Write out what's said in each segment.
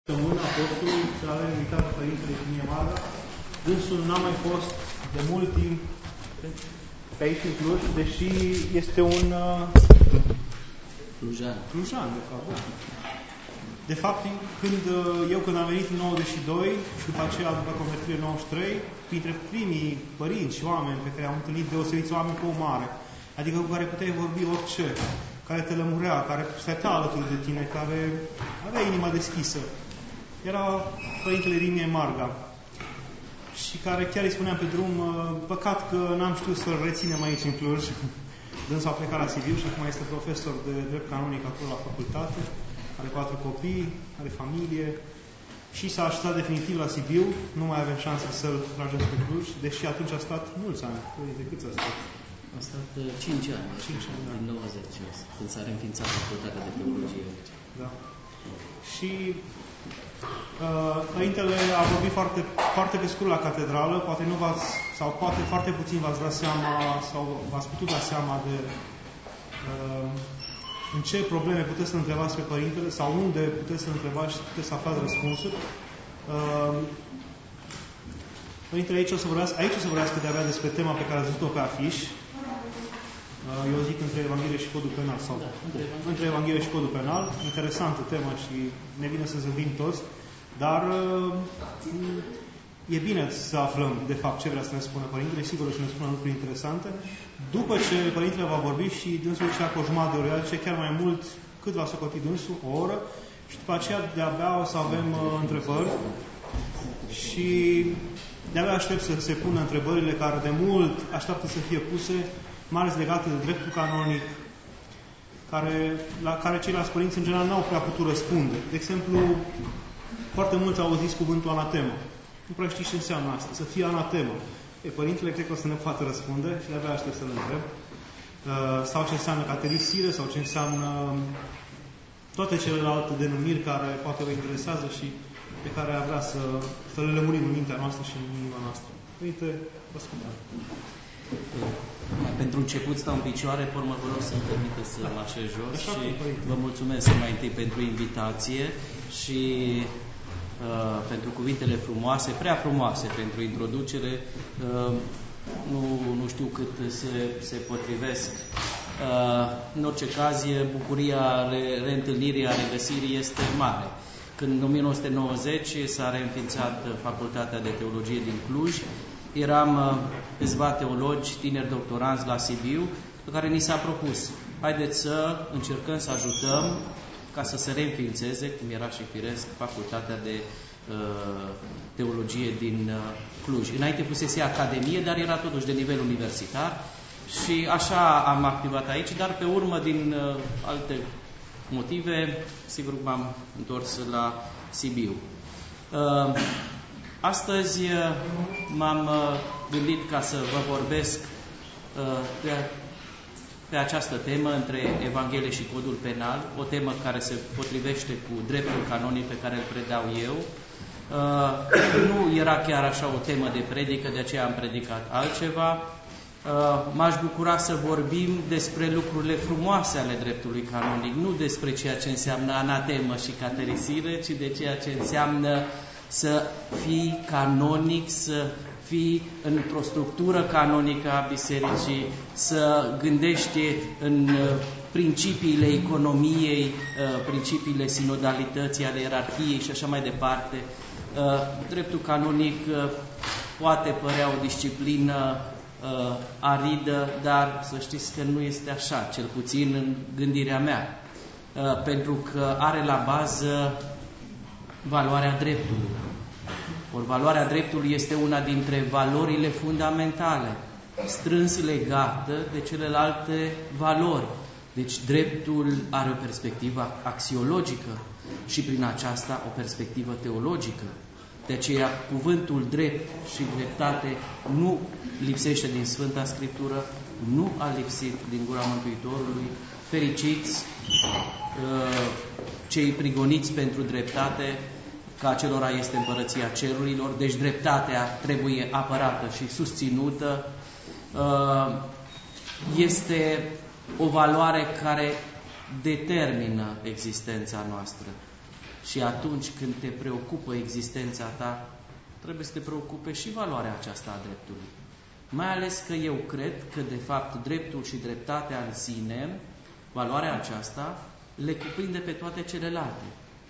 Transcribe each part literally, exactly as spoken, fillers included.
Săptămâna apostolului să avem invitat pe Părintele Iunie Marga. Dânsul n-a mai fost de mult timp pe aici în Cluj, deși este un Clujan. Clujan, de fapt, da. De fapt, când, eu când am venit în nouăzeci și doi și după aceea, după convertirea nouăzeci și trei, printre primii părinți și oameni pe care am întâlnit, deosebiți oameni cu o mare, adică cu care puteai vorbi orice, care te lămurea, care stătea alături de tine, care avea inima deschisă, era Părintele Iunie Marga, și care chiar îi spuneam pe drum, păcat că n-am știut să-l reținem aici în Cluj. Dânsul a plecat la Sibiu și acum este profesor de drept canonic acolo la facultate, are patru copii, are familie și s-a așezat definitiv la Sibiu, nu mai avem șanse să-l tragem pe Cluj, deși atunci a stat mulți ani. De câți a stat? A stat cinci ani, cinci ani, da. Din nouăzeci, când s-a reînființat facultatea de teologie. Da. Și uh, Părintele a vorbit foarte, foarte pe scurt la catedrală, poate nu v-ați, sau poate foarte puțin v-ați dat seama, sau v-ați putut da seama de uh, în ce probleme puteți să întrebați pe Părintele, sau unde puteți să întrebați și puteți să aflați răspunsuri. Uh, Părintele aici o să vorbească, aici o să vorbească de-abia despre tema pe care ați văzut-o pe afiș. Eu zic între Evanghelie și Codul Penal. Sau, da, între, între Evanghelie și Codul Penal. Interesantă temă și ne vine să zâmbim toți. Dar e bine să aflăm, de fapt, ce vrea să ne spună Părintele. Sigur o să ne spună lucruri interesante. După ce Părintele va vorbi și dânsul zicea cu o jumătate de oră, ce chiar mai mult, cât va socoti dânsul, o oră. Și după aceea de-abia o să avem uh, întrebări. Și de-abia aștept să se pună întrebările care de mult așteaptă să fie puse, mai ales legate de dreptul canonic, care, la care ceilalți părinți în general n-au prea putut răspunde. De exemplu, foarte mulți au auzit cuvântul anatemă. Nu prea știți ce înseamnă asta, să fie anatemă. E, Părintele cred că o să ne poată răspunde și de-abia aștept să-l întreb. Uh, sau ce înseamnă caterisire, sau ce înseamnă toate celelalte denumiri care poate vă interesează și pe care ar vrea să, să le lămurim în mintea noastră și în inima noastră. Părinte, vă ascultăm. Pentru început stau în picioare, pe urmă vă rog să-mi permite să mă așez jos și vă mulțumesc mai întâi pentru invitație și uh, pentru cuvintele frumoase, prea frumoase pentru introducere. Uh, nu, nu știu cât se, se potrivesc. Uh, în orice caz, bucuria re, reîntâlnirii, a regăsirii este mare. Când în o mie nouă sute nouăzeci s-a reînființat Facultatea de Teologie din Cluj, eram câțiva teologi, tineri doctoranți la Sibiu, pe care ni s-a propus, haideți să încercăm să ajutăm ca să se reînființeze, cum era și firesc, Facultatea de uh, Teologie din uh, Cluj. Înainte fusese Academie, dar era totuși de nivel universitar și așa am activat aici, dar pe urmă, din uh, alte motive, sigur m-am întors la Sibiu. Uh, Astăzi m-am gândit ca să vă vorbesc pe, pe această temă între Evanghelie și Codul Penal, o temă care se potrivește cu dreptul canonic pe care îl predau eu. Nu era chiar așa o temă de predică, de aceea am predicat altceva. M-aș bucura să vorbim despre lucrurile frumoase ale dreptului canonic, nu despre ceea ce înseamnă anatemă și caterisire, ci de ceea ce înseamnă să fii canonic, să fii într-o structură canonică a bisericii, să gândești în principiile economiei, principiile sinodalității, ale ierarhiei și așa mai departe. Dreptul canonic poate părea o disciplină aridă, dar să știți că nu este așa, cel puțin în gândirea mea, pentru că are la bază valoarea dreptului. Ori valoarea dreptului este una dintre valorile fundamentale, strâns legată de celelalte valori. Deci dreptul are o perspectivă axiologică și prin aceasta o perspectivă teologică. De aceea cuvântul drept și dreptate nu lipsește din Sfânta Scriptură, nu a lipsit din gura Mântuitorului. Fericiți cei prigoniți pentru dreptate, că acelora este împărăția cerurilor, deci dreptatea trebuie apărată și susținută. Este o valoare care determină existența noastră. Și atunci când te preocupă existența ta, trebuie să te preocupe și valoarea aceasta a dreptului. Mai ales că eu cred că, de fapt, dreptul și dreptatea în sine, valoarea aceasta, le cuprinde pe toate celelalte.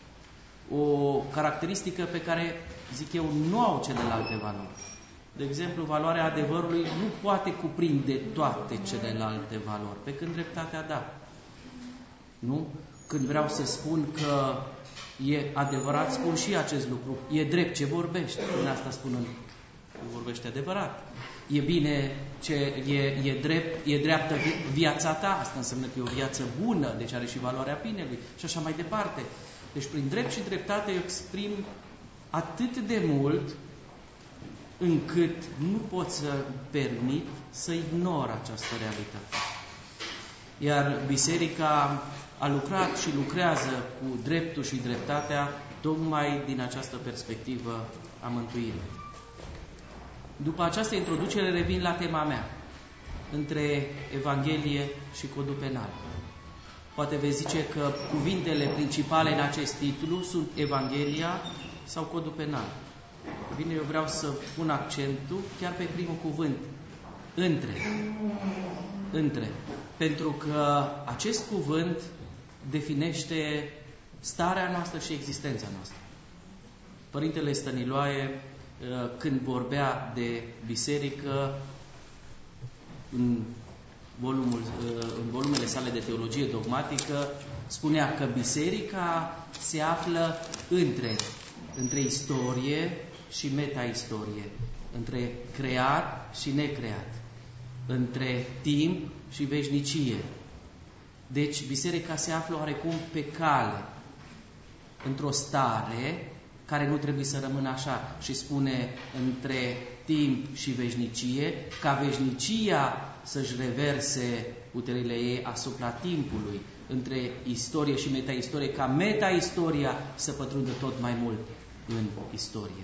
O caracteristică pe care, zic eu, nu au celelalte valori. De exemplu, valoarea adevărului nu poate cuprinde toate celelalte valori, pe când dreptatea da. Nu? Când vreau să spun că e adevărat, spun și acest lucru. E drept ce vorbește. În asta spunând, vorbește adevărat. E bine ce e, e drept, e dreaptă viața ta. Asta înseamnă că e o viață bună, deci are și valoarea binelui. Și așa mai departe. Deci prin drept și dreptate eu exprim atât de mult încât nu pot să permit să ignor această realitate. Iar Biserica a lucrat și lucrează cu dreptul și dreptatea tocmai din această perspectivă a mântuirii. După această introducere revin la tema mea, între Evanghelie și Codul Penal. Poate veți zice că cuvintele principale în acest titlu sunt Evanghelia sau Codul Penal. Bine, eu vreau să pun accentul chiar pe primul cuvânt, între. Între. Pentru că acest cuvânt definește starea noastră și existența noastră. Părintele Stăniloae, când vorbea de biserică, în, volumul, în volumele sale de teologie dogmatică, spunea că biserica se află între, între istorie și metaistorie, între creat și necreat, între timp și veșnicie. Deci biserica se află oarecum pe cale, într-o stare care nu trebuie să rămână așa, și spune între timp și veșnicie, ca veșnicia să-și reverse puterile ei asupra timpului, între istorie și metaistorie, ca metaistoria să pătrundă tot mai mult în istorie.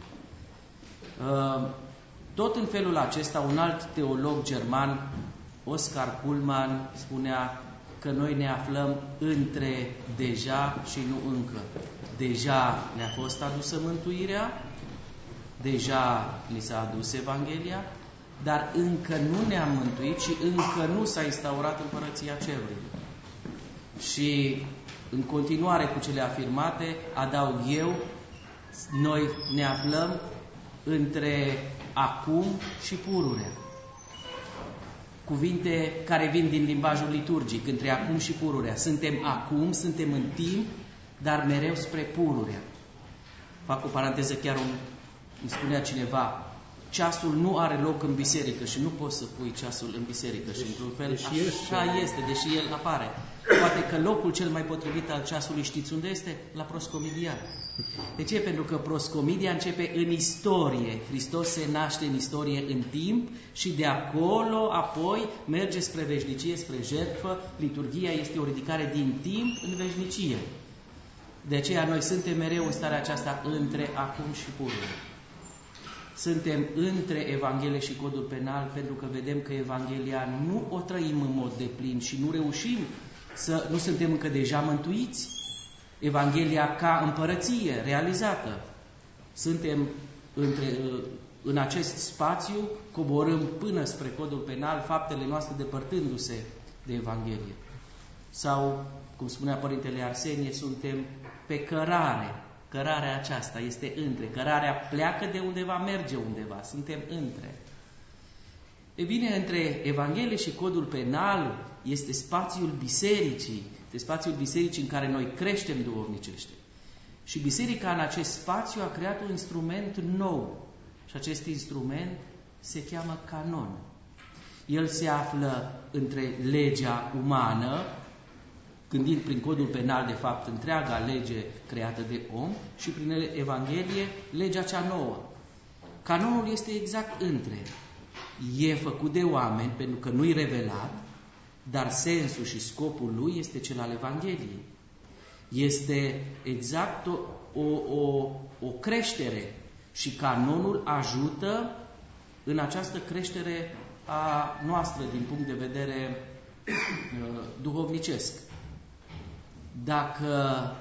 Tot în felul acesta, un alt teolog german, Oscar Pullman, spunea că noi ne aflăm între deja și nu încă. Deja ne-a fost adusă mântuirea, deja ni s-a adus Evanghelia, dar încă nu ne-am mântuit și încă nu s-a instaurat Împărăția Cerului. Și în continuare cu cele afirmate, adaug eu, noi ne aflăm între acum și pururea. Cuvinte care vin din limbajul liturgic, între acum și pururea. Suntem acum, suntem în timp, dar mereu spre pururea. Fac o paranteză, chiar un, îmi spunea cineva, ceasul nu are loc în biserică și nu poți să pui ceasul în biserică. Și într-un fel deși așa este, este, deși el apare. Poate că locul cel mai potrivit al ceasului știți unde este? La proscomidia. De ce? Pentru că proscomidia începe în istorie. Hristos se naște în istorie în timp și de acolo apoi merge spre veșnicie, spre jertfă. Liturghia este o ridicare din timp în veșnicie. De aceea noi suntem mereu în starea aceasta între acum și pururea. Suntem între Evanghelie și Codul Penal pentru că vedem că Evanghelia nu o trăim în mod deplin și nu reușim să nu suntem încă deja mântuiți. Evanghelia ca împărăție realizată. Suntem între, în acest spațiu, coborâm până spre Codul Penal, faptele noastre depărtându-se de Evanghelie. Sau, cum spunea Părintele Arsenie, suntem pe cărare. Cărarea aceasta este între. Cărarea pleacă de undeva, merge undeva. Suntem între. E bine, între Evanghelie și Codul Penal este spațiul bisericii. Este spațiul bisericii în care noi creștem duhovnicește. Și biserica în acest spațiu a creat un instrument nou. Și acest instrument se cheamă canon. El se află între legea umană, gândind prin Codul Penal, de fapt, întreaga lege creată de om, și prin Evanghelie, legea cea nouă. Canonul este exact între. E făcut de oameni, pentru că nu-i revelat, dar sensul și scopul lui este cel al Evangheliei. Este exact o, o, o, o creștere și canonul ajută în această creștere a noastră din punct de vedere uh, duhovnicesc. Dacă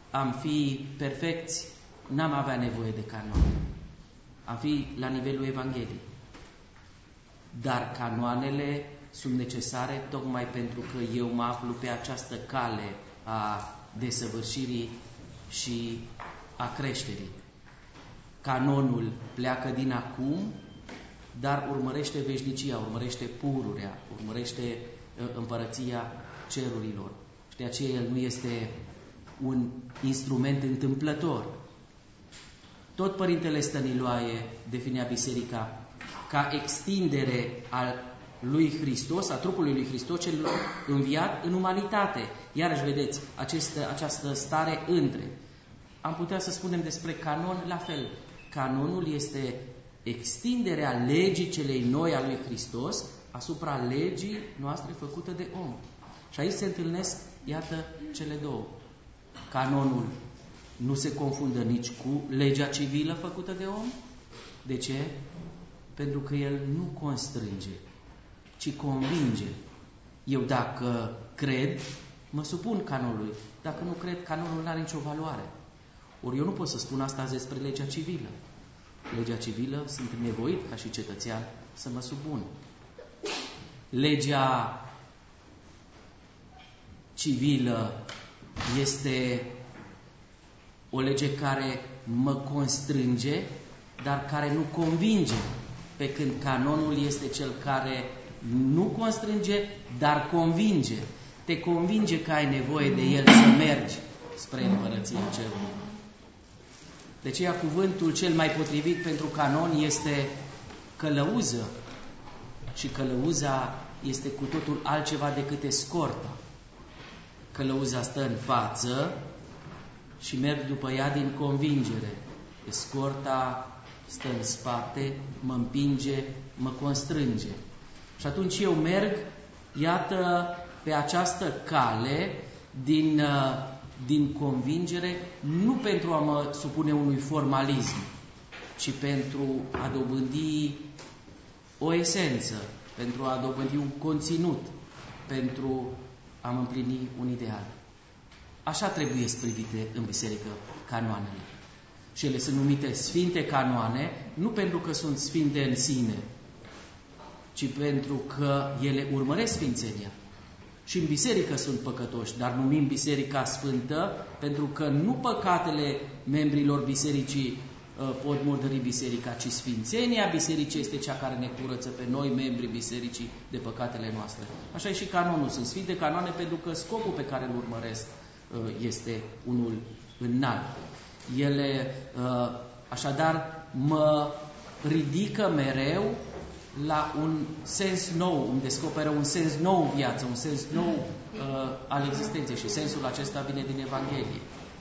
am fi perfecți, n-am avea nevoie de canoane. Am fi la nivelul Evangheliei. Dar canoanele sunt necesare tocmai pentru că eu mă aflu pe această cale a desăvârșirii și a creșterii. Canonul pleacă din acum, dar urmărește veșnicia, urmărește pururea, urmărește împărăția cerurilor. Și de aceea el nu este un instrument întâmplător. Tot Părintele Stăniloae definea biserica ca extindere al lui Hristos, a trupului lui Hristos cel înviat în umanitate. Iarăși vedeți această, această stare între. Am putea să spunem despre canon la fel. Canonul este extinderea legii celei noi a lui Hristos asupra legii noastre făcută de om. Și aici se întâlnesc, iată, cele două. Canonul nu se confundă nici cu legea civilă făcută de om. De ce? Pentru că el nu constrânge, ci convinge. Eu dacă cred, mă supun canonului. Dacă nu cred, canonul nu are nicio valoare. Ori eu nu pot să spun asta azi despre legea civilă. Legea civilă sunt nevoit ca și cetățean să mă supun. Legea civilă este o lege care mă constrânge, dar care nu convinge, pe când canonul este cel care nu constrânge, dar convinge. Te convinge că ai nevoie de el să mergi spre Împărăția Cerului. De aceea cuvântul cel mai potrivit pentru canon este călăuză. Și călăuza este cu totul altceva decât escorta. Călăuza stă în față și merg după ea din convingere. Escorta stă în spate, mă împinge, mă constrânge. Și atunci eu merg, iată, pe această cale din, din convingere, nu pentru a mă supune unui formalism, ci pentru a dobândi o esență, pentru a dobândi un conținut, pentru a împlini un ideal. Așa trebuie privite în biserică canoanele. Și ele sunt numite sfinte canoane, nu pentru că sunt sfinte în sine, ci pentru că ele urmăresc sfințenia. Și în biserică sunt păcătoși, dar numim biserica sfântă pentru că nu păcatele membrilor bisericii uh, pot murdări biserica, ci sfințenia bisericii este cea care ne curăță pe noi, membrii bisericii, de păcatele noastre. Așa e și canonul. Sunt sfinte canoane pentru că scopul pe care îl urmăresc uh, este unul înalt. Ele, uh, așadar, mă ridică mereu la un sens nou, îmi descoperă un sens nou în viață, un sens nou uh, al existenței și sensul acesta vine din Evanghelie.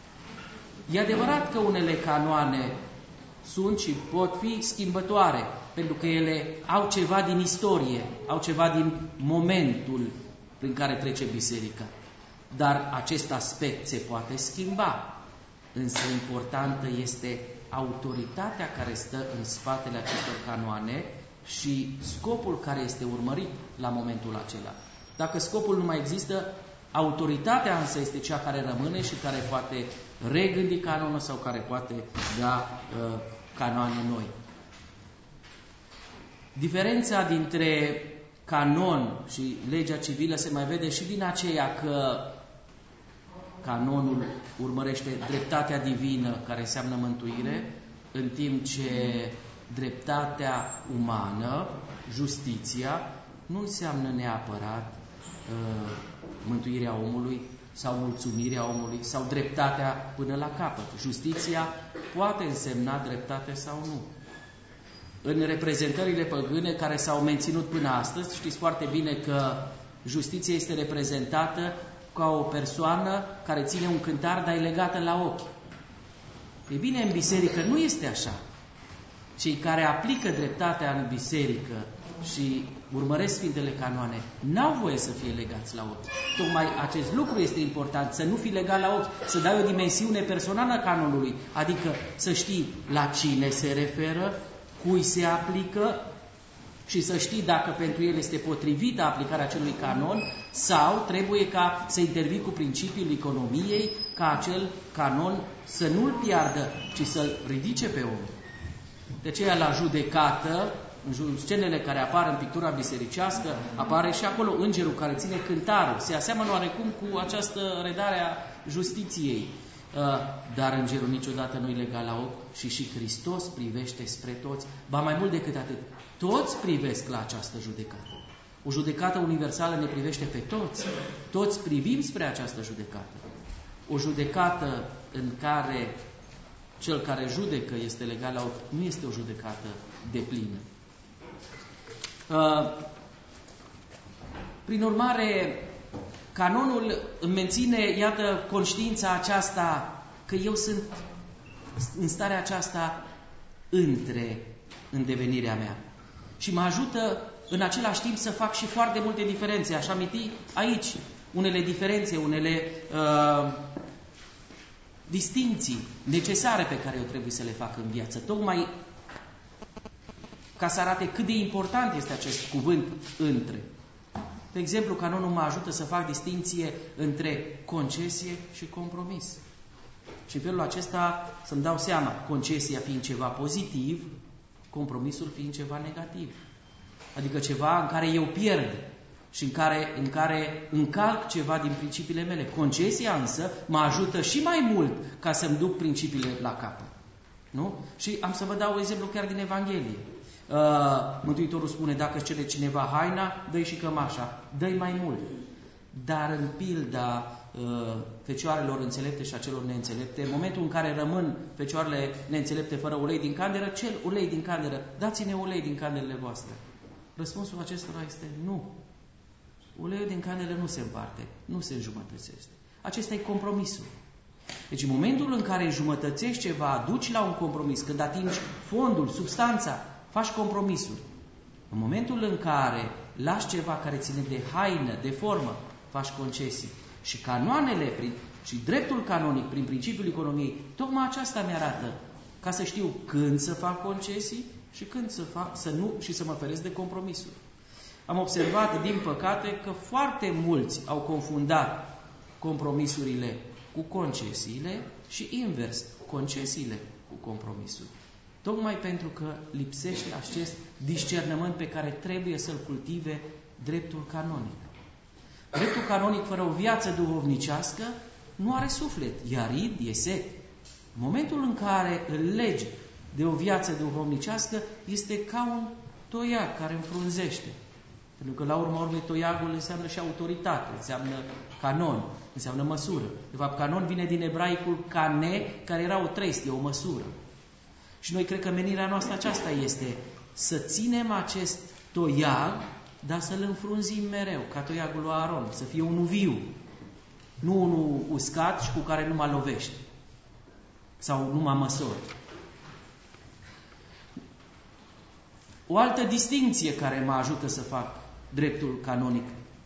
E adevărat că unele canoane sunt și pot fi schimbătoare, pentru că ele au ceva din istorie, au ceva din momentul prin care trece biserica. Dar acest aspect se poate schimba. Însă importantă este autoritatea care stă în spatele acestor canoane și scopul care este urmărit la momentul acela. Dacă scopul nu mai există, autoritatea însă este cea care rămâne și care poate regândi canonul sau care poate da uh, canoane noi. Diferența dintre canon și legea civilă se mai vede și din aceea că canonul urmărește dreptatea divină, care înseamnă mântuire, în timp ce dreptatea umană, justiția, nu înseamnă neapărat uh, mântuirea omului sau mulțumirea omului sau dreptatea până la capăt. Justiția poate însemna dreptate sau nu. În reprezentările păgâne care s-au menținut până astăzi, știți foarte bine că justiția este reprezentată ca o persoană care ține un cântar, dar e legată la ochi. E bine, în biserică nu este așa. Cei care aplică dreptatea în biserică și urmăresc Sfintele Canoane n-au voie să fie legați la ochi. Tocmai acest lucru este important, să nu fii legat la ochi, să dai o dimensiune personală canonului, adică să știi la cine se referă, cui se aplică și să știi dacă pentru el este potrivită aplicarea acelui canon Sau trebuie ca să intervii cu principiul economiei ca acel canon să nu-l piardă, ci să-l ridice pe om. De aceea la judecată, în scenele care apar în pictura bisericească, apare și acolo îngerul care ține cântarul. Se aseamănă oarecum cu această redare a justiției. Dar îngerul niciodată nu-i legat la ochi și și Hristos privește spre toți. Ba mai mult decât atât, toți privesc la această judecată. O judecată universală ne privește pe toți. Toți privim spre această judecată. O judecată în care cel care judecă este legat la ochi nu este o judecată deplină. Prin urmare, canonul îmi menține, iată, conștiința aceasta că eu sunt în starea aceasta între în devenirea mea. Și mă ajută în același timp să fac și foarte multe diferențe. Aș aminti aici unele diferențe, unele uh, distinții necesare pe care eu trebuie să le fac în viață. Tocmai ca să arate cât de important este acest cuvânt între. De exemplu, canonul mă ajută să fac distinție între concesie și compromis. Și în felul acesta să-mi dau seama, concesia fiind ceva pozitiv, compromisul fiind ceva negativ. Adică ceva în care eu pierd și în care, în care încalc ceva din principiile mele. Concesia însă mă ajută și mai mult ca să-mi duc principiile la capăt. Nu? Și am să vă dau un exemplu chiar din Evanghelie. Uh, Mântuitorul spune, dacă îți cere cineva haina, dă-i și cămașa, dă-i mai mult. Dar în pilda uh, fecioarelor înțelepte și a celor neînțelepte, în momentul în care rămân fecioarele neînțelepte fără ulei din candelă, cel ulei din candelă, dați-ne ulei din candelele voastre. Răspunsul acestora este nu. Uleiul din candelă nu se împarte, nu se înjumătățește. Acesta e compromisul. Deci în momentul în care înjumătățești ceva, aduci la un compromis, când atingi fondul, substanța, faci compromisuri. În momentul în care lași ceva care ține de haină, de formă, faci concesii. Și canoanele prin, și dreptul canonic prin principiul economiei, tocmai aceasta mi-arată ca să știu când să fac concesii și când să fac, să nu, și să mă feresc de compromisuri. Am observat, din păcate, că foarte mulți au confundat compromisurile cu concesiile și invers, concesiile cu compromisuri. Tocmai pentru că lipsește acest discernământ pe care trebuie să-l cultive dreptul canonic. Dreptul canonic fără o viață duhovnicească nu are suflet, e arid, e sec. În momentul în care îl legi de o viață duhovnicească, este ca un toiag care înfrunzește. Pentru că la urma urmei toiagul înseamnă și autoritate, înseamnă canon, înseamnă măsură. De fapt, canon vine din ebraicul cane, care era o trestie, o măsură. Și noi cred că menirea noastră aceasta este să ținem acest toiag, dar să-l înfrunzim mereu, ca toiagul lui Aron, să fie unul viu, nu unul uscat și cu care nu mă lovești sau nu mă măsori. O altă distinție care mă ajută să fac dreptul canonic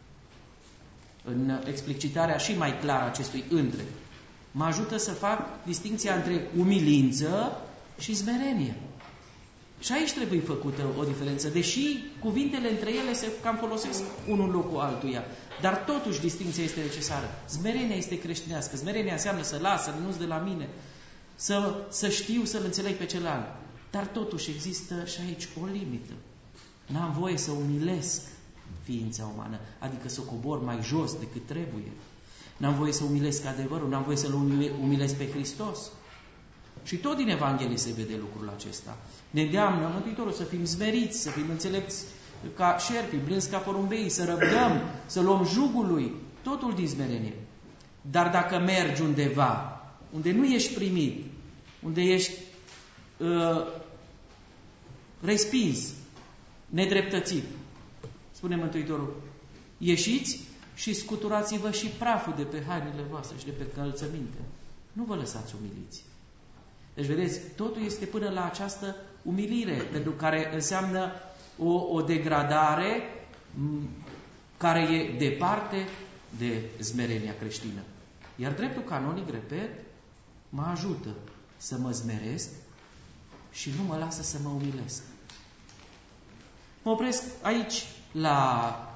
în explicitarea și mai clară acestui între, mă ajută să fac distinția între umilință și smerenie. Și aici trebuie făcută o diferență, deși cuvintele între ele se cam folosesc unul în locul altuia. Dar totuși distinția este necesară. Smerenia este creștinească. Smerenia înseamnă să las, să renunț de la mine, să, să știu să-l înțeleg pe celălalt. Dar totuși există și aici o limită. N-am voie să umilesc ființa umană, adică să o cobor mai jos decât trebuie. N-am voie să umilesc adevărul, n-am voie să-L umilesc pe Hristos. Și tot din Evanghelie se vede lucrul acesta. Ne îndeamnă Mântuitorul să fim smeriți, să fim înțelepți ca șerpi, blânzi ca porumbei, să răbdăm, să luăm jugul Lui, totul din smerenie. Dar dacă mergi undeva, unde nu ești primit, unde ești uh, respins, nedreptățit, spune Mântuitorul, ieșiți și scuturați-vă și praful de pe hainele voastre și de pe încălțăminte. Nu vă lăsați umiliți. Deci, vedeți, totul este până la această umilire, pentru care înseamnă o, o degradare care e departe de smerenia creștină. Iar dreptul canonic, repet, mă ajută să mă smeresc și nu mă lasă să mă umilesc. Mă opresc aici la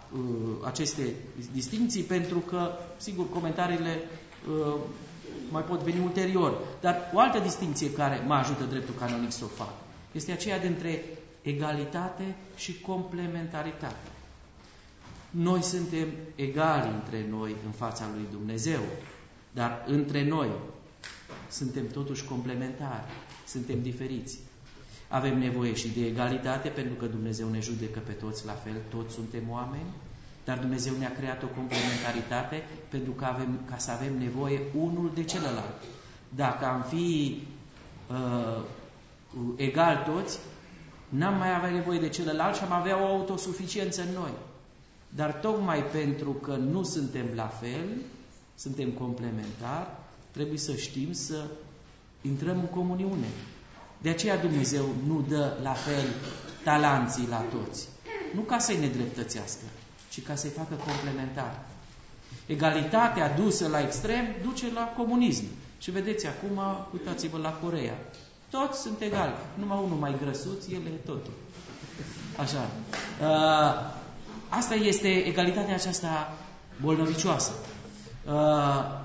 uh, aceste distincții, pentru că, sigur, comentariile uh, mai pot veni ulterior. Dar o altă distincție care mă ajută dreptul canonic să o fac este aceea dintre egalitate și complementaritate. Noi suntem egali între noi în fața lui Dumnezeu, dar între noi suntem totuși complementari, suntem diferiți. Avem nevoie și de egalitate, pentru că Dumnezeu ne judecă pe toți la fel, toți suntem oameni, dar Dumnezeu ne-a creat o complementaritate pentru că avem, ca să avem nevoie unul de celălalt. Dacă am fi uh, egal toți, n-am mai avea nevoie de celălalt și am avea o autosuficiență în noi. Dar tocmai pentru că nu suntem la fel, suntem complementari, trebuie să știm să intrăm în comuniune. De aceea Dumnezeu nu dă la fel talanții la toți. Nu ca să-i nedreptățească, ci ca să-i facă complementari. Egalitatea dusă la extrem duce la comunism. Și vedeți acum, uitați-vă la Coreea. Toți sunt egali. Numai unul mai grăsuț, el e totul. Așa. Uh, asta este egalitatea aceasta bolnăvicioasă. Uh,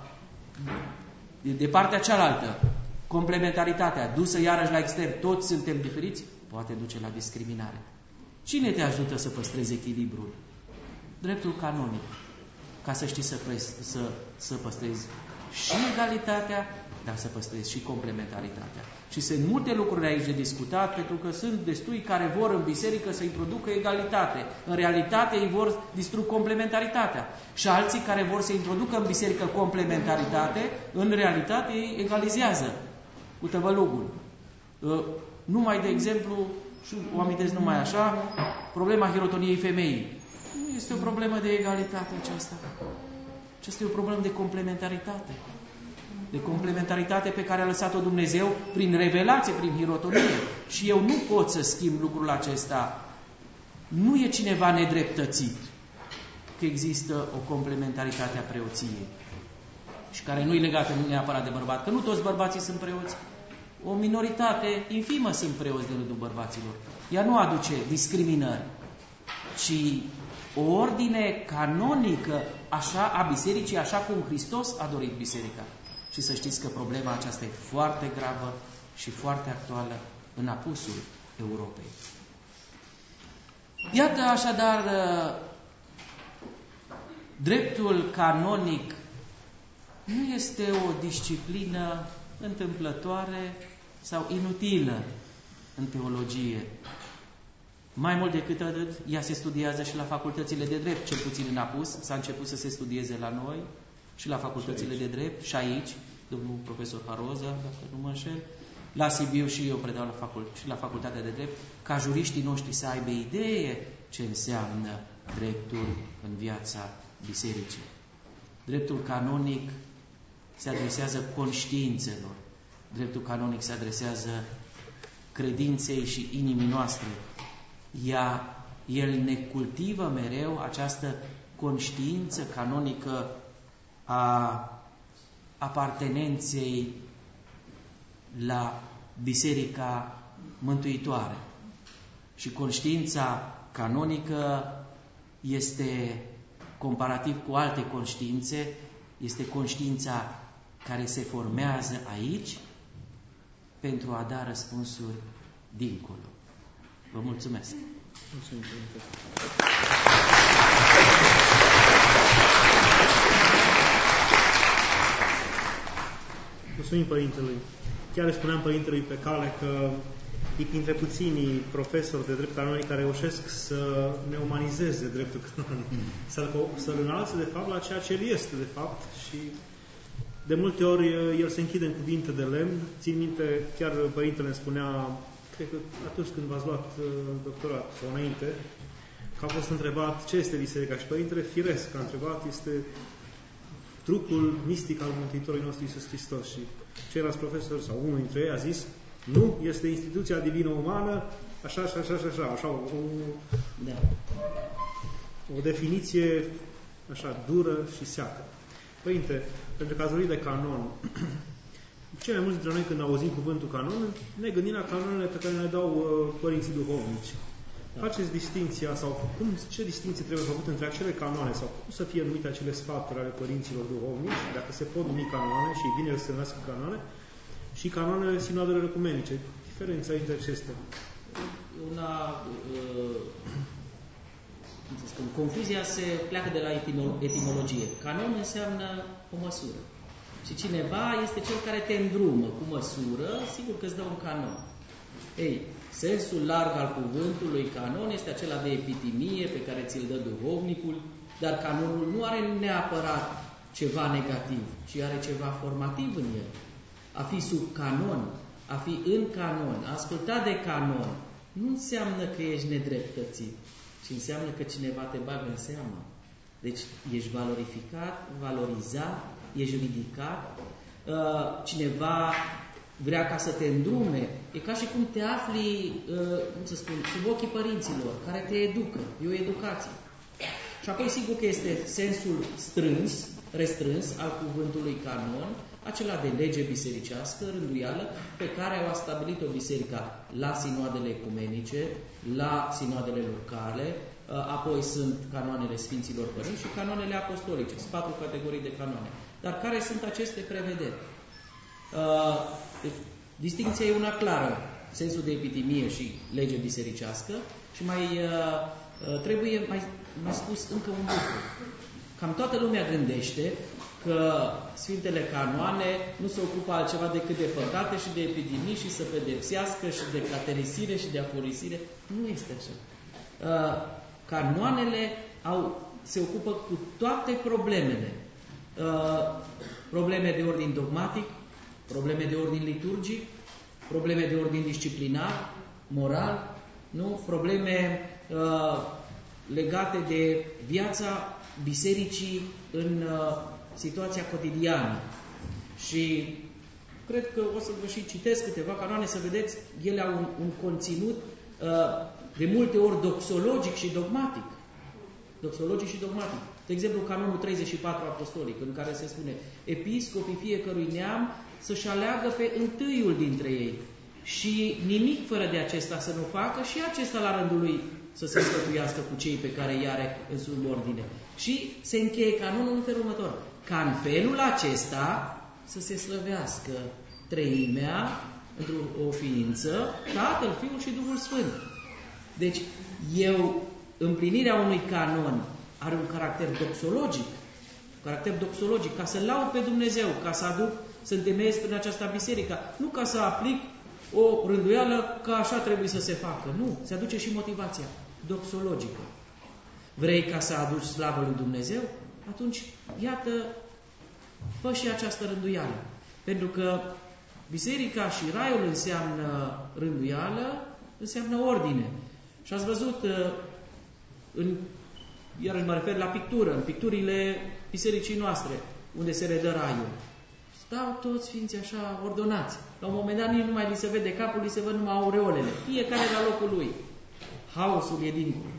de, de partea cealaltă, complementaritatea dusă iarăși la extrem, toți suntem diferiți, poate duce la discriminare. Cine te ajută să păstrezi echilibrul? Dreptul canonic. Ca să știi să, să, să păstrezi și egalitatea, dar să păstrezi și complementaritatea. Și sunt multe lucruri aici de discutat, pentru că sunt destui care vor în biserică să introducă egalitate. În realitate ei vor distrug complementaritatea. Și alții care vor să introducă în biserică complementaritate, în realitate ei egalizează cu tăvălugul. Numai, de exemplu, și o amintesc numai așa, problema hirotoniei femeii. Nu este o problemă de egalitate aceasta. Aceasta e o problemă de complementaritate. De complementaritate pe care a lăsat-o Dumnezeu prin revelație, prin hirotonie. Și eu nu pot să schimb lucrul acesta. Nu e cineva nedreptățit că există o complementaritate a preoției. Și care nu e legată neapărat de bărbat. Că nu toți bărbații sunt preoți. O minoritate infimă sunt preoți de rândul bărbaților. Ea nu aduce discriminări, ci o ordine canonică așa a bisericii, așa cum Hristos a dorit biserica. Și să știți că problema aceasta e foarte gravă și foarte actuală în apusul Europei. Iată așadar, dreptul canonic nu este o disciplină întâmplătoare sau inutilă în teologie. Mai mult decât atât, ea se studiază și la facultățile de drept, cel puțin în apus, s-a început să se studieze la noi, și la facultățile de drept, și aici, domnul profesor Haroza, dacă nu mă înșel, la Sibiu și eu predau la, facult- și la facultatea de drept, ca juriștii noștri să aibă idee ce înseamnă dreptul în viața bisericii. Dreptul canonic se adresează conștiințelor. Dreptul canonic se adresează credinței și inimii noastre. Ea, el ne cultivă mereu această conștiință canonică a apartenenței la Biserica Mântuitoare. Și conștiința canonică este, comparativ cu alte conștiințe, este conștiința care se formează aici pentru a da răspunsuri dincolo. Vă mulțumesc! Mulțumim, Mulțumim Părintelui. Chiar spuneam Părintelui pe cale că e printre puținii profesori de drept canonic care reușesc să ne umanizeze dreptul canonic, să-l, să-l înalțe de fapt la ceea ce el este de fapt și de multe ori el se închide în cuvinte de lemn. Țin minte, chiar Părintele îmi spunea, cred că atunci când v-ați luat doctorat sau înainte, că a fost întrebat ce este biserica și Părintele firesc a întrebat, este trupul mistic al Mântuitorului nostru Iisus Hristos. Și ceilalți profesori sau unul dintre ei a zis, nu, este instituția divină umană, așa, așa, așa, așa, așa, o, da. o definiție așa, dură și seacă. Părinte, pentru că ați vorbit de canon, cei mai mulți dintre noi când auzim cuvântul canon, ne gândim la canonele pe care le dau uh, părinții duhovnici. Da. Faceți distinția sau cum, ce distinție trebuie făcută între acele canoane sau cum să fie numite acele sfaturi ale părinților duhovnici, dacă se pot numi canoane și e bine să se numească canoane, și canoanele sinoadelor ecumenice. Diferența între acestea. Una, uh, cum să spun, confuzia se pleacă de la etimologie. Canon înseamnă o măsură. Și cineva este cel care te îndrumă cu măsură, sigur că îți dă un canon. Ei, sensul larg al cuvântului canon este acela de epitimie pe care ți-l dă duhovnicul, dar canonul nu are neapărat ceva negativ, ci are ceva formativ în el. A fi sub canon, a fi în canon, a asculta de canon, nu înseamnă că ești nedreptățit, ci înseamnă că cineva te bagă în seamă. Deci ești valorificat, valorizat, ești ridicat, cineva vrea ca să te îndrume. E ca și cum te afli, cum să spun, sub ochii părinților, care te educă. E o educație. Și apoi sigur că este sensul strâns, restrâns al cuvântului canon, acela de lege bisericească, rânduială, pe care au stabilit-o biserica la sinoadele ecumenice, la sinoadele locale, apoi sunt canoanele Sfinților Părinți și canoanele apostolice. Sunt patru categorii de canoane. Dar care sunt aceste prevederi? Deci, distincția e una clară, sensul de epitimie și lege bisericească, și mai trebuie mai, mai spus încă un lucru. Cam toată lumea gândește că Sfintele Canoane nu se ocupă altceva decât de păcate și de epidemii și să pedepsească și de caterisire și de aporisire. Nu este așa. Canoanele au, se ocupă cu toate problemele. Probleme de ordin dogmatic, probleme de ordin liturgic, probleme de ordin disciplinar, moral, nu? Probleme uh, legate de viața bisericii în uh, situația cotidiană. Și cred că o să vă și citesc câteva canoane să vedeți, ele au un, un conținut uh, de multe ori doxologic și dogmatic. Doxologic și dogmatic. De exemplu, canonul treizeci și patru apostolic, în care se spune episcopii fiecărui neam să-și aleagă pe întâiul dintre ei și nimic fără de acesta să nu facă și acesta la rândul lui să se sfătuiască cu cei pe care îi are în subordine. Și se încheie canonul în felul următor. Ca în felul acesta să se slăvească treimea într-o ființă, Tatăl, Fiul și Duhul Sfânt. Deci, eu, împlinirea unui canon are un caracter doxologic, un caracter doxologic, ca să laud pe Dumnezeu, ca să aduc, să întemeiesc în această biserică, nu ca să aplic o rânduială că așa trebuie să se facă. Nu, se aduce și motivația doxologică. Vrei ca să aduci slavă lui Dumnezeu? Atunci, iată, fă și această rânduială. Pentru că biserica și raiul înseamnă rânduială, înseamnă ordine. Și ați văzut, în, iar mă refer la pictură, în picturile bisericii noastre, unde se redă raiul. Stau toți sfinții așa ordonați. La un moment dat nici nu mai li se vede capul, li se văd numai aureolele. Fiecare la locul lui. Haosul e dincolo.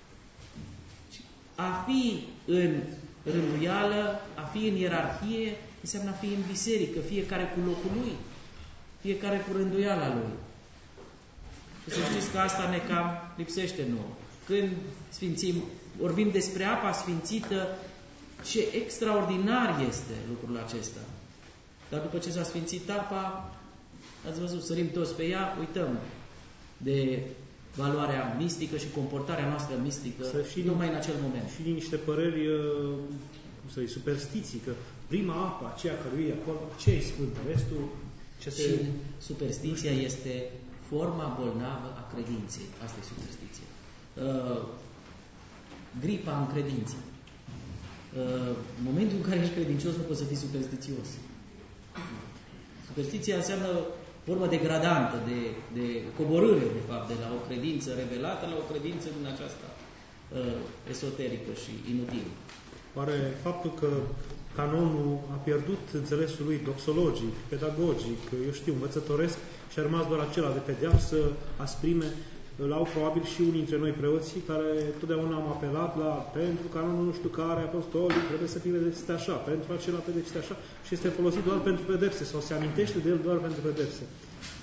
A fi în rânduială, a fi în ierarhie, înseamnă a fi în biserică, fiecare cu locul lui, fiecare cu rânduiala lui. Și să știți că asta ne cam lipsește nouă. Când sfințim, vorbim despre apa sfințită, ce extraordinar este lucrul acesta. Dar după ce s-a sfințit apa, ați văzut, sărim toți pe ea, uităm de valoarea mistică și comportarea noastră mistică, și numai în acel moment. Și din niște păreri, cum să zic, superstiții, că prima apă, aceea care e acolo, ce e sfântă, restul... Ce se... Și superstiția este forma bolnavă a credinței. Asta e superstiția. Uh, gripa în credință. Uh, în momentul în care ești credincios, nu poți să fii superstițios. Superstiția înseamnă formă degradantă, de, de coborâre, de fapt, de la o credință revelată la o credință din aceasta uh, esoterică și inutilă. Oare faptul că canonul a pierdut înțelesul lui doxologic, pedagogic, eu știu, învățătoresc, și a rămas doar acela de pedeapsă, asprime, l-au probabil și unii dintre noi preoții care totdeauna am apelat la pentru canonul nu știu care apostolic trebuie să fie pedepsite așa, pentru acela pedepsite așa și este folosit doar pentru pedepse sau se amintește de el doar pentru pedepse.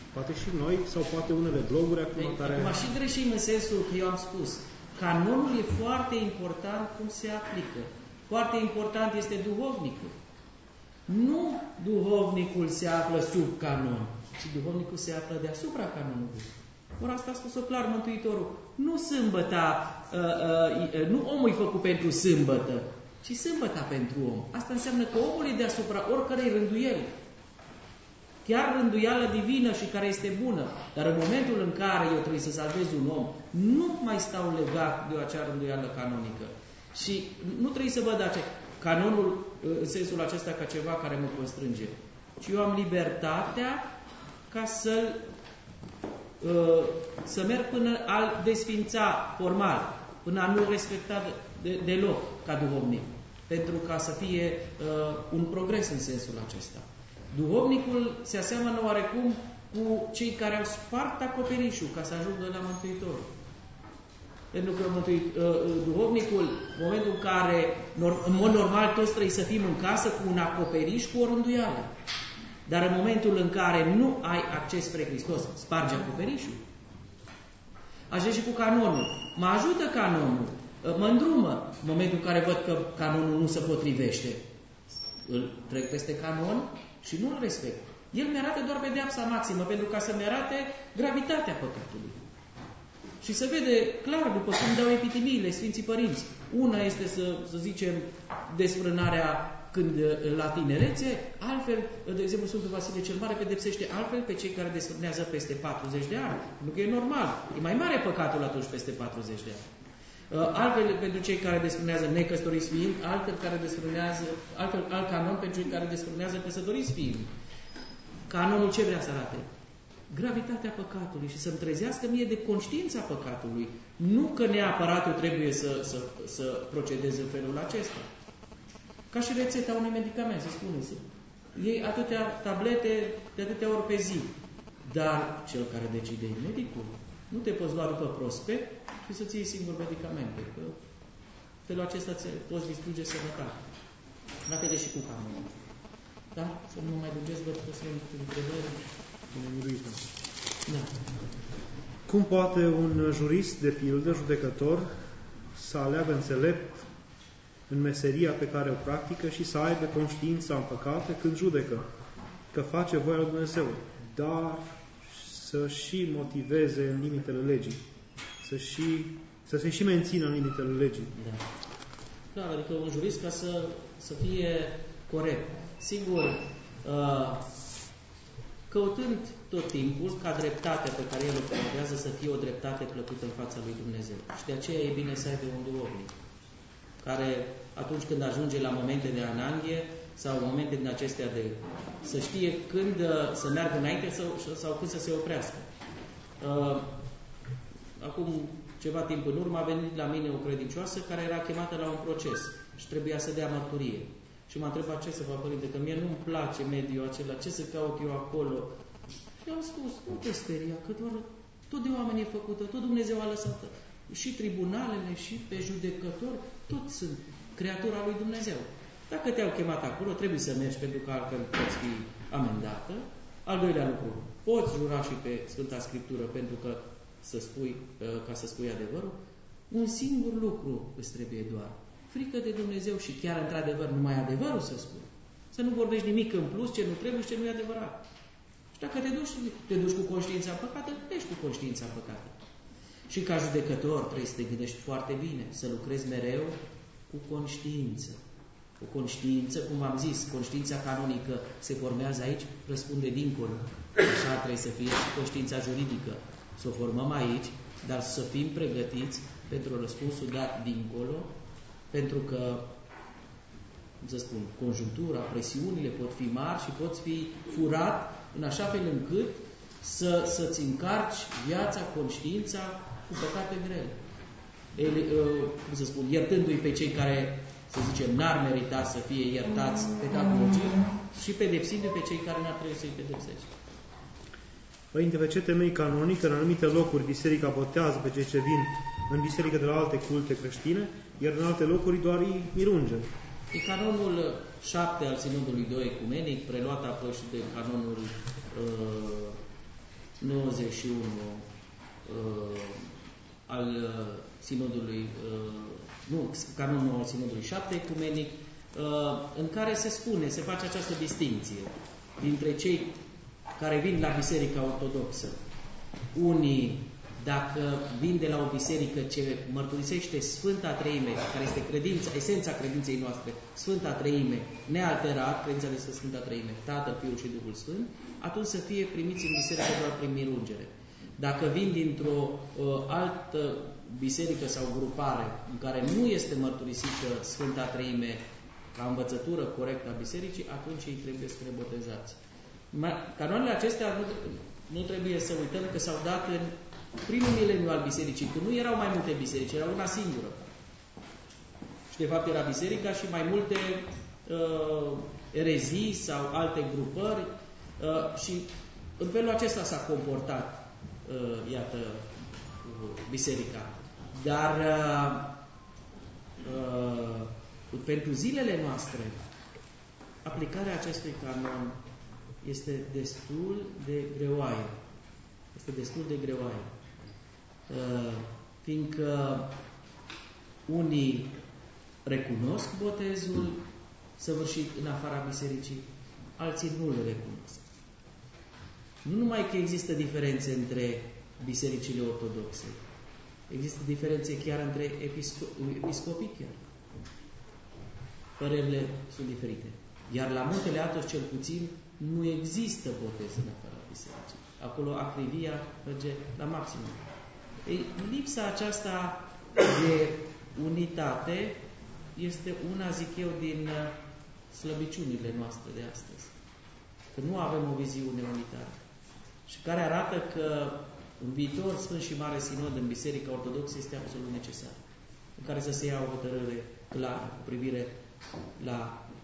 Poate și noi, sau poate unele bloguri acum Ei, care... Acum și greșim în sensul că eu am spus, canonul e foarte important cum se aplică. Foarte important este duhovnicul. Nu duhovnicul se află sub canon, ci duhovnicul se află deasupra canonului. Ori asta a spus-o clar Mântuitorul. Nu sâmbăta, uh, uh, nu omul e făcut pentru sâmbătă, ci sâmbăta pentru om. Asta înseamnă că omul e deasupra oricărei rânduieli. Chiar rânduială divină și care este bună. Dar în momentul în care eu trebuie să salvez un om, nu mai stau legat de acea rânduială canonică. Și nu trebuie să văd acea, canonul în sensul acesta ca ceva care mă constrânge. Ci eu am libertatea ca să să merg până a desfința formal, până a nu respecta de, deloc ca duhovnic, pentru ca să fie uh, un progres în sensul acesta. Duhovnicul se aseamănă oarecum cu cei care au spart acoperișul ca să ajungă la Mântuitorul. Pentru că mântuit, uh, duhovnicul, în momentul în care, în mod normal, toți trebuie să fim în casă cu un acoperiș, cu o rânduială. Dar în momentul în care nu ai acces spre Hristos, sparge acoperișul. Așa și cu canonul. Mă ajută canonul, mă îndrumă în momentul în care văd că canonul nu se potrivește. Îl trec peste canon și nu îl respect. El mi-arată doar pedeapsa maximă, pentru ca să-mi arate gravitatea păcatului. Și se vede clar, după cum dau epitimiile Sfinții Părinți. Una este, să, să zicem, desfrânarea când la tinerețe, altfel, de exemplu, Sfântul Vasile cel Mare pedepsește altfel pe cei care desfrânează peste patruzeci de ani. Pentru că e normal. E mai mare păcatul atunci peste patruzeci de ani. Altfel pentru cei care desfrânează necăsătoriți fiind, altfel care desfrânează, altfel, alt canon pentru cei care desfrânează căsătoriți fiind. Canonul ce vrea să arate? Gravitatea păcatului și să-mi trezească mie de conștiința păcatului. Nu că neapărat eu trebuie să, să, să procedez în felul acesta. Ca și rețeta unui medicament, să spuneți. Iei atâtea tablete de atâtea ori pe zi. Dar cel care decide e medicul. Nu te poți lua după prospect și să-ți iei singur medicamente. Că felul acesta ți poți distruge sănătatea. La fel și cu canonul. Da? Să nu mai dugeți, văd că sunt întrebări. Da. Cum poate un jurist, de pildă, judecător, să aleagă înțelept în meseria pe care o practică și să aibă conștiința în păcate când judecă, că face voia lui Dumnezeu, dar să și motiveze în limitele legii, să, și, să se și mențină în limitele legii. Da. Clar, adică un jurist ca să, să fie corect. Sigur, uh, căutând tot timpul ca dreptatea pe care el o promovează să fie o dreptate plăcută în fața lui Dumnezeu. Și de aceea e bine să aibă un duhovnic, care atunci când ajunge la momente de ananghie sau momente din acestea de să știe când să meargă înainte sau, sau când să se oprească. Uh, acum ceva timp în urmă a venit la mine o credincioasă care era chemată la un proces și trebuia să dea mărturie. Și m-a întrebat ce să fac, părinte, că mie nu-mi place mediul acela, ce să caut eu acolo? Și am spus, nu te speria, că doar tot de oameni e făcută, tot Dumnezeu a lăsat. Și tribunalele, și pe judecători, toți sunt creatura lui Dumnezeu. Dacă te-au chemat acolo, trebuie să mergi, pentru că altfel poți fi amendată. Al doilea lucru, poți jura și pe Sfânta Scriptură, pentru că să spui, ca să spui adevărul. Un singur lucru îți trebuie doar. Frică de Dumnezeu și chiar într-adevăr numai adevărul să spui. Să nu vorbești nimic în plus, ce nu trebuie și ce nu e adevărat. Și dacă te duci, te duci cu conștiința păcată, ești cu conștiința păcată. Și ca judecător trebuie să te gândești foarte bine, să lucrezi mereu cu conștiință. Cu conștiință, cum am zis, conștiința canonică se formează aici, răspunde dincolo. Așa trebuie să fie și conștiința juridică. Să o formăm aici, dar să fim pregătiți pentru răspunsul dat dincolo, pentru că, cum să spun, conjunctura, presiunile pot fi mari și pot fi furat în așa fel încât să, să-ți încarci viața, conștiința cu păcate grele. El, uh, cum să spun, iertându-i pe cei care, să zicem, n-ar merita să fie iertați pe capul logii și pedepsindu-i pe cei care n-ar trebui să-i pedepsești. Părinte, pe ce temei canonic, în anumite locuri biserica botează pe cei ce vin în biserică de la alte culte creștine, iar în alte locuri doar îi mirunge. E canonul șapte al Sinodului doi Ecumenic, preluat apoi și de canonul uh, nouăzeci și unu uh, al uh, Sinodului, uh, nu, canonul al Sinodului șapte ecumenic, uh, în care se spune, se face această distinție dintre cei care vin la Biserica Ortodoxă. Unii, dacă vin de la o biserică ce mărturisește Sfânta Treime, care este credința, esența credinței noastre, Sfânta Treime, nealterat, credința de Sfânta Treime, Tatăl, Fiul și Duhul Sfânt, atunci să fie primiți în biserică doar prin mirungere. Dacă vin dintr-o uh, altă biserică sau grupare în care nu este mărturisită Sfânta Treime ca învățătură corectă a bisericii, atunci ei trebuie să fie botezați. Canoanele acestea nu, nu trebuie să uităm că s-au dat în primul mileniu al bisericii, că nu erau mai multe biserici, era una singură. Și de fapt era biserica și mai multe uh, erezii sau alte grupări uh, și în felul acesta s-a comportat, uh, iată, uh, biserica. Dar uh, uh, pentru zilele noastre, aplicarea acestui canon este destul de greoaie. Este destul de greoaie. Uh, fiindcă unii recunosc botezul săvârșit în afara bisericii, alții nu le recunosc. Nu numai că există diferențe între bisericile ortodoxe, există diferențe chiar între episco- episcopii chiar. Părerile sunt diferite. Iar la Muntele Athos, cel puțin, nu există botez în afara bisericii. Acolo acrivia merge la maximum. Ei, lipsa aceasta de unitate este una, zic eu, din slăbiciunile noastre de astăzi. Că nu avem o viziune unitară. Și care arată că un viitor Sfânt și Mare Sinod în Biserica Ortodoxă este absolut necesar. În care să se ia o hotărâre clară cu privire la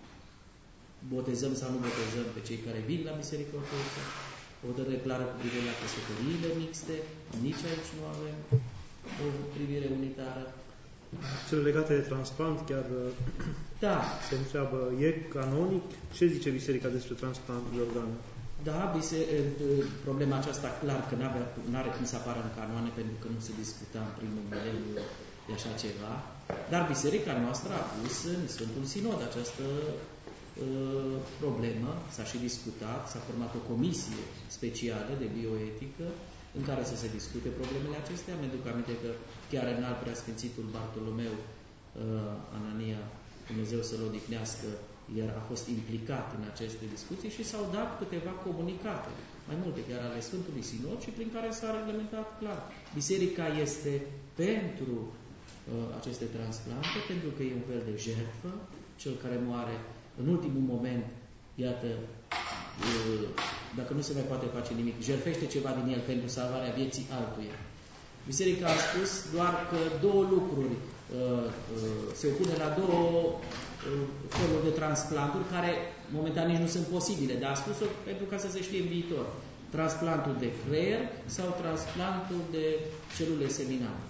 botezăm sau nu botezăm pe cei care vin la Biserica Ortodoxă, o hotărâre clară cu privire la căsătoriile mixte, nici aici nu avem o privire unitară. Cele legate de transplant, chiar da. Se întreabă, e canonic? Ce zice Biserica despre transplantul de organe? Da, problema aceasta clar că nu are cum să apară în canoane, pentru că nu se discuta în primul mileniu de așa ceva, dar Biserica noastră a pus în Sfântul Sinod această uh, problemă, s-a și discutat, s-a format o comisie specială de bioetică în care să se discute problemele acestea. Mi-aduc aminte că chiar în alt preasfințitul Bartolomeu uh, Anania, Dumnezeu să-l odihnească, iar a fost implicat în aceste discuții și s-au dat câteva comunicate, mai multe chiar ale Sfântului Sinod, și prin care s-a reglementat clar. Biserica este pentru uh, aceste transplante, pentru că e un fel de jertfă, cel care moare în ultimul moment, iată, uh, dacă nu se mai poate face nimic, jertfește ceva din el pentru salvarea vieții altuia. Biserica a spus doar că două lucruri uh, uh, se opune la două feluri de transplanturi care momentan nici nu sunt posibile, dar a spus-o pentru ca să se știe în viitor. Transplantul de creier sau transplantul de celule seminale.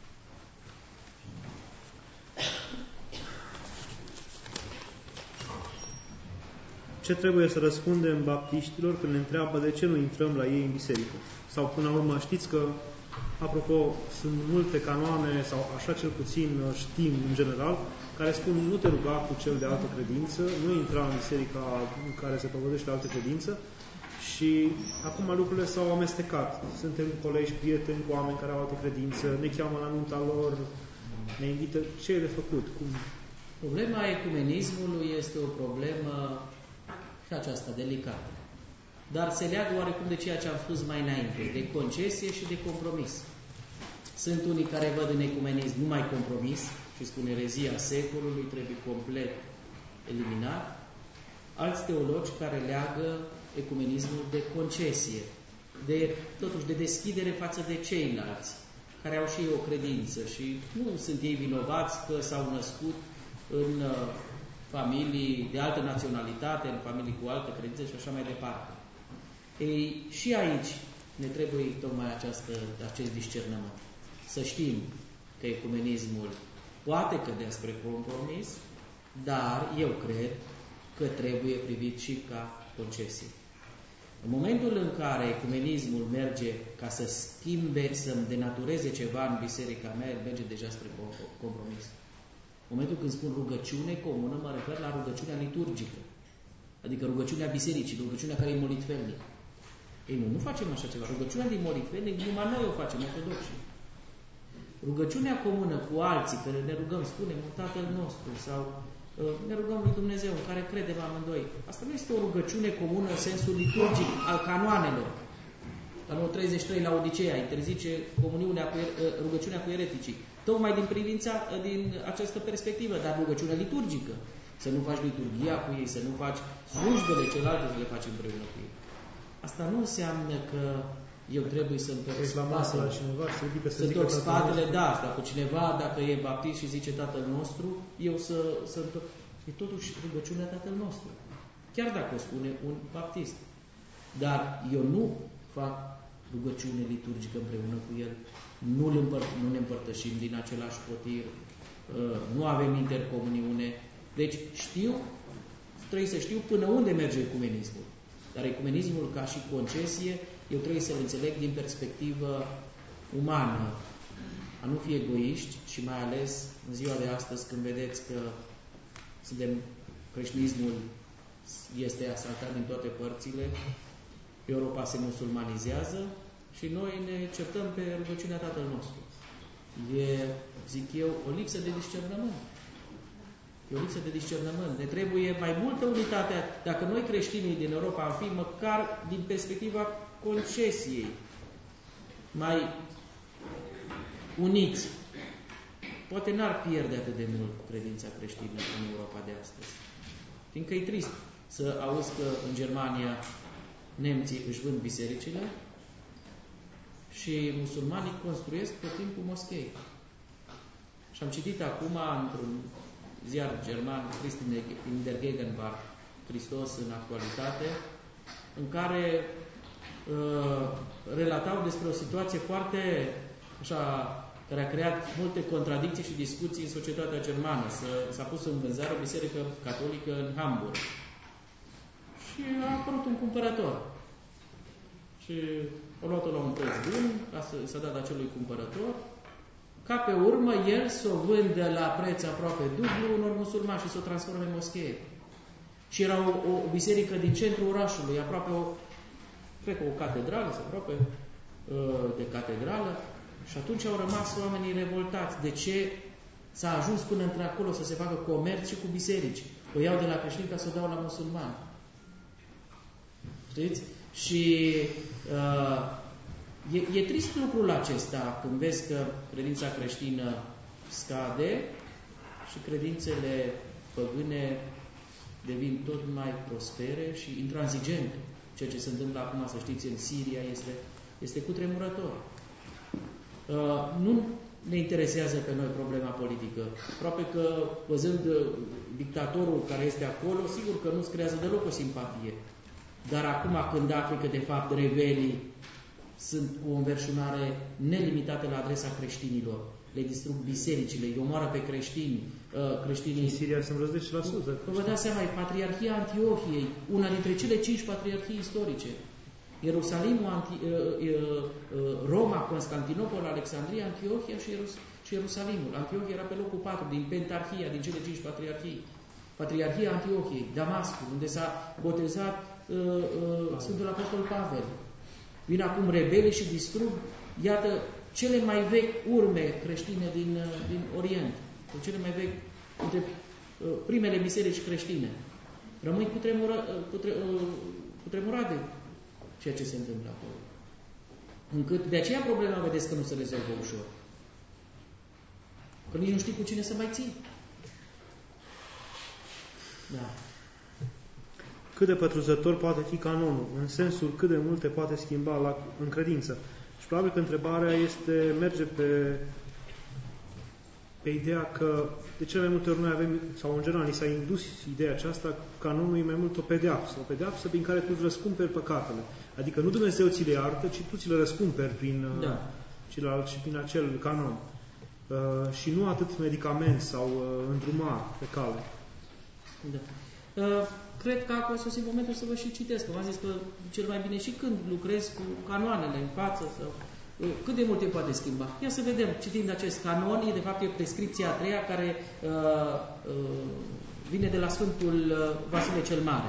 Ce trebuie să răspundem baptiștilor când ne întreabă de ce nu intrăm la ei în biserică? Sau până la urmă știți că, apropo, sunt multe canoane, sau așa cel puțin știm în general, care spun nu te ruga cu cel de altă credință, nu intra în biserica în care se propovădește altă credință, și acum lucrurile s-au amestecat. Suntem colegi, prieteni cu oameni care au altă credință, ne cheamă la nunta lor, ne invită. Ce e de făcut? Cum? Problema ecumenismului este o problemă și aceasta delicată. Dar se leagă oarecum de ceea ce am spus mai înainte, de concesie și de compromis. Sunt unii care văd în ecumenism numai compromis și spun erezia secolului, trebuie complet eliminat. Alți teologi care leagă ecumenismul de concesie, de, totuși de deschidere față de ceilalți, care au și ei o credință și nu sunt ei vinovați că s-au născut în uh, familii de altă naționalitate, în familii cu altă credință și așa mai departe. Ei, și aici ne trebuie tocmai această, acest discernământ. Să știm că ecumenismul poate cădea spre compromis, dar eu cred că trebuie privit și ca concesie. În momentul în care ecumenismul merge ca să schimbe, să denatureze ceva în biserica mea, el merge deja spre compromis. În momentul când spun rugăciune comună, mă refer la rugăciunea liturgică. Adică rugăciunea bisericii, rugăciunea care e molitvelnic. Ei, nu, nu facem așa ceva. Rugăciunea din molitvelnic, numai noi o facem, ortodoxi. Rugăciunea comună cu alții, care ne rugăm, spunem, Tatăl nostru, sau uh, ne rugăm lui Dumnezeu, în care credem amândoi. Asta nu este o rugăciune comună în sensul liturgic al canoanelor. La nouă treizeci și trei, la Odiseea, interzice comuniunea cu, uh, rugăciunea cu ereticii. Tocmai din privința, uh, din această perspectivă, dar rugăciunea liturgică. Să nu faci liturgia cu ei, să nu faci slujbele celelalte, să le faci împreună cu ei. Asta nu înseamnă că eu trebuie să întorc spatele. La cineva, să, să întorc spatele, da, dacă cineva, dacă e baptist și zice Tatăl nostru, eu să, să întorc. E totuși rugăciunea Tatăl nostru. Chiar dacă o spune un baptist. Dar eu nu fac rugăciune liturgică împreună cu el, nu, împăr- nu ne împărtășim din același potir, nu avem intercomuniune. Deci știu, trebuie să știu până unde merge ecumenismul. Dar ecumenismul ca și concesie, eu trebuie să-l înțeleg din perspectivă umană, a nu fi egoiști și mai ales în ziua de astăzi când vedeți că suntem, creștinismul este asaltat din toate părțile, Europa se musulmanizează și noi ne certăm pe rugăciunea Tatăl nostru. E, zic eu, o lipsă de discernământ. E o lipsă de discernământ. Ne trebuie mai multă unitate. Dacă noi creștinii din Europa am fi măcar din perspectiva concesiei mai uniți, poate n-ar pierde atât de mult credința creștină în Europa de astăzi. Fiindcă e trist să auzi că în Germania nemții își vând bisericile și musulmanii construiesc tot timpul moschei. Și am citit acum într-un ziar german, Christi in der Gegenwart, Hristos în actualitate, în care uh, relatau despre o situație foarte așa, care a creat multe contradicții și discuții în societatea germană. S-a pus în vânzare o biserică catolică în Hamburg. Și a apărut un cumpărător. Și a luat-o la un preț bun, s-a dat acelui cumpărător, ca pe urmă el să o vândă la preț aproape dublu unor musulmani și să o transforme în moschee. Și era o, o biserică din centrul orașului, aproape o, cred că o catedrală, sau aproape uh, de catedrală, și atunci au rămas oamenii revoltați. De ce s-a ajuns până între acolo să se facă comerț și cu biserici? O iau de la creștini ca să o dau la musulmani. Știți? Și uh, e, e trist lucrul acesta când vezi că credința creștină scade și credințele păgâne devin tot mai prospere și intransigente. Ceea ce se întâmplă acum, să știți, în Siria este, este cutremurător. Uh, nu ne interesează pe noi problema politică. Aproape că, văzând dictatorul care este acolo, sigur că nu-ți creează deloc o simpatie. Dar acum când afli că, de fapt, rebelii sunt cu o înverșunare nelimitată la adresa creștinilor, le distrug bisericile, îi omoară pe creștini, creștinii... În Siria sunt vreo zece la sută. Vă dați seama, e Patriarhia Antiohiei, una dintre cele cinci patriarhii istorice. Ierusalimul, Anti, Roma, Constantinopol, Alexandria, Antiohia și, Ierus, și Ierusalimul. Antiohia era pe locul patru din Pentarhia, din cele cinci patriarhii. Patriarhia Antiohiei, Damascul, unde s-a botezat uh, uh, Sfântul Apostol Pavel. Vin acum rebeli și distrug, iată, cele mai vechi urme creștine din, uh, din Orient, cele mai vechi, între uh, primele biserici creștine. Rămâi cutremura, uh, cutre, uh, cutremurat de ceea ce se întâmplă acolo. Încât, de aceea problema, vedeți că nu se rezolvă ușor. Că nici nu știi cu cine să mai ții. Da. Cât de pătrunzător poate fi canonul, în sensul cât de mult te poate schimba la, în credință. Și probabil că întrebarea este, merge pe, pe ideea că de cele mai multe ori noi avem, sau în general, ni s-a indus ideea aceasta, canonul e mai mult o pedeapsă, o pedeapsă prin care tu îți răscumperi păcatele. Adică nu Dumnezeu ți le iartă, ci tu ți le răscumperi prin, da. celălalt și prin acel canon. Uh, și nu atât medicament sau uh, îndrumar pe cale. Da. Cred că acum a sosit momentul să vă și citesc. V-am zis că cel mai bine și când lucrez cu canoanele în față sau cât de mult te poate schimba. Ia să vedem, citind acest canon, e de fapt e prescripția a treia care uh, uh, vine de la Sfântul Vasile cel Mare,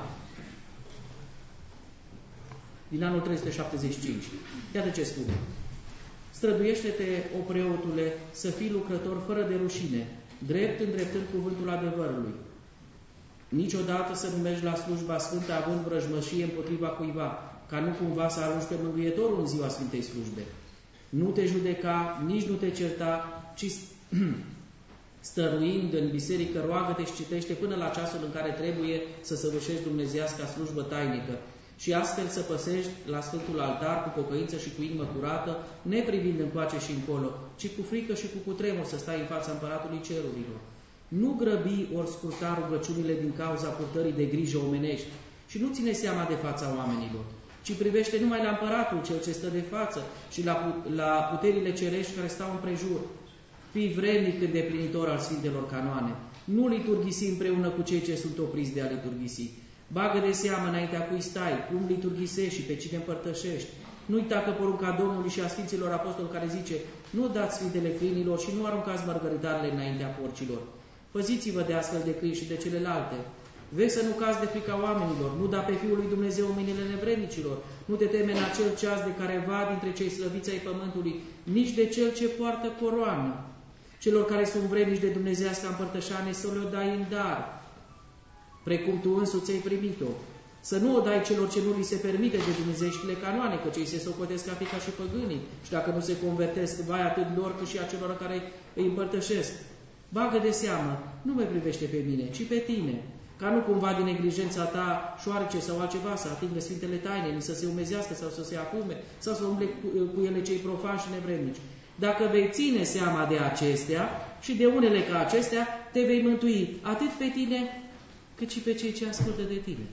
din anul trei sute șaptezeci și cinci. Iată ce spune. Străduiește-te, o preotule, să fii lucrător fără de rușine, drept îndreptând cuvântul adevărului. Niciodată să nu mergi la slujba sfântă având vrăjmășie împotriva cuiva, ca nu cumva să arunci pe Mângâietorul în ziua Sfintei Slujbe. Nu te judeca, nici nu te certa, ci stăruind în biserică, roagă-te și citește până la ceasul în care trebuie să săvârșești dumnezeiasca slujbă tainică și astfel să păsești la Sfântul Altar cu pocăință și cu inimă curată, neprivind încoace și încolo, ci cu frică și cu cutremur să stai în fața Împăratului Cerurilor. Nu grăbi ori scurta rugăciunile din cauza purtării de grijă omenești și nu ține seama de fața oamenilor, ci privește numai la Împăratul cel ce stă de față și la, la puterile cerești care stau împrejur. Fii vrednic îndeplinitor al Sfintelor Canoane. Nu liturghisi împreună cu cei ce sunt opriți de a liturghisi. Bagă de seamă înaintea cui stai, cum liturghisești și pe cine împărtășești. Nu uita că porunca Domnului și a Sfinților Apostoli care zice: nu dați sfidele câinilor și nu aruncați mărgăritarele înaintea porcilor. Păziți-vă de astfel de câini și de celelalte. Vezi să nu cazi de frica oamenilor, nu da pe Fiul lui Dumnezeu în mâinile nevrednicilor, nu te teme în acel ceas de careva dintre cei slăviți ai pământului, nici de cel ce poartă coroană. Celor care sunt vrednici de dumnezeiasca împărtășanie să le dai în dar, precum tu însuți ai primit-o. Să nu o dai celor ce nu li se permite de dumnezeieștile canoane, că cei se socotesc ca fi ca și păgânii, și dacă nu se convertesc, vai atât lor cât și a celor care îi împărtășesc. Bagă de seamă, nu mă privește pe mine, ci pe tine, ca nu cumva din neglijența ta, șoarece sau altceva, să atingă Sfintele Taine, să se umezească sau să se apume, sau să umble cu, cu ele cei profani și nevrednici. Dacă vei ține seama de acestea și de unele ca acestea, te vei mântui atât pe tine, cât și pe cei ce ascultă de tine.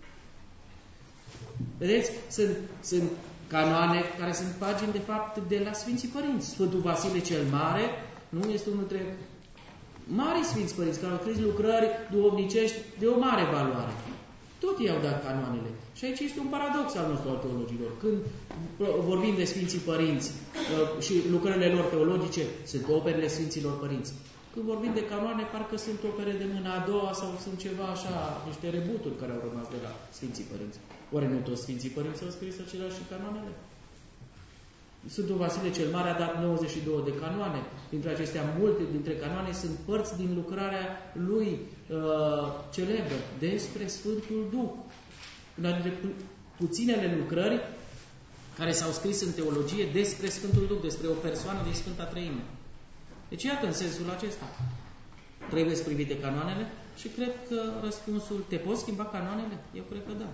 Vedeți? Sunt, sunt canoane care sunt pagini, de fapt, de la Sfinții Părinți. Sfântul Vasile cel Mare nu este unul dintre mari Sfinți Părinți care au scris lucrări duhovnicești de o mare valoare. Tot i-au dat canoanele. Și aici este un paradox al nostru al teologilor. Când vorbim de Sfinții Părinți și lucrările lor teologice, sunt operele Sfinților Părinți. Când vorbim de canoane, parcă sunt opere de mâna a doua sau sunt ceva așa, niște rebuturi care au rămas de la Sfinții Părinți. Oare nu toți Sfinții Părinți au scris aceleași și canoanele? Sfântul Vasile cel Mare a dat nouăzeci și două de canoane. Dintre acestea, multe dintre canoane sunt părți din lucrarea lui uh, celebră despre Sfântul Duh. Una dintre pu puținele lucrări care s-au scris în teologie despre Sfântul Duh, despre o persoană din Sfânta Treime. Deci, iată, în sensul acesta, trebuie să privite canoanele și cred că răspunsul, te poți schimba canoanele? Eu cred că da.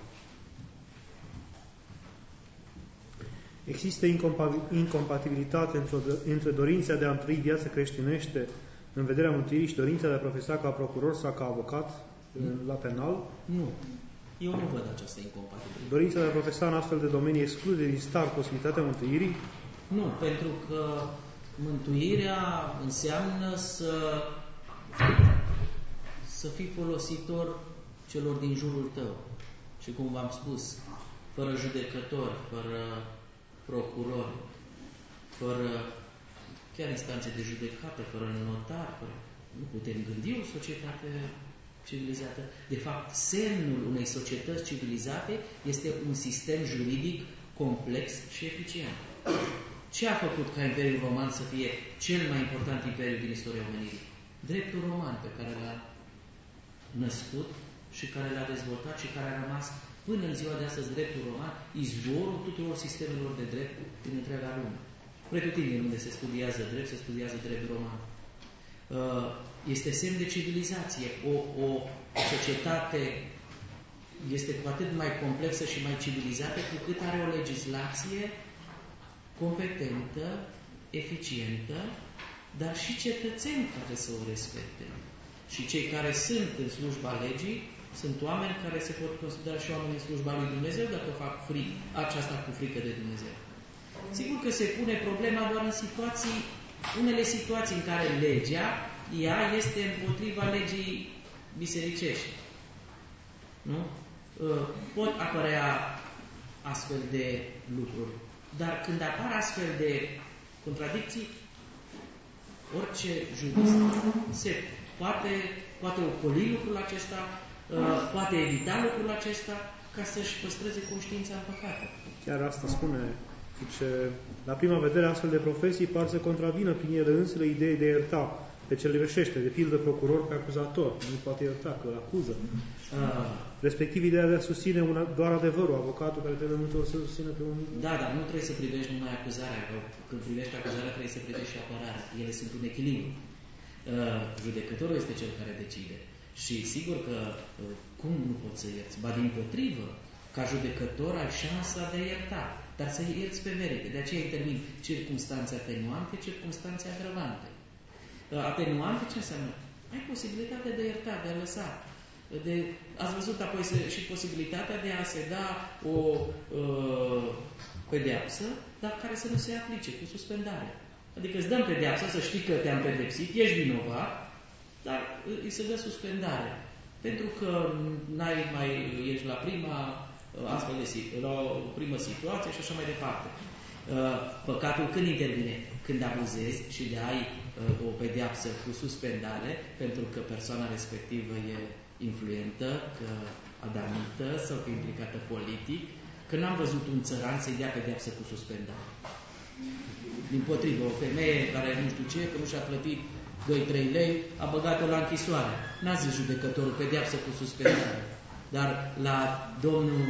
Există incompatibilitate între dorința de a trăi viața creștinește în vederea mântuirii și dorința de a profesa ca procuror sau ca avocat nu. la penal? Nu. Eu nu văd această incompatibilitate. Dorința de a profesa în astfel de domenii exclude din start posibilitatea mântuirii? Nu, pentru că mântuirea înseamnă să, să fii folositor celor din jurul tău. Și cum v-am spus, fără judecători, fără procurori, fără chiar instanțe de judecată, fără notar, fără... nu putem gândi o societate civilizată. De fapt, semnul unei societăți civilizate este un sistem juridic complex și eficient. Ce a făcut ca Imperiul Roman să fie cel mai important imperiu din istoria omenirii? Dreptul roman pe care l-a născut și care l-a dezvoltat și care a rămas până în ziua de astăzi dreptul roman, izvorul tuturor sistemelor de drept din întreaga lume. Pretutindeni unde se studiază drept, se studiază drept roman. Este semn de civilizație. O, o societate este cu atât mai complexă și mai civilizată cu cât are o legislație competentă, eficientă, dar și cetățeni care să o respecte. Și cei care sunt în slujba legii sunt oameni care se pot considera și oameni în slujba lui Dumnezeu dacă fac fric, aceasta cu frică de Dumnezeu. Sigur că se pune problema doar în situații, unele situații în care legea, ea este împotriva legii bisericești. Nu? Pot apărea astfel de lucruri. Dar când apar astfel de contradicții, orice jurist se poate, poate ocoli lucrul acesta, poate evita lucrul acesta ca să-și păstreze conștiința în păcate. Chiar asta spune, zice, la prima vedere astfel de profesii par să contravină prin ele însele idei de ierta pe cel greșește, de pildă procuror pe acuzator, nu poate ierta, că îl acuză. Ah. Respectiv ideea de a susține una, doar adevărul, avocatul care trebuie multe ori să susțină pe un... Da, dar nu trebuie să privești numai acuzarea, că când privești acuzarea trebuie să privești și apărarea. Ele sunt un echilibru. Uh, judecătorul este cel care decide. Și sigur că uh, cum nu poți să ierți? Ba dimpotrivă, ca judecător ai șansa de a ierta, dar să ierți pe verite. De aceea intervin circumstanțe atenuante, circumstanțe agravante. Uh, atenuante ce înseamnă? Ai posibilitatea de a ierta, de a lăsa. De, ați văzut apoi și posibilitatea de a se da o uh, pedeapsă, dar care să nu se aplice, cu suspendare. Adică îți dăm pedeapsa, să știi că te-am pedepsit, ești vinovat, dar îi se dă suspendare. Pentru că n-ai mai ești la prima astfel de la o primă situație și așa mai departe. Păcatul când intervine? Când abuzezi și de ai o pedeapsă cu suspendare, pentru că persoana respectivă e influentă, că adamită sau că implicată politic, că n-am văzut un țăran să-i dea pedeapsă cu suspendare. Dimpotrivă, o femeie care nu știu ce, că nu și-a plătit doi trei lei, a băgat-o la închisoare. N-a zis judecătorul pedeapsă cu suspendare. Dar la domnul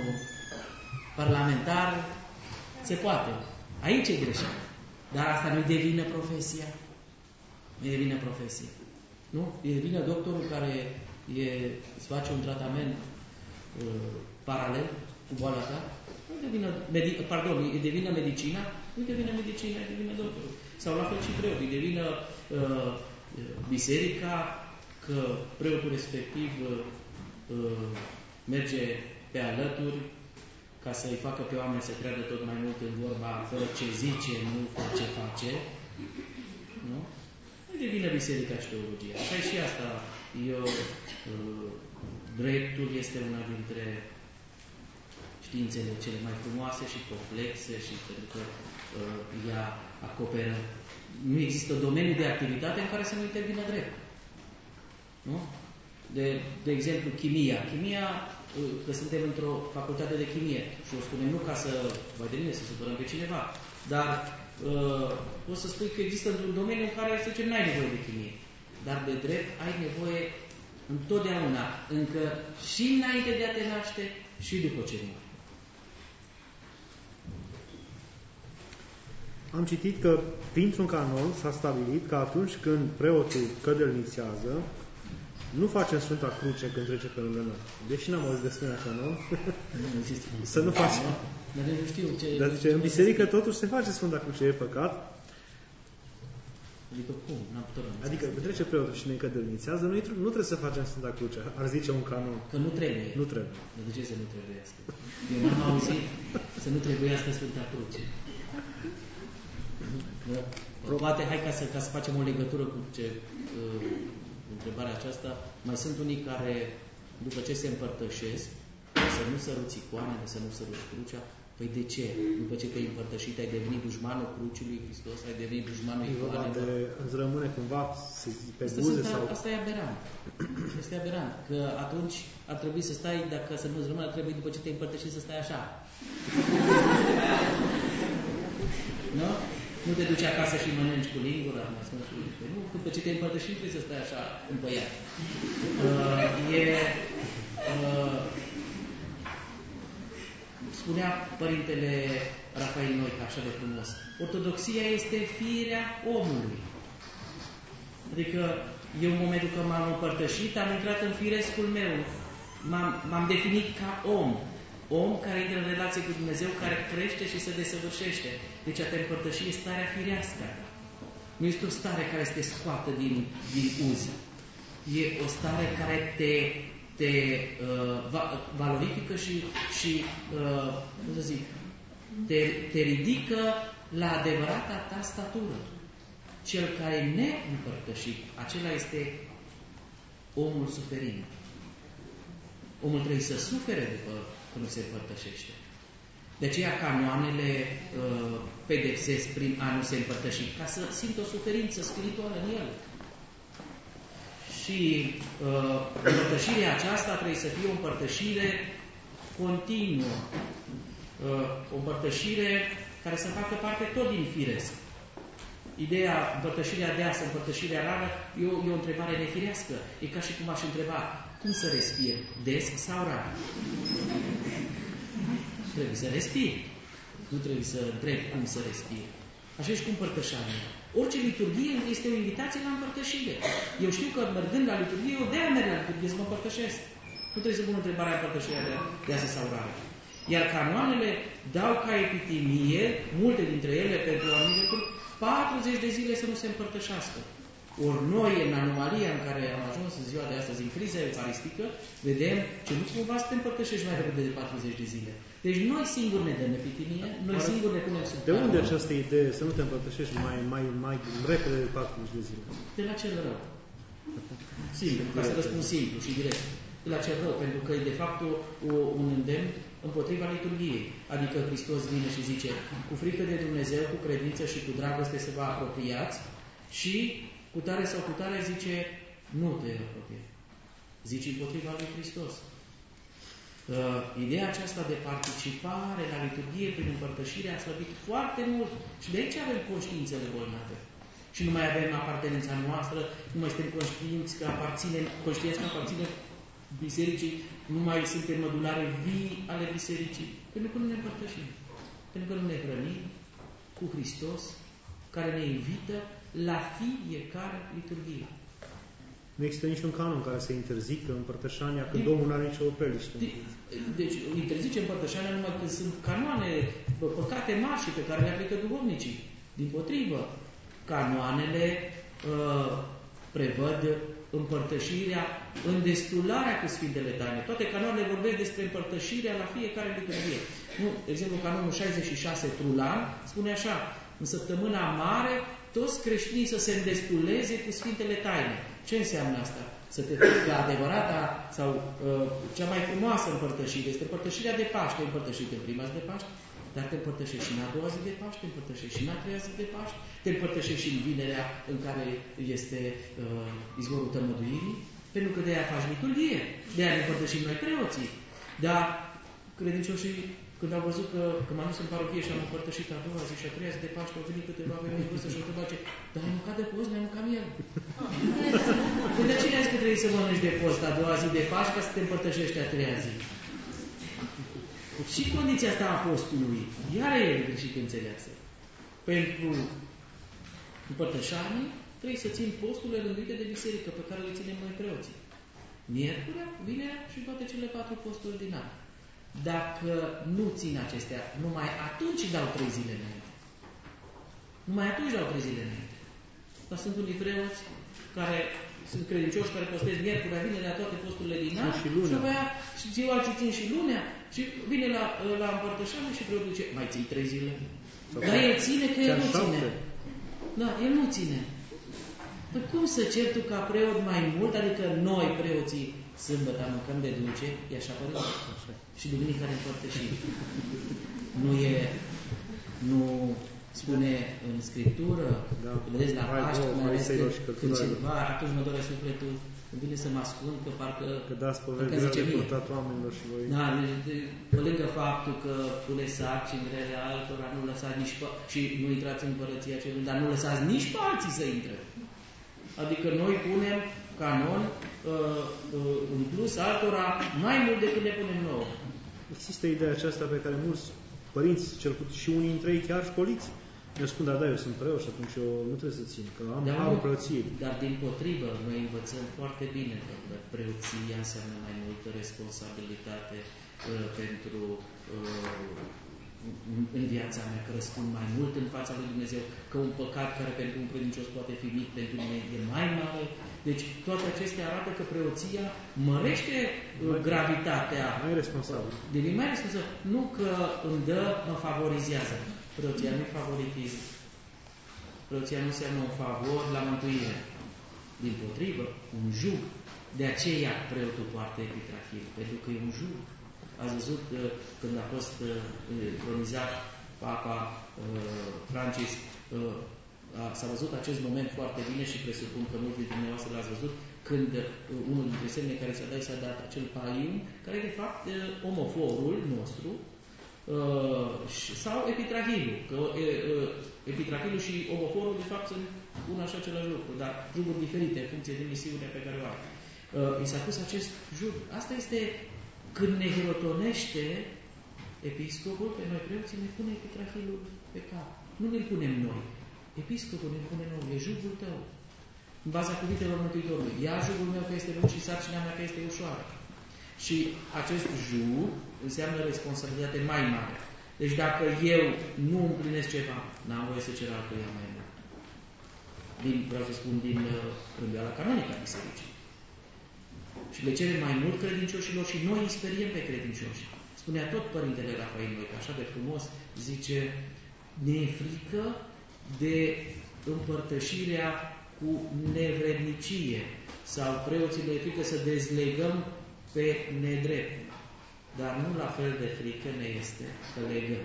parlamentar se poate. Aici e greșit. Dar asta nu-i devină profesia. Nu-i devină profesia. Nu? E devină doctorul care e, îți face un tratament uh, paralel cu boala ta. Nu devină, medi- pardon, e devină medicina, nu devină medicina, e devină doctorul. Sau la fel și preotul, e devină uh, biserica, că preotul respectiv uh, uh, merge pe alături ca să-i facă pe oameni să creadă tot mai mult în vorba fără ce zice, nu fără ce face. Nu? Nu devină biserica și teologia. Așa e și asta. Eu, uh, dreptul este una dintre științele cele mai frumoase și complexe și pentru că uh, ea acoperă. Nu există domeniu de activitate în care să nu intervină drept. Nu? De, de exemplu, chimia. Chimia, uh, că suntem într-o facultate de chimie și o spunem nu ca să, vai de mine, să supărăm pe cineva, dar uh, o să spui că există un domeniu în care, să zicem, n-ai nevoie de chimie. Dar de drept ai nevoie întotdeauna, încă și înainte de a te naște și după ce mori. Am citit că printr-un canon s-a stabilit că atunci când preotul cădelnițează, nu facem Sfânta Cruce când trece pe lângă noi. Deși n-am auzit despre canon, să nu facem. Dar nu știu ce... Dar zice, în biserică totuși se face Sfânta Cruce, e păcat. Adică cum? N-am putut. Adică când trece preotul și ne cădelnițează, nu, nu trebuie să facem Sfânta Cruce, ar zice un canon. Că nu trebuie. Nu trebuie. Dar de ce să nu trebuiască? Eu n-am auzit să nu trebuiască Sfânta Cruce. Poate, hai ca să, ca să facem o legătură cu ce, uh, întrebarea aceasta. Mai sunt unii care, după ce se împărtășesc, să nu săruți icoanele, să nu săruți crucea. Păi de ce? După ce te-ai împărtășit, ai devenit dușmanul cruciului lui Hristos, ai devenit dușmanul icoanelor. Îți rămâne cumva pe asta buze sunt, sau... Asta e aberant. Este aberant. Că atunci ar trebui să stai, dacă să nu-ți rămână, ar trebui după ce te-ai împărtășit să stai așa. Nu? Nu te duci acasă și mănânci cu lingura, nu, după ce te împărtășit trebuie să stai așa împăiat. Uh, e, uh, spunea Părintele Rafael Noica așa de frumos, ortodoxia este firea omului. Adică eu în momentul când m-am împărtășit, am intrat în firescul meu, m-am, m-am definit ca om. Om care intră în relație cu Dumnezeu, care crește și se desăvârșește. Deci a te împărtăși e starea firească. Nu este o stare care te scoată din, din uz. E o stare care te, te uh, valorifică și, și uh, cum să zic, te, te ridică la adevărata ta statură. Cel care e neîmpărtășit, acela este omul suferind. Omul trebuie să sufere după când nu se împărtășește. De aceea canoanele uh, pedepsesc prin a nu se împărtăși, ca să simtă o suferință spirituală în el. Și uh, împărtășirea aceasta trebuie să fie o împărtășire continuă, uh, o împărtășire care să facă parte tot din firesc. Ideea împărtășirea deasă, împărtășirea rară, e o, e o întrebare nefirească. E ca și cum aș întreba, cum să respir? Des sau rar? Trebuie să respir. Nu trebuie să întreb cum să respir. Așa și cu împărtășania. Orice liturghie este o invitație la împărtășire. Eu știu că mergând la liturghie, eu de-aia merg la liturghie să mă împărtășesc. Nu trebuie să pun întrebarea împărtășirea deasă sau rară. Iar canoanele dau ca epitimie, multe dintre ele pentru anumite lucruri, patruzeci de zile să nu se împărtășească. Ori noi, în anomalia în care am ajuns în ziua de astăzi, în criza eucaristică, vedem că nu cumva să te împărtășești mai repede de patruzeci de zile. Deci noi singuri ne dăm epitimie, noi singuri ne punem sub De unde această idee să nu te împărtășești mai, mai, mai repede de patruzeci de zile? De la cel rău. Simplu, ca să răspund simplu și direct. De la cel rău, pentru că e de fapt o, o, un îndemn împotriva liturghiei. Adică Hristos vine și zice, cu frică de Dumnezeu, cu credință și cu dragoste să vă apropiați și cu tare sau cu tare zice, nu te apropie. Zice împotriva lui Hristos. Uh, ideea aceasta de participare la liturghie prin împărtășire a slăbit foarte mult și de aici avem conștiințele bolnave. Și nu mai avem apartenența noastră, nu mai suntem conștiinți că aparținem, conștiinți că aparținem bisericii, nu mai suntem mădulare vii ale bisericii, pentru că nu ne împărtășim, pentru că nu ne hrănim cu Hristos, care ne invită la fiecare liturghie. Nu există niciun canon care să interzică împărtășania când din, omul nu are nicio opeliște. Deci interzice împărtășania numai când sunt canoane, păcate mari și pe care le aplică duhovnicii. Dimpotrivă, canoanele uh, prevăd împărtășirea, îndestularea cu Sfintele Taine. Toate canoanele vorbesc despre împărtășirea la fiecare liturghie. Nu, de exemplu, canonul șaizeci și șase Trulan spune așa, în săptămâna mare, toți creștinii să se îndestuleze cu Sfintele Taine. Ce înseamnă asta? Să te duci la adevărata sau uh, cea mai frumoasă împărtășire. Este împărtășirea de Paște, împărtășită în prima zi de Paște, dar te împărtășești și în a doua zi de Paște, te împărtășești și în a treia zi de Paște, te împărtășești și în vinerea în care este uh, izvorul tămăduirii, pentru că de-aia faci liturghie, de-aia ne împărtășim noi preoții. Dar credincioșii, când au văzut că, că m-am dus în parochie și am împărtășit a doua zi și a treia zi de Paște, au venit câteva femei în vârstă și au întrebat ce, dar ai mâncat de post, ne-ai mâncat miel. De cine ai zis că trebuie să mănânci de post a doua zi de Paște ca să te împărtășești a treia zi? Și condiția asta a postului, iar e greșit înțeleasă. Pentru împărtășanii trebuie să țin posturile rânduite de biserică pe care le ținem noi preoții. Miercurea, vinerea și toate cele patru posturi din an. Dacă nu țin acestea, numai atunci dau trei zile înainte. Numai atunci dau trei zile înainte. Dar sunt unii preoți care sunt credincioși, care postez miercurea, vinerea, toate posturile din an. Și lunea. Și avea, și ziua alții țin și lunea. Și vine la, la împărtășanie și preotul zice, mai ții trei zile? Sau dar el ține că el nu ține. Da, el nu ține. Păi cum să cer tu ca preot mai mult? Adică noi, preoții, sâmbătă mâncăm de dulce, e așa părere? Și duminica ne împărtășim. Nu e, nu spune în Scriptură, da. Vedeți la Paște, mai ales când ceva, atunci mă doare sufletul, îmi vine să mă ascund, că parcă... Că dați poveri grele de purtat oamenilor și voi. Da, pe lângă faptul că pune sarcini grele altora, nu lăsați nici pe, și nu intrați în Împărăția Cerului, dar nu lăsați nici pe alții să intre. Adică noi punem canon uh, uh, în plus altora mai mult decât ne punem nouă. Există ideea aceasta pe care mulți părinți, cel puțin și unii dintre ei chiar școliți, ne spun, dar da, eu sunt preot și atunci eu nu trebuie să țin, că am harul preoției. Dar din potrivă, noi învățăm foarte bine că preoția înseamnă mai multă responsabilitate uh, pentru uh, în viața mea, că răspund mai mult în fața lui Dumnezeu, că un păcat care pentru un credincios poate fi mic, pentru mine e mai mare. Deci toate acestea arată că preoția mărește mai gravitatea. Mai responsabil. Devine mai responsabil. Nu că îmi dă, mă favorizează. Preoția nu favoritism. Preoția nu înseamnă un favor la mântuire. Dimpotrivă, un jug De aceea preotul poartă epitrahil, pentru că e un jur. Ați văzut uh, când a fost cronizat uh, Papa uh, Francis, uh, s-a văzut acest moment foarte bine și presupun că mulți dintre dumneavoastră l-ați văzut, când uh, unul dintre semne care s-a dat, s-a dat acel palium, care de fapt uh, omoforul nostru, uh, sau epitrahilul, că uh, epitrahilul și omoforul de fapt sunt un așa același lucru, dar juguri diferite în funcție de misiunea pe care o are. Uh, I s-a pus acest jug. Asta este când ne hirotonește episcopul, pe noi preoții ne pune epitrahilul pe cap. Nu ne punem noi. Episcopul ne pune noi. E jugul tău. În baza cuvintelor Mântuitorului. Ia jugul meu că este lung și sarcina mea că este ușoară. Și acest jug înseamnă responsabilitate mai mare. Deci dacă eu nu împlinesc ceva, n-am voie să cer altuia mai mult. Din, vreau să spun, din rânduiala canonică a bisericii. Și le cerem mai mult credincioșilor și noi îi speriem pe credincioși. Spunea tot Părintele Rafael Noica, așa de frumos, zice, ne e frică de împărtășirea cu nevrednicie sau preoții ne e frică să dezlegăm pe nedrept. Dar nu la fel de frică ne este că legăm.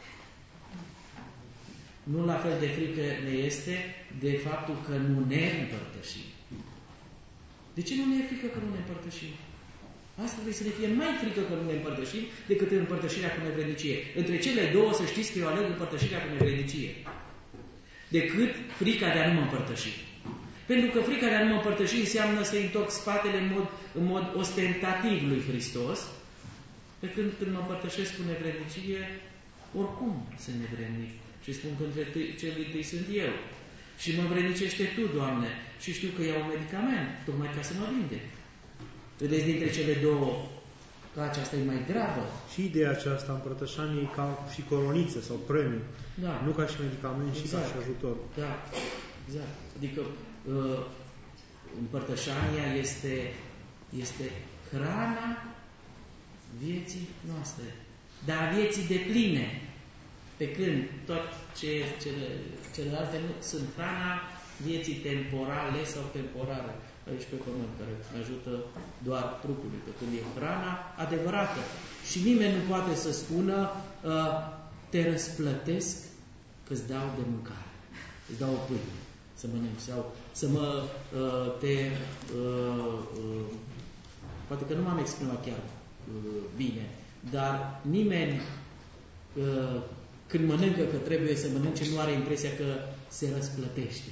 Nu la fel de frică ne este de faptul că nu ne împărtășim. De ce nu ne e frică că nu ne împărtășim? Asta trebuie să ne fie mai frică că nu ne împărtășim decât împărtășirea cu nevrednicie. Între cele două, să știți că eu aleg împărtășirea cu nevrednicie. Decât frica de a nu mă împărtăși. Pentru că frica de a nu mă împărtăși înseamnă să întorc spatele în mod, în mod ostentativ lui Hristos, pe când când mă împărtășesc cu nevrednicie, oricum sunt nevrednic. Și spun că între cel din tâi sunt eu. Și mă vrednicește Tu, Doamne, și știu că iau un medicament, tocmai ca să mă vindec. Vedeți, dintre cele două, că aceasta e mai gravă. Și ideea aceasta, împărtășanii ca și coloniță sau premiu. Da. Nu ca și medicament, exact. Și ca și ajutor. Da, exact. Adică uh, împărtășania este, este hrana vieții noastre. Dar vieții depline. Pe când tot ce, cele, celelalte nu, sunt hrana vieții temporale sau temporare aici pe pământ, care ajută doar trupului, pe când e hrana adevărată. Și nimeni nu poate să spună uh, te răsplătesc că-ți dau de mâncare, îți dau o pâine să mănânci sau să mă uh, te uh, uh, poate că nu m-am exprimat chiar uh, bine, dar nimeni uh, când mănâncă că trebuie să mănânce, nu are impresia că se răsplătește.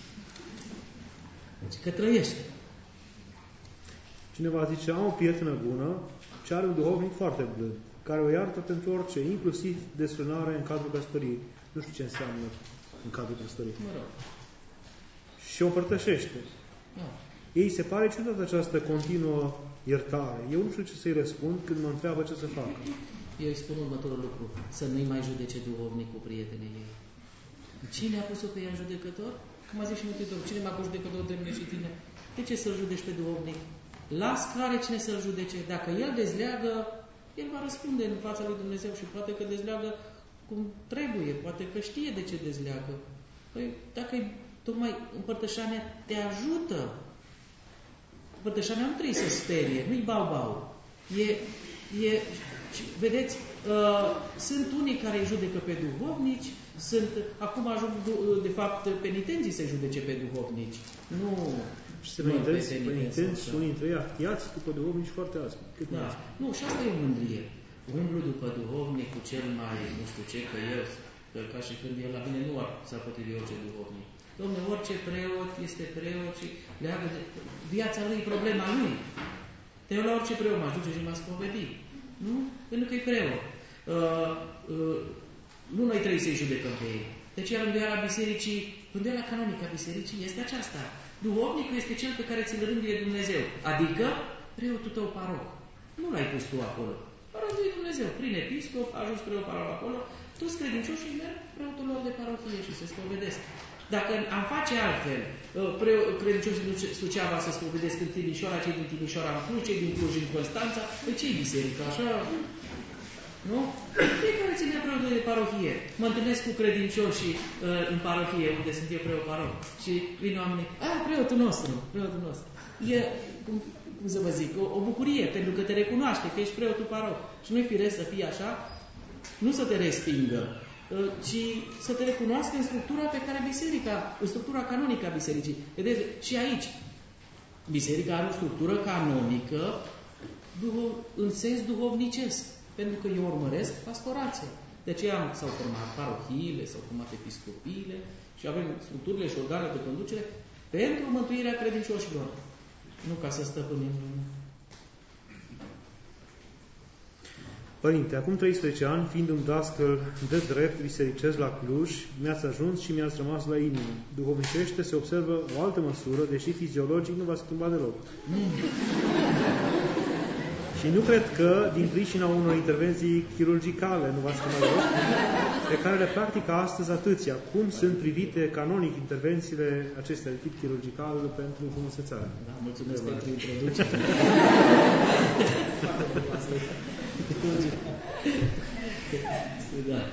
Deci că trăiește. Cineva zice, am o prietenă bună ce are un duhovnic foarte blând, care o iartă pentru orice, inclusiv desfrânare în cadrul căsătoriei. Nu știu ce înseamnă în cadrul căsătoriei. Mă rog. Și o împărtășește. Da. Ei se pare ciudată această continuă iertare. Eu nu știu ce să-i răspund când mă întreabă ce să facă. Eu îi spun următorul lucru. Să nu-i mai judece duhovnicul prietenii ei. Cine a pus-o pe ea în judecător? Cum a zis și Mântuitorul, cine m-a pus judecător între mine și tine? De ce să-l judeci pe duhovnic? Las care cine să-l judece. Dacă el dezleagă, el va răspunde în fața lui Dumnezeu și poate că dezleagă cum trebuie, poate că știe de ce dezleagă. Păi, dacă tocmai împărtășania te ajută, împărtășania nu trebuie să sperie, nu-i bau-bau. E, e, vedeți, uh, sunt unii care îi judecă pe duhovnici, sunt, acum ajung, de fapt, penitenții să-i judece pe duhovnici. Nu... Și se penitenți, penitenți și unii dintre ei achtiați după duhovnici foarte aspri. Da. Nu, și asta e o mândrie. Umblu după duhovnic cu cel mai, nu știu ce, că eu, că ca și când el la mine nu ar s-a potrivit orice duhovnic. Dom'le, orice preot este preot și leagă de viața lui, problema lui. Te iau la orice preot, mă aduce și m-a spovedit. Nu? Pentru că e preot. Uh, uh, nu noi trebuie să-i judecăm pe ei. Deci iar rânduiala bisericii, rânduiala canonică a bisericii este aceasta. Duhovnicul este cel pe care ți-l rânduie Dumnezeu. Adică preotul tău paroc. Nu l-ai pus tu acolo. A rânduit Dumnezeu. Prin episcop a ajuns preot paroc acolo. Toți credincioșii merg preotul lor de parohie și se spovedesc. Dacă am face altfel, credincioșii din Suceava se spovedesc în Timișoara, cei din Timișoara în Cluj, cei din Cluj în Constanța, pe ce-i biserică? Așa Nu? Fiecare ține preotul de parohie. Mă întâlnesc cu credincioșii uh, în parohie, unde sunt eu preot paroh. Și vin oamenii, a, preotul nostru, preotul nostru. E, cum, cum să vă zic, o, o bucurie, pentru că te recunoaște că ești preotul paroh. Și nu-i firesc să fie așa, nu să te respingă, uh, ci să te recunoască în structura pe care biserica, în structura canonică a bisericii. Vedeți, și aici, biserica are o structură canonică în sens duhovnicesc, pentru că eu urmăresc pastorația. De aceea s-au format parohiile, s-au format episcopiile și avem structurile și organele de conducere pentru mântuirea credincioșilor, nu ca să stăpânim lumea. Părinte, acum treisprezece ani, fiind un dascăl de drept bisericesc la Cluj, mi-ați ajuns și mi-ați rămas la inimă. Duhovnicește se observă o altă măsură, deși fiziologic nu va schimba deloc. Mm. Și nu cred că, din pricina unor intervenții chirurgicale, nu va schimba deloc, pe care le practică astăzi atâția. Cum sunt privite canonic intervențiile acestea de tip chirurgical pentru frumusețare? Da, mulțumesc de pentru introducere. Da.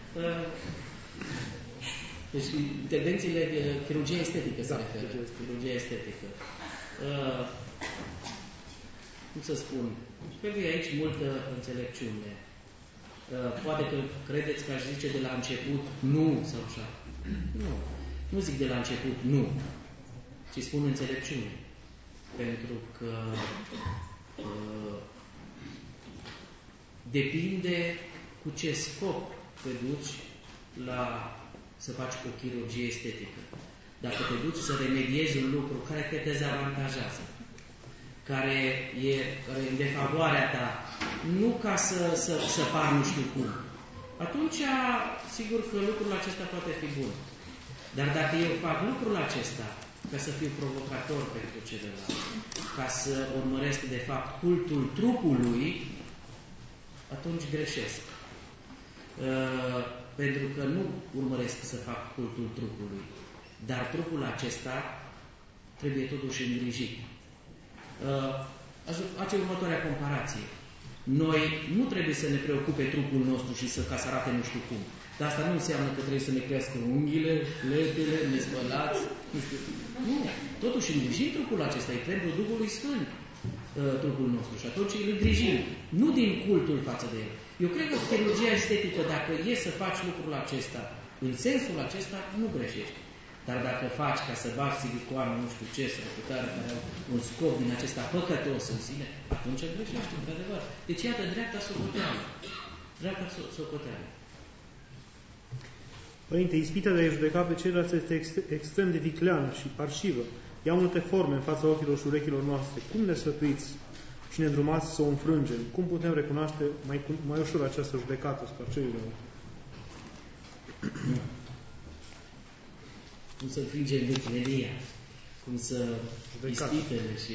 Deci, intervențiile de chirurgie estetică se referă. Chirurgie estetică. Uh, cum să spun? Cred că e aici multă înțelepciune. Uh, poate că credeți că aș zice de la început nu sau așa. Nu. Nu zic de la început nu, ci spun înțelepciune. Pentru că uh, depinde cu ce scop te duci la să faci o chirurgie estetică. Dacă te duci să remediezi un lucru care te dezavantajează, care e, care e în defavoarea ta, nu ca să, să, să pari nu știu cum, atunci, sigur că lucrul acesta poate fi bun. Dar dacă eu fac lucrul acesta ca să fiu provocator pentru celălalt, ca să urmăresc, de fapt, cultul trupului, atunci greșesc. Uh, pentru că nu urmăresc să fac cultul trupului, dar trupul acesta trebuie totuși îngrijit. Uh, aș face următoarea comparație. Noi nu trebuie să ne preocupe trupul nostru și să, ca să arate nu știu cum. Dar asta nu înseamnă că trebuie să ne crească unghiile, pletele, nespălați, nu știu. Nu. Totuși îngrijim trupul acesta, e templul Duhului Sfânt, uh, trupul nostru. Și atunci îl îngrijim. Nu din cultul față de el. Eu cred că chirurgia estetică, dacă e să faci lucrul acesta, în sensul acesta, nu greșești. Dar dacă faci ca să bagi silicoane, nu știu ce, sau putare care au un scop din acesta păcătos în sine, atunci greșești, într-adevăr. Deci, iată, dreapta socoteală. Dreapta socoteală. Părinte, ispita de a judeca pe ceilalți este extrem de vicleană și parșivă. Ia multe forme în fața ochilor și urechilor noastre. Cum ne sfătuiți și ne îndrumați să o înfrângem? Cum putem recunoaște mai, mai ușor această judecată asupra celuilalt? Cum să înfrângem viclenia, cum să ispitele și...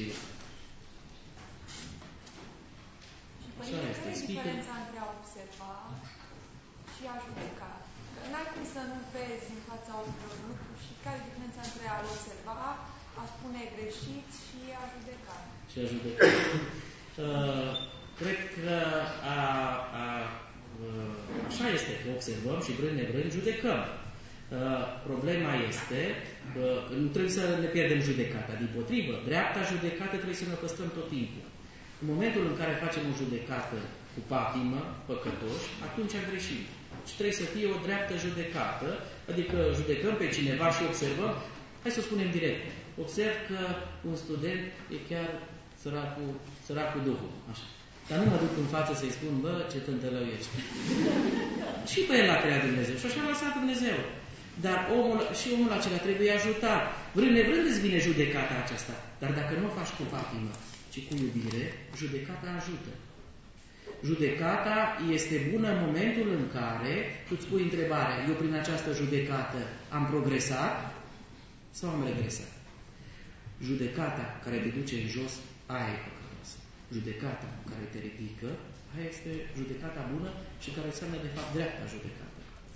Așa este, ispitele. Care e diferența între a observa și a judeca? N-ai cum să nu vezi în fața ochilor lucruri și care e diferența între a observa, a spune greșit și a judeca? Și a judeca. uh, cred că a, a, uh, așa este, că observăm și vrând nevrând judecăm. Uh, problema este că nu trebuie să ne pierdem judecata. Dimpotrivă, dreapta judecată trebuie să ne păstrăm tot timpul. În momentul în care facem o judecată cu patimă, păcătoși, atunci greșim. Și trebuie să fie o dreaptă judecată, adică judecăm pe cineva și observăm, hai să o spunem direct, observ că un student e chiar săracul, săracul Duhul, așa. Dar nu mă duc în față să-i spun, bă, ce tântălău ești. Și pe el l-a creat Dumnezeu și așa l-a lăsat Dumnezeu. Dar omul, și omul acela trebuie ajutat. Vrând nevrând îți vine judecata aceasta. Dar dacă nu o faci cu patimă, ci cu iubire, judecata ajută. Judecata este bună în momentul în care tu îți pui întrebarea, eu prin această judecată am progresat sau am regresat? Judecata care te duce în jos, aia e păcătoasă. Judecata care te ridică, aia este judecata bună și care înseamnă de fapt dreapta judecată.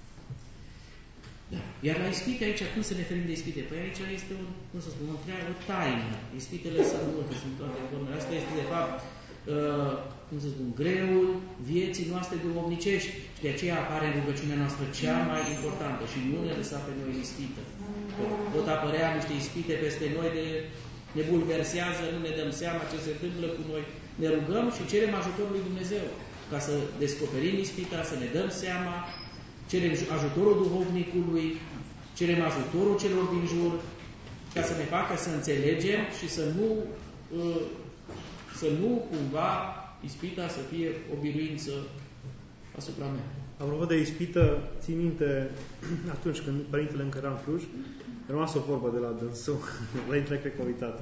Da. Iar la ispite aici, cum să ne ferim de ispite? Păi aici este o, cum să spun, o, o taină. Ispitele sunt multe, sunt toate formele. Asta este de fapt uh, cum să spun, greul vieții noastre duhovnicești. Și de aceea apare rugăciunea noastră cea mai importantă și nu ne lăsa pe noi ispită. Pot apărea niște ispite peste noi, de ne bulversează, nu ne dăm seama ce se întâmplă cu noi. Ne rugăm și cerem ajutorul lui Dumnezeu ca să descoperim ispita, să ne dăm seama, cerem ajutorul duhovnicului, cerem ajutorul celor din jur, ca să ne facă să înțelegem și să nu, să nu cumva ispita să fie o biruință asupra mea. Apropo de ispită, țin minte, atunci când părintele încă era în Cluj, a rămas o vorbă de la dânsul, părintele cred că a uitat.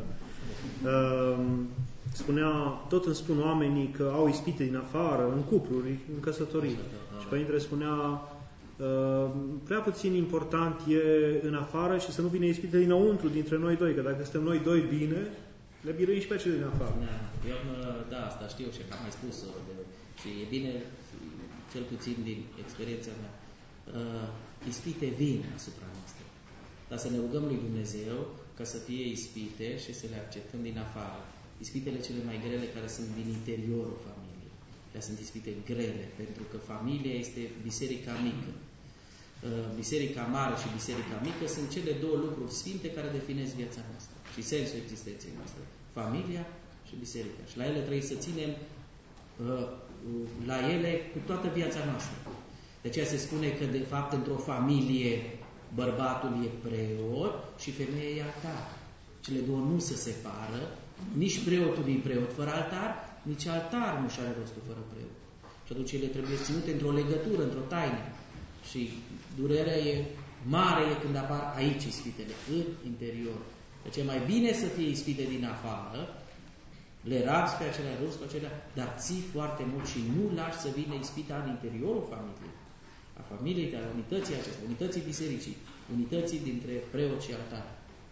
Spunea, tot îmi spun oamenii că au ispite din afară, în cupluri, în căsătorii. Și părintele spunea, prea puțin important e în afară și să nu vină ispite dinăuntru, dintre noi doi, că dacă suntem noi doi bine, le biruim și pe cele din afară. Da, eu, da, asta știu și am mai spus-o. Și e bine, cel puțin din experiența mea, uh, ispite vin asupra noastră. Dar să ne rugăm lui Dumnezeu ca să fie ispite și să le acceptăm din afară. Ispitele cele mai grele care sunt din interiorul familiei. Dar sunt ispite grele, pentru că familia este biserica mică. Uh, biserica mare și biserica mică sunt cele două lucruri sfinte care definesc viața noastră și sensul existenței noastre. Familia și biserica. Și la ele trebuie să ținem uh, la ele cu toată viața noastră. De aceea se spune că, de fapt, într-o familie bărbatul e preot și femeia e altar. Cele două nu se separă, nici preotul nu e preot fără altar, nici altar nu și are rostul fără preot. Și atunci ele trebuie ținute într-o legătură, într-o taină. Și durerea e mare e când apar aici ispitele, în interior. De aceea mai bine să fie ispite din afară, le rabzi pe acelea, rups pe acelea, dar ții foarte mult și nu lași să vină ispita în interiorul familiei. A familiei, a unității acestea, unității bisericii, unității dintre preot și altar.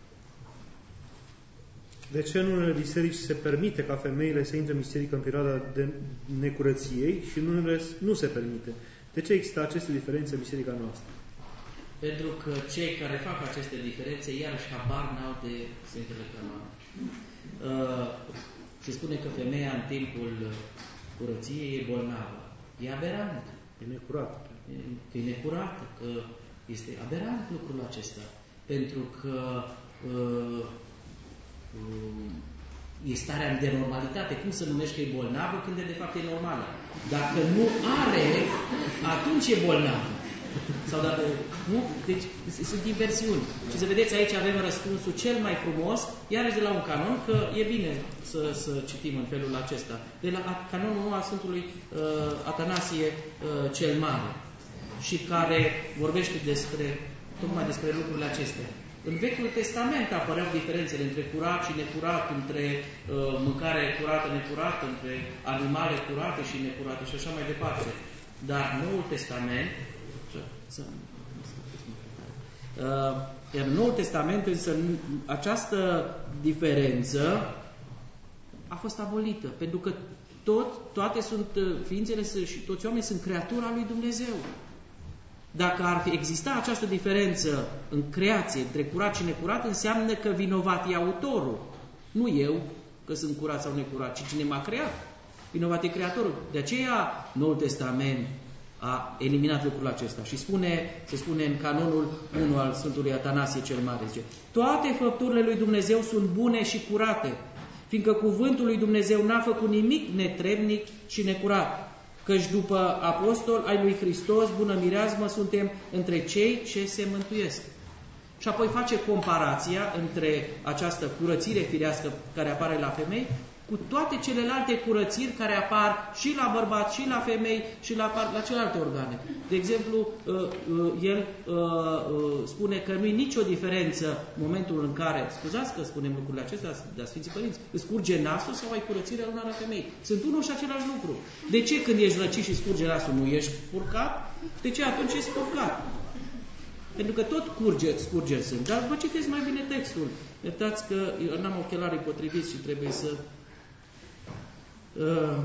De ce în unele biserici se permite ca femeile să intre în biserică în perioada de necurăției și în unele nu se permite? De ce există aceste diferențe în biserica noastră? Pentru că cei care fac aceste diferențe iarăși habar n-au de Sfintele Canoane. Uh, se spune că femeia în timpul curăției e bolnavă. E aberant. E necurată. E, că e necurată, că este aberant lucrul acesta. Pentru că uh, uh, e starea de normalitate. Cum să numești că e bolnavă când de fapt e normală? Dacă nu are, atunci e bolnavă. Sau dacă nu, deci sunt inversiuni. Și să vedeți, aici avem răspunsul cel mai frumos, iarăși de la un canon, că e bine să, să citim în felul acesta. De la canonul al Sfântului uh, Atanasie uh, cel Mare, și care vorbește despre, tocmai despre lucrurile acestea. În Vechiul Testament apăreau diferențele între curat și necurat, între uh, mâncare curată, necurată, între animale curate și necurate și așa mai departe. Dar Noul Testament Iar în Noul Testament însă această diferență a fost abolită, pentru că tot, toate sunt ființele și toți oamenii sunt creatura lui Dumnezeu. Dacă ar fi exista această diferență în creație între curat și necurat, înseamnă că vinovat e autorul, nu eu că sunt curat sau necurat, ci cine m-a creat. Vinovat e creatorul. De aceea Noul Testament a eliminat lucrul acesta și spune, se spune în canonul unu al Sfântului Atanasie cel Mare, zice: toate făpturile lui Dumnezeu sunt bune și curate, fiindcă cuvântul lui Dumnezeu n-a făcut nimic netrebnic și necurat, căci după apostol ai lui Hristos, bună mireazmă, suntem între cei ce se mântuiesc. Și apoi face comparația între această curățire firească care apare la femei cu toate celelalte curățiri care apar și la bărbați, și la femei, și la, la celelalte organe. De exemplu, el spune că nu e nicio diferență în momentul în care, scuzați că spunem lucrurile acestea, dar Sfinții Părinți, îți scurge nasul sau ai curățirea lunară a femeii. Sunt unul și același lucru. De ce când ești răcit și scurge nasul nu ești spurcat? De ce atunci ești spurcat? Pentru că tot curge, scurge sunt. Dar vă citesc mai bine textul. Iertați că eu n-am ochelarii potriviți și trebuie să Uh,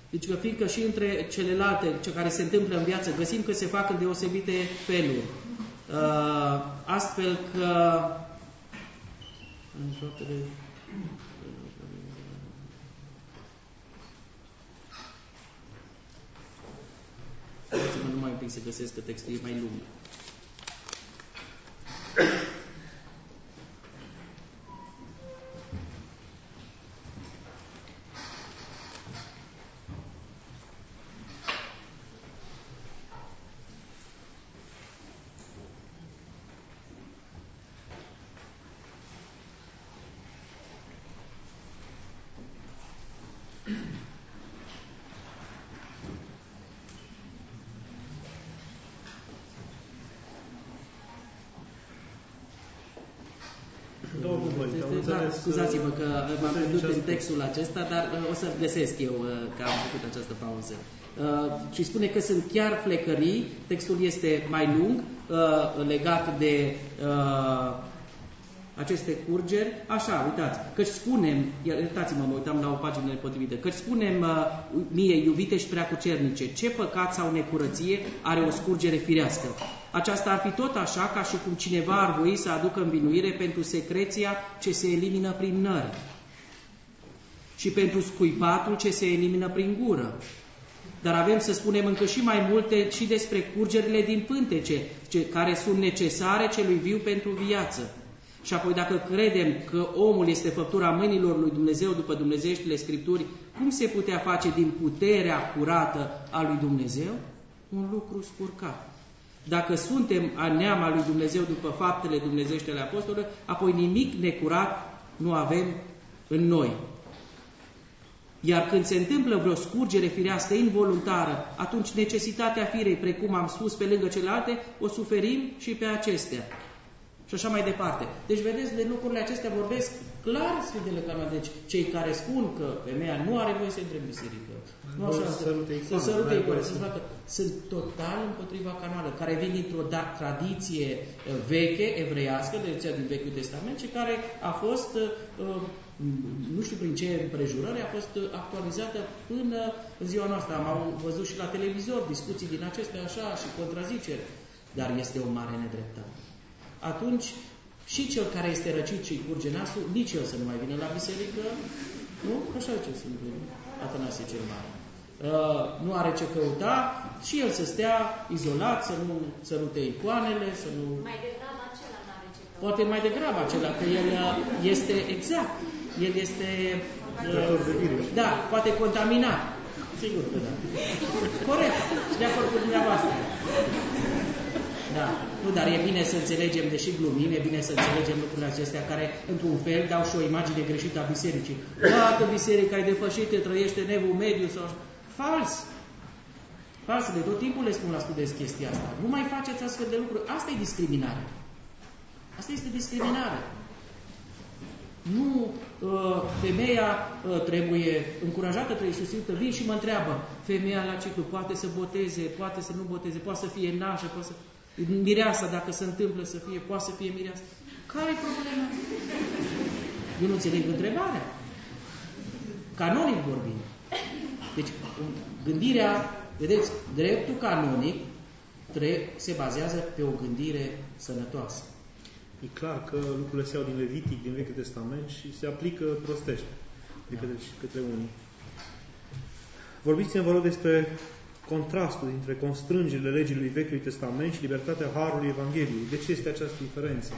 Deci că fiindcă și între celelalte, ce care se întâmplă în viață, găsim că se fac în deosebite feluri. Uh, astfel că Dați-mă numai un pic să găsesc că textul e mai lung. Da, scuzați-mă că m-am pierdut în textul acesta, dar o să găsesc eu că am făcut această pauză. Uh, și spune că sunt chiar flecării, textul este mai lung, uh, legat de uh, aceste curgeri. Așa, uitați, căci spunem, iertați-mă, mă uitam la o pagină nepotrivită, căci spunem uh, mie, iubite și preacucernice, ce păcat sau necurăție are o scurgere firească. Aceasta ar fi tot așa ca și cum cineva ar voi să aducă învinuire pentru secreția ce se elimină prin nări și pentru scuipatul ce se elimină prin gură. Dar avem să spunem încă și mai multe și despre curgerile din pântece, ce, care sunt necesare celui viu pentru viață. Și apoi dacă credem că omul este făptura mâinilor lui Dumnezeu după dumnezeieștile Scripturi, cum se putea face din puterea curată a lui Dumnezeu? Un lucru spurcat. Dacă suntem a neam al lui Dumnezeu după faptele dumnezeiești ale apostolilor, apoi nimic necurat nu avem în noi. Iar când se întâmplă vreo scurgere firească involuntară, atunci necesitatea firei, precum am spus, pe lângă celelalte, o suferim și pe acestea. Și așa mai departe. Deci, vedeți, de lucrurile acestea vorbesc clar Sfintele Canoane. Deci, cei care spun că femeia nu are voie să intre în biserică, nu așa, să sărute icoane, să facă, sunt total împotriva canoanelor, care vin dintr-o tradiție veche, evreiască, de cea din Vechiul Testament, și care a fost, nu știu prin ce împrejurări, a fost actualizată până în ziua noastră. Am văzut și la televizor discuții din acestea așa și contraziceri, dar este o mare nedreptate. Atunci, și cel care este răcit și curge nasul, nici el să nu mai vină la biserică, nu? Așa ce sunt Atanasie cel Mare. Uh, nu are ce căuta și el să stea izolat, să nu sărute icoanele, să nu... Mai degrabă acela nu are ce căuta. Poate mai degrabă acela, că el este exact, el este... Uh, da, poate contamina. Sigur că da. Corect, de acord cu dumneavoastră. Da. Nu, dar e bine să înțelegem, deși glumim, e bine să înțelegem lucrurile acestea care, într-un fel, dau și o imagine greșită a bisericii. Toată biserica e depășită, trăiește în evul mediu sau... Fals! Fals, de tot timpul le spun la studenți chestia asta. Nu mai faceți astfel de lucruri. Asta e discriminare. Asta este discriminare. Nu, uh, femeia uh, trebuie încurajată, trebuie susținută. Vin și mă întreabă, femeia la ciclu poate să boteze, poate să nu boteze, poate să fie nașă, poate să... Mireasa, dacă se întâmplă să fie, poate să fie mireasa. Care e problema? Eu nu înțeleg întrebarea. Canonic vorbim. Deci, gândirea, vedeți, dreptul canonic se bazează pe o gândire sănătoasă. E clar că lucrurile se iau din Levitic, din Vechiul Testament și se aplică prostește de către, da. către unii. Vorbiți-mi, vă rog, despre contrastul dintre constrângerile legii lui Vechiului Testament și libertatea harului Evangheliei. De ce este această diferență?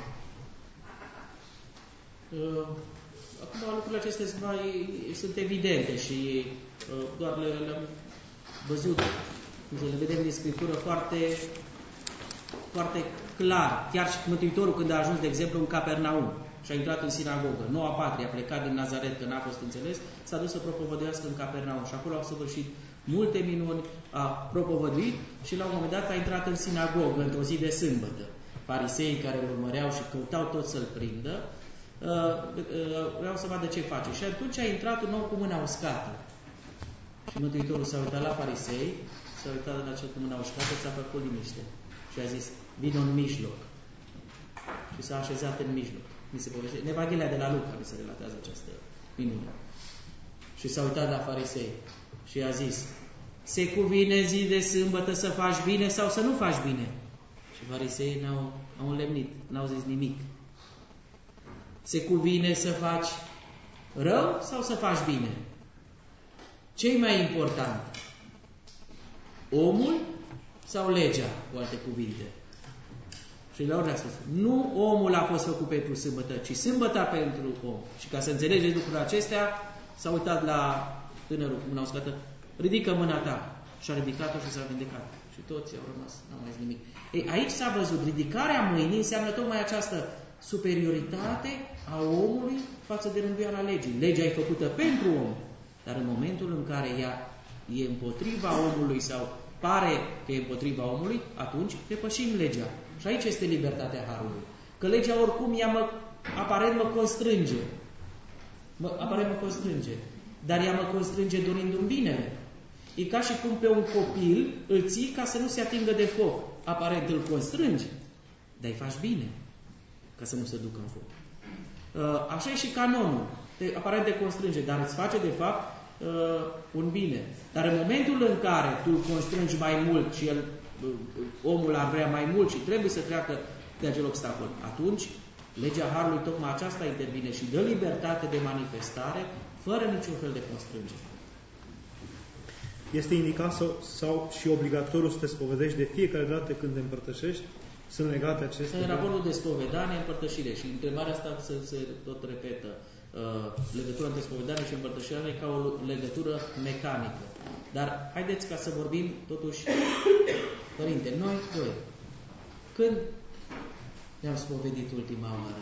Uh, acum lucrurile acestea sunt, mai, sunt evidente și uh, doar le, le-am văzut, le vedem din Scriptură foarte, foarte clar. Chiar și Mântuitorul, când a ajuns, de exemplu, în Capernaum și a intrat în sinagogă, noua patrie, a plecat din Nazaret, că n-a fost înțeles, s-a dus să propovăduiască în Capernaum și acolo au săvârșit multe minuni, a propovăduit și la un moment dat a intrat în sinagogă într-o zi de sâmbătă. Fariseii care îl urmăreau și căutau tot să-l prindă, vreau să vadă ce face. Și atunci a intrat un om cu mâna uscată. Și Mântuitorul s-a uitat la farisei, s-a uitat la cel cu mâna uscată, s-a făcut liniște. Și a zis, vino în mijloc. Și s-a așezat în mijloc. Mi se povestește. În Evanghelia de la Luca mi se relatează această minune. Și s-a uitat la farisei. și a zis: se cuvine zi de sâmbătă să faci bine sau să nu faci bine? Și fariseii n-au, au înlemnit, n-au zis nimic. Se cuvine să faci rău sau să faci bine? Ce-i mai important? Omul sau legea, cu alte cuvinte? Și la urmă a spus: nu omul a fost făcut pentru sâmbătă, ci sâmbăta pentru om. Și ca să înțelegeți lucrurile acestea, s-a uitat la tânărul cu mâna uscată: ridică mâna ta. Și a ridicat-o și s-a vindecat. Și toți au rămas, n-au mai zis nimic. Ei, aici s-a văzut, ridicarea mâinii înseamnă tocmai această superioritate a omului față de rânduiala legii. Legea e făcută pentru om, dar în momentul în care ea e împotriva omului sau pare că e împotriva omului, atunci depășim legea. Și aici este libertatea harului. Că legea oricum ea mă, aparent mă constrânge. Mă, aparent mă constrânge. Dar ea mă constrânge dorindu-mi binele. E ca și cum pe un copil îl ții ca să nu se atingă de foc. Aparent îl constrângi, dar îi faci bine ca să nu se ducă în foc. Așa e și canonul. Te, aparent te constrânge, dar îți face de fapt un bine. Dar în momentul în care tu îl constrângi mai mult și el, omul ar vrea mai mult și trebuie să treacă de acel obstacol, atunci legea harului tocmai aceasta intervine și dă libertate de manifestare fără niciun fel de constrângere. Este indicat sau, sau și obligatoriu să te spovedești de fiecare dată când te împărtășești? Sunt legate acestea? În raportul de spovedanie, împărtășire. Și întrebarea asta se, se tot repetă. Uh, legătura între spovedanie și împărtășire e ca o legătură mecanică. Dar haideți ca să vorbim totuși, părinte, noi doi. Când ne-am spovedit ultima oară?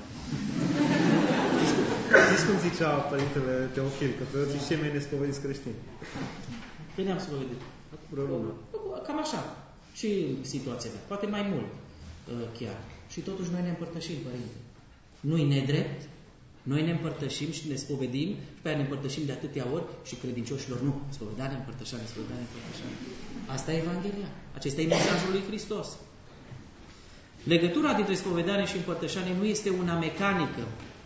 Știți cum zicea Părintele Teofil, că preoții cei mai nespovediți creștini? Când ne-am spovedit? Cam așa. Și în situația mea. Poate mai mult chiar. Și totuși noi ne împărtășim, Părinte. Nu-i nedrept? Noi ne împărtășim și ne spovedim și pe aia ne împărtășim de atâtea ori și credincioșilor nu. Spovedare, împărtășare, spovedare, împărtășare. Asta e Evanghelia. Acesta e mesajul lui Hristos. Legătura dintre spovedanie și împărtășanie nu este una mecanică.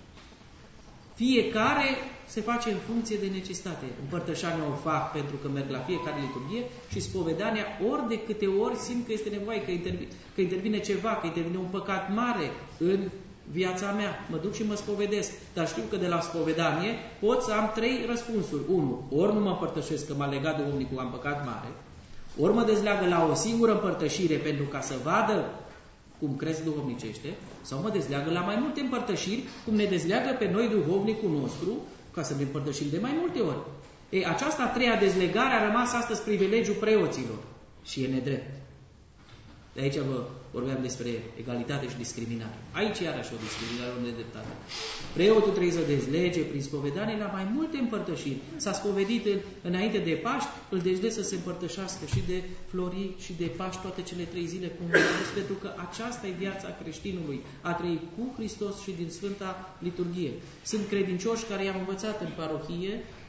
Fiecare se face în funcție de necesitate. Împărtășania o fac pentru că merg la fiecare liturghie și spovedania ori de câte ori simt că este nevoie, că intervine, că intervine ceva, că intervine un păcat mare în viața mea. Mă duc și mă spovedesc. Dar știu că de la spovedanie pot să am trei răspunsuri. Unu, ori nu mă împărtășesc că m-a legat duhovnicul, am păcat mare. Ori mă dezleagă la o singură împărtășire pentru ca să vadă cum cresc duhovnicește, sau mă dezleagă la mai multe împărtășiri, cum ne dezleagă pe noi duhovnicul nostru, ca să ne împărtășim de mai multe ori. Ei, aceasta a treia dezlegare a rămas astăzi privilegiul preoților și e nedrept. De aici vă vorbeam despre egalitate și discriminare. Aici iarăși o discriminare, o nedreptate. Preotul trebuie să dezlege prin spovedanie la mai multe împărtășiri. S-a spovedit în, înainte de Paști, îl dezlege să se împărtășească și de Florii și de Paști toate cele trei zile cum spus, pentru că aceasta e viața creștinului, a trăi cu Hristos și din Sfânta Liturghie. Sunt credincioși care i-am învățat în parohie,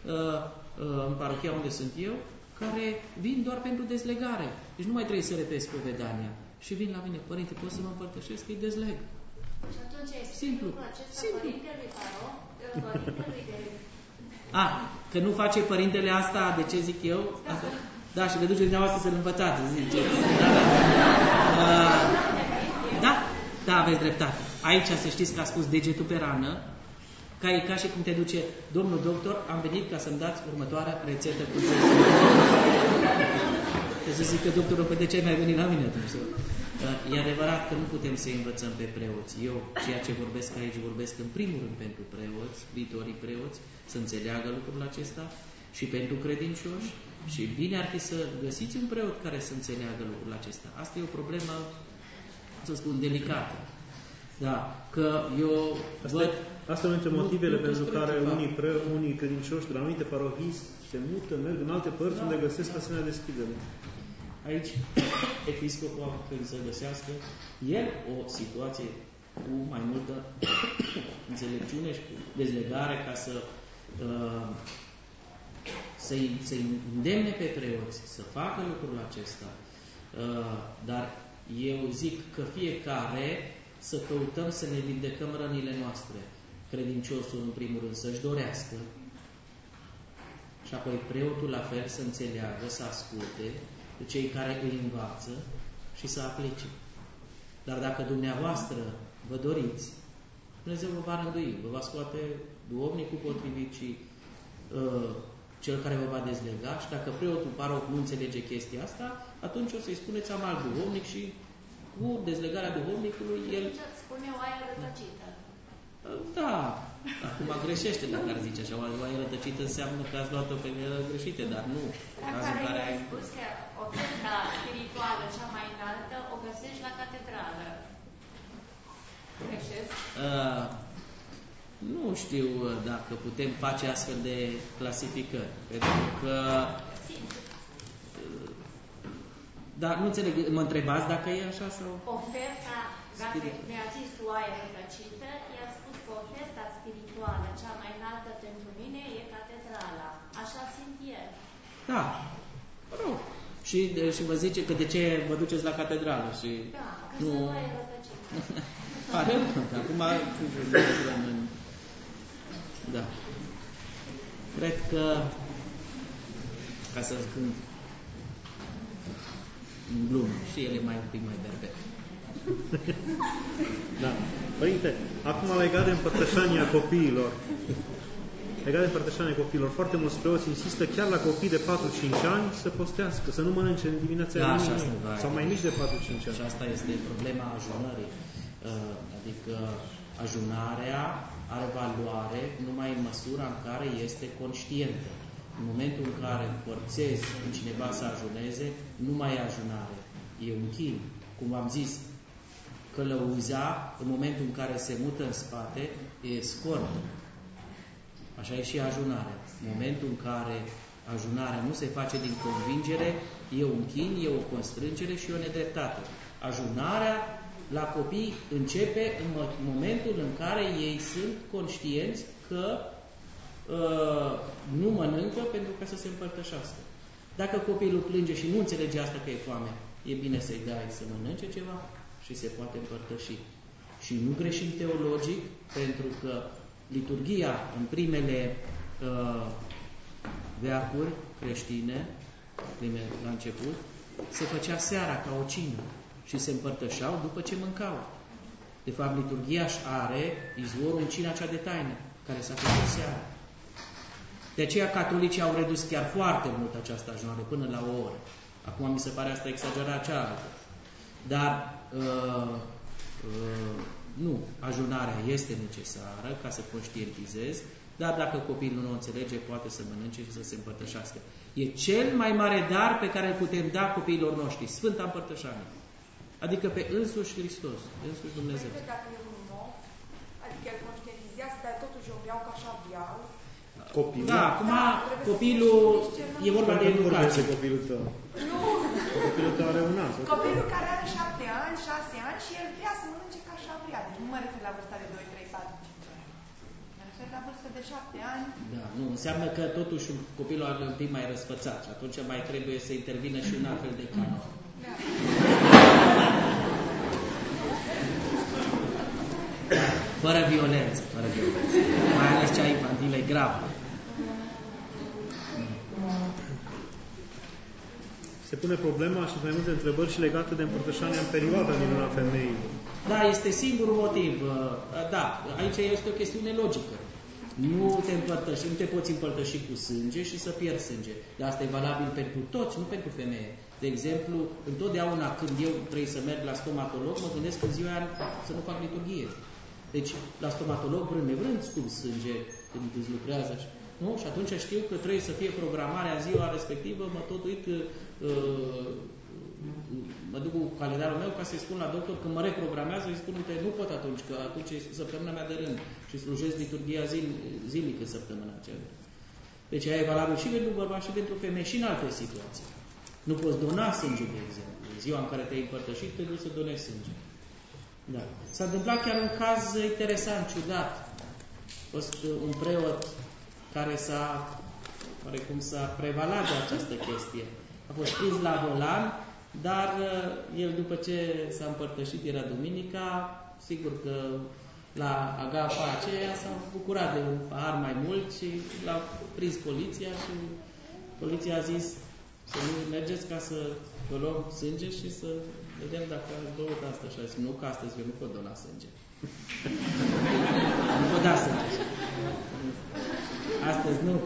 în parohia unde sunt eu, care vin doar pentru dezlegare. Deci nu mai trebuie să repezi spovedania. Și vin la mine: Părinte, pot să mă împărtășesc? Îi dezleg. Și atunci ai spus Simplu. lucrul acesta Simplu. Părintelui Paro, Părintelui de... A, că nu face Părintele asta, de ce zic eu? Asta? Da, și le duceți dumneavoastră să-l învățați, zice. Da, da. Uh, da, da, aveți dreptate. Aici să știți că a spus degetul pe rană, ca e ca și cum te duce: domnul doctor, am venit ca să-mi dați următoarea rețetă cu să zic că doctorul, pe de ce ai mai venit la mine atunci? E adevărat că nu putem să învățăm pe preoți. Eu, ceea ce vorbesc aici, vorbesc în primul rând pentru preoți, viitorii preoți, să înțeleagă lucrul acesta și pentru credincioși. Și bine ar fi să găsiți un preot care să înțeleagă lucrul acesta. Asta e o problemă, să spun, delicată. Da, că eu asta, văd... Asta e unul dintre motivele pentru care unii, pre, unii credincioși de la anumite parohii se mută, merg în alte părți, da, unde găsesc da. asemenea deschidere. Aici, episcopul când să găsească el o situație cu mai multă înțelepciune și cu dezlegare ca să uh, să-i, să-i îndemne pe preoți să facă lucrul acesta. Uh, dar eu zic că fiecare să căutăm să ne vindecăm rănile noastre. Credinciosul, în primul rând, să-și dorească și apoi preotul la fel să înțeleagă, să asculte de cei care îi învață și să aplice. Dar dacă dumneavoastră vă doriți, Dumnezeu vă va rândui, vă va scoate duhovnicul potrivit și uh, cel care vă va dezlega și dacă preotul paroc nu înțelege chestia asta, atunci o să-i spuneți am alt duhovnic și cu dezlegarea duhovnicului el... Spune oaia rătăcită. Da, acum greșește dacă ar zice așa, oaia rătăcită înseamnă că ați luat-o pe greșite, dar nu. În care, care ai spus că oferta spirituală cea mai înaltă o găsești la catedrală. Greșesc? Uh, nu știu dacă putem face astfel de clasificări, pentru că... Dar nu înțeleg, mă întrebați dacă e așa sau... Oferta, dacă mi-a zis oaia rătăcită, i-a spus că oferta spirituală cea mai înaltă pentru mine e catedrala. Așa simt el. Da, mă rog. Și, și vă zice că de ce vă duceți la catedrală și... Da, că nu... sunt oaia rătăcită. Pare, acum... Da. Cred că, ca să spun în glumă, și ele mai un pic mai berber. Da. Părinte, acum legat de împărtășania copiilor, legat de împărtășania copiilor, foarte mulți preoți insistă chiar la copii de patru-cinci ani să postească, să nu mănânce în dimineața da, aia, sau mai mici de patru-cinci ani. Și asta este problema ajunării. Adică ajunarea are valoare numai în măsura în care este conștientă. În momentul în care forțezi în cineva să ajuneze, nu mai e ajunare. E un chin. Cum am zis, călăuza, în momentul în care se mută în spate, e scort. Așa e și ajunarea. În momentul în care ajunarea nu se face din convingere, e un chin, e o constrângere și o nedreptate. Ajunarea la copii începe în momentul în care ei sunt conștienți că uh, nu mănâncă pentru ca să se împărtășească. Dacă copilul plânge și nu înțelege asta că e foame, e bine să-i dai să mănânce ceva și se poate împărtăși. Și nu greșim teologic, pentru că liturghia în primele uh, veacuri creștine, prime, la început, se făcea seara ca o cină și se împărtășeau după ce mâncau. De fapt, liturghia își are izvorul în cina cea de taină, care s-a făcut seara. De aceea catolicii au redus chiar foarte mult această ajunare, până la o oră. Acum mi se pare asta exagerat cealaltă. Dar uh, uh, nu, ajunarea este necesară ca să conștientizezi, dar dacă copilul nu o înțelege, poate să mănânce și să se împărtășească. E cel mai mare dar pe care îl putem da copiilor noștri, Sfânta Împărtășanie. Adică pe însuși Hristos, însuși Dumnezeu. Păi, dacă e un om, adică el conștientizează, dar totuși o beau ca așa beau. Copilul? Da, acum da, copilul, e vorba de educație. Copilul tău. Nu. Copilul tău are un an. Copilul care are șapte ani, șase ani și el vrea să mănânce ca așa vrea. Deci nu mă refer la vârsta de doi, trei, patru, cinci ani. Mă refer la vârsta de șapte ani. Da, nu, înseamnă că totuși copilul are un pic mai răsfățat și atunci mai trebuie să intervină și un altfel de canon. Da. Fără violență, fără violență. Mai ales cea infantilă e gravă. Se pune problema și mai multe întrebări și legate de împărtășania în perioada din una femeii. Da, este singurul motiv. Da, aici este o chestiune logică. Nu te împărtăși, nu te poți împărtăși cu sânge și să pierzi sânge. Dar asta e valabil pentru toți, nu pentru femeie. De exemplu, întotdeauna când eu trebuie să merg la stomatolog, mă gândesc în ziua aia să nu fac liturghie. Deci, la stomatolog, vrând nevrând, scump sânge când îți lucrează. Nu? Și atunci știu că trebuie să fie programarea ziua respectivă, mă tot uit, uh, mă duc cu calendarul meu ca să-i spun la doctor că mă reprogramează, îi spun, uite, nu pot atunci, că atunci e săptămâna mea de rând și slujesc liturghia zil, zilnică săptămâna aceea. Deci aia e valabil și pentru bărbați și pentru femei și în alte situații. Nu poți dona sânge, de exemplu. În ziua în care te-ai împărtășit, te duci să donezi sânge. Da. S-a întâmplat chiar un caz interesant, ciudat. A fost un preot care s-a, oarecum s-a prevalat de această chestie. A fost prins la volan, dar el după ce s-a împărtășit, era duminica, sigur că la agafa aceea s-au bucurat de un pahar mai mult și l-a prins poliția și poliția a zis să nu mergeți ca să vă luăm sânge și să vedem dacă ați băut asta. Și a zis, nu, că astăzi eu nu pot dona sânge. Nu pot da sânge. Astăzi nu.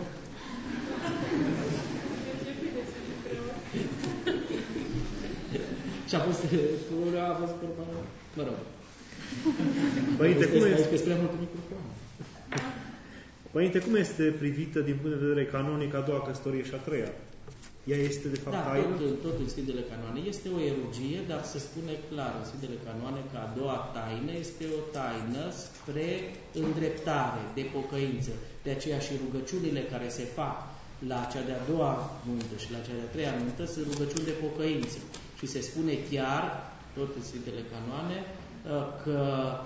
Și a fost, a fost, mă rog. Părinte, cum este? Că mult microfon. Părinte, cum este privită din punct de vedere canonic a doua căsătorie și a treia? Ea este de fapt da, taină? tot, tot în Sfintele Canoane. Este o erugie, dar se spune clar în Sfintele Canoane că a doua taină este o taină spre îndreptare, de pocăință. De aceea și rugăciunile care se fac la cea de-a doua nuntă și la cea de-a treia nuntă sunt rugăciuni de pocăință. Și se spune chiar, tot în Sfintele Canoane, că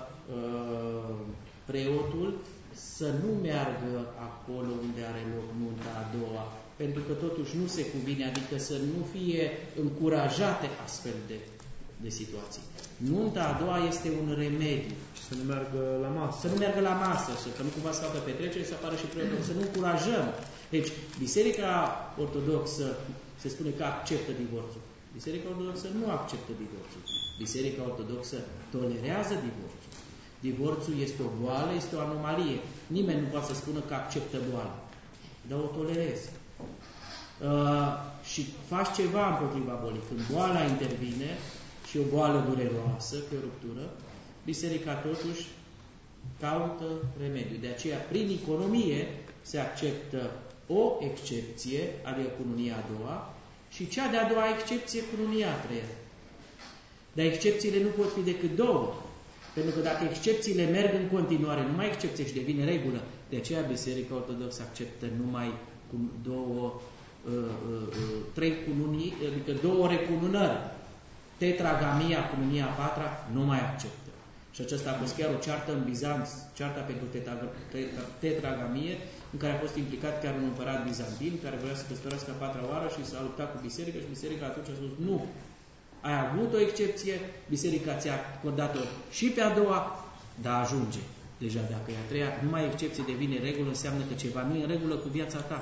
preotul să nu meargă acolo unde are loc nunta a doua, pentru că totuși nu se cuvine, adică să nu fie încurajate astfel de, de situații. Nunta a doua este un remediu. Și să nu meargă la masă. Să nu meargă la masă, să că nu cumva să facă petrecere, să apară și preotul. Să nu încurajăm. Deci, Biserica Ortodoxă se spune că acceptă divorțul. Biserica Ortodoxă nu acceptă divorțul. Biserica Ortodoxă tolerează divorțul. Divorțul este o boală, este o anomalie. Nimeni nu poate să spună că acceptă boala, dar o tolerezi. Uh, și faci ceva împotriva bolii. Când boala intervine și o boală dureroasă, pe o ruptură, Biserica totuși caută remediu. De aceea, prin economie, se acceptă o excepție, adică cununia a doua, și cea de-a doua excepție, cununia a treia. Dar excepțiile nu pot fi decât două. Pentru că dacă excepțiile merg în continuare, numai excepție și devine regulă, de aceea Biserica Ortodoxă acceptă numai cu două, uh, uh, trei cununii, adică două recununări. Tetragamia, cununia a patra, nu mai acceptă. Și aceasta a fost chiar o ceartă în Bizanț, cearta pentru tetragamie, în care a fost implicat chiar un împărat bizantin, care vrea să căsătorească a patra oară și s-a luptat cu biserica și biserica atunci a spus, nu, ai avut o excepție, biserica ți-a acordat-o și pe a doua, dar ajunge. Deja dacă e a treia, numai excepție devine regulă, înseamnă că ceva nu e în regulă cu viața ta.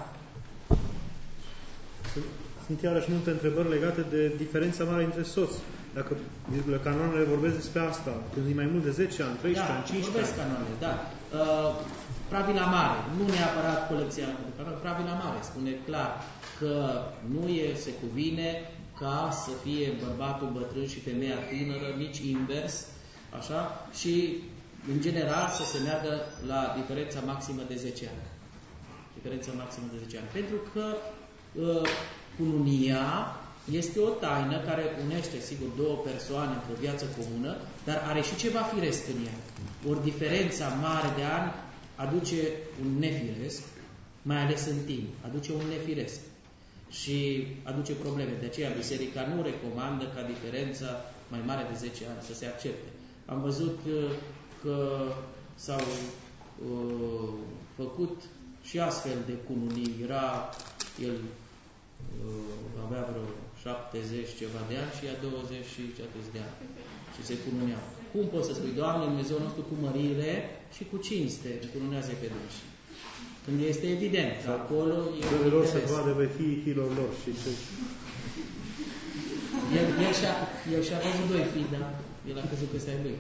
Sunt iarăși multe întrebări legate de diferența mare între soți. Dacă canoanele vorbesc despre asta, când e mai mult de zece ani, treisprezece da, ani, cincisprezece vorbesc canoanele, da. Uh, Pravila mare, nu neapărat colecția de canoane, Pravila mare spune clar că nu e, se cuvine ca să fie bărbatul bătrân și femeia tânără, nici invers, așa, și în general să se meargă la diferența maximă de zece ani. Diferența maximă de zece ani. Pentru că uh, cununia este o taină care unește, sigur, două persoane într-o viață comună, dar are și ceva firesc în ea. Ori diferența mare de ani aduce un nefiresc, mai ales în timp, aduce un nefiresc și aduce probleme. De aceea Biserica nu recomandă ca diferența mai mare de zece ani să se accepte. Am văzut că s-au uh, făcut și astfel de cununii. Era, el uh, avea vreo șaptezeci ceva de ani și ea douăzeci și șaptezeci de ani. Și se cununeau. Cum poți să spui, Doamne, Dumnezeu nostru cu mărire și cu cinste cununează pe dânsi? Când este evident că acolo e un lor interes. să vadă pe fiii fiilor lor și ce... El, el, și-a, el și-a văzut doi fii, dar el a crezut că ăsta e lui.